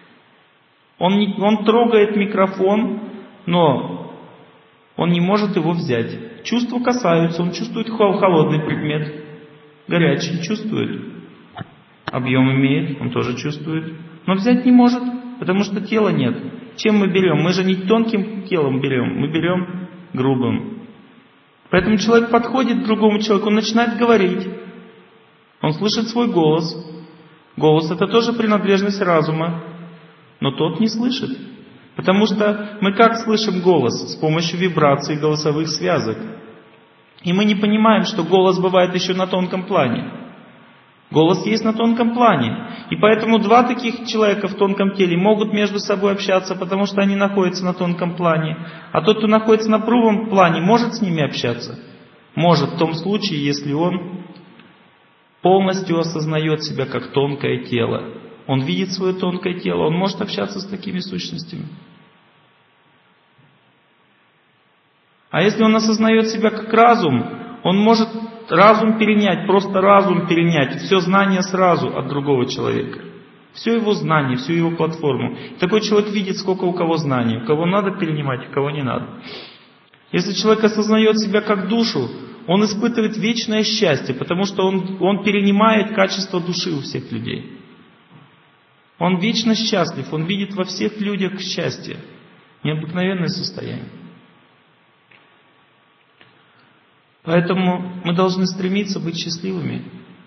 A: Он трогает микрофон, но он не может его взять. Чувства касаются, он чувствует холодный предмет, горячий чувствует, объем имеет, он тоже чувствует, но взять не может, потому что тела нет. Чем мы берем? Мы же не тонким телом берем, мы берем грубым. Поэтому человек подходит к другому человеку, он начинает говорить, он слышит свой голос. Голос — это тоже принадлежность разума, но тот не слышит. Потому что мы как слышим голос? С помощью вибраций голосовых связок. И мы не понимаем, что голос бывает еще на тонком плане. Голос есть на тонком плане. И поэтому два таких человека в тонком теле могут между собой общаться, потому что они находятся на тонком плане. А тот, кто находится на грубом плане, может с ними общаться? Может, в том случае, если он полностью осознает себя как тонкое тело. Он видит свое тонкое тело, он может общаться с такими сущностями. А если он осознает себя как разум, он может разум перенять, просто разум перенять, все знание сразу от другого человека. Все его знание, всю его платформу. Такой человек видит, сколько у кого знаний, у кого надо перенимать, у кого не надо. Если человек осознает себя как душу, он испытывает вечное счастье, потому что он перенимает качество души у всех людей. Он вечно счастлив, он видит во всех людях счастье. Необыкновенное состояние. Поэтому мы должны стремиться быть счастливыми.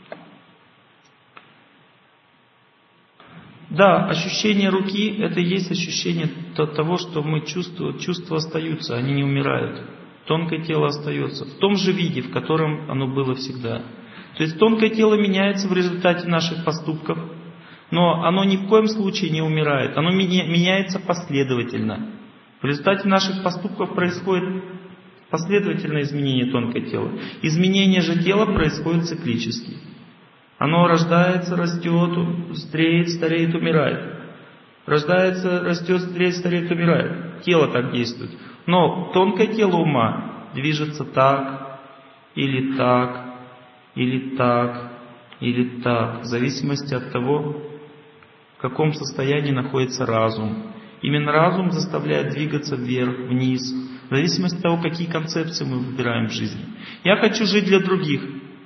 A: Да, ощущение руки — это и есть ощущение того, что мы чувствуем. Чувства остаются, они не умирают. Тонкое тело остается в том же виде, в котором оно было всегда. То есть тонкое тело меняется в результате наших поступков, но оно ни в коем случае не умирает. Оно меняется последовательно. В результате наших поступков происходит последовательное изменение тонкого тела. Изменение же тела происходит циклически. Оно рождается, растет, стареет, умирает. Рождается, растет, стареет, умирает. Тело так действует. Но тонкое тело ума движется так, или так, или так, или так, в зависимости от того, в каком состоянии находится разум. Именно разум заставляет двигаться вверх, вниз, в зависимости от того, какие концепции мы выбираем в жизни. Я хочу жить для других.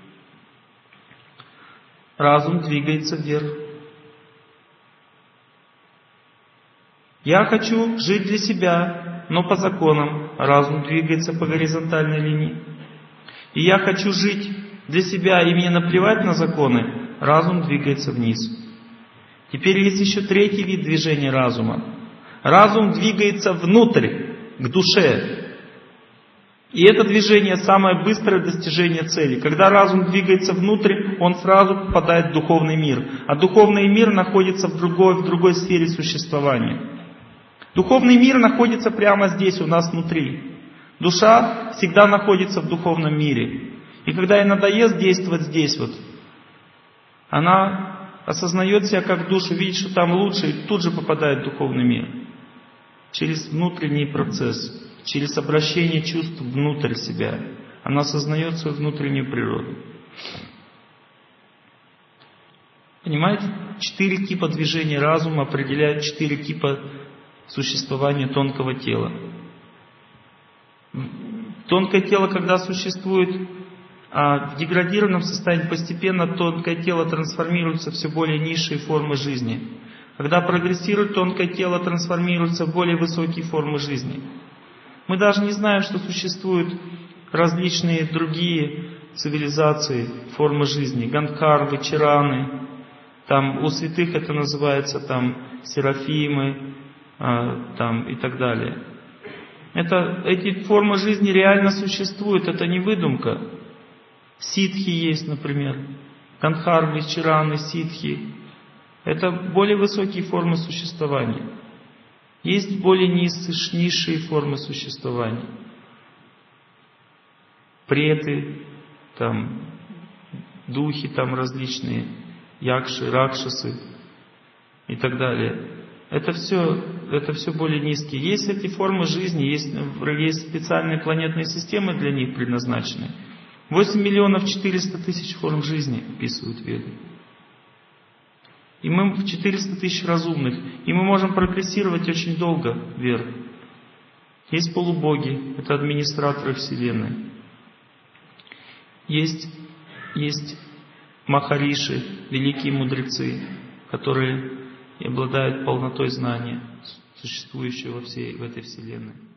A: Разум двигается вверх. Я хочу жить для себя, но по законам. Разум двигается по горизонтальной линии. И я хочу жить для себя, и мне наплевать на законы. Разум двигается вниз. Теперь есть еще третий вид движения разума. Разум двигается внутрь, к душе. И это движение самое быстрое достижение цели. Когда разум двигается внутрь, он сразу попадает в духовный мир. А духовный мир находится в другой сфере существования. Духовный мир находится прямо здесь, у нас внутри. Душа всегда находится в духовном мире. И когда ей надоест действовать здесь вот, она осознает себя как душу, видит, что там лучше, и тут же попадает в духовный мир. Через внутренний процесс, через обращение чувств внутрь себя. Она осознает свою внутреннюю природу. Понимаете? 4 типа движения разума определяют 4 типа существования тонкого тела. Тонкое тело, когда существует в деградированном состоянии, постепенно тонкое тело трансформируется в все более низшие формы жизни. Когда прогрессирует тонкое тело, трансформируется в более высокие формы жизни. Мы даже не знаем, что существуют различные другие цивилизации, формы жизни. Гандхарвы, чараны. Там у святых это называется серафимы и так далее. Эти формы жизни реально существуют, это не выдумка. Ситхи есть, например. Гандхарвы, чараны, ситхи. Это более высокие формы существования. Есть более низшие формы существования. Преты, духи различные, якши, ракшасы и так далее. Это все более низкие. Есть эти формы жизни, есть специальные планетные системы для них предназначены. 8 миллионов 400 тысяч форм жизни описывают Веды. И мы в 400 тысяч разумных. И мы можем прогрессировать очень долго вверх. Есть полубоги, это администраторы Вселенной. Есть махариши, великие мудрецы, которые обладают полнотой знания, существующего в этой Вселенной.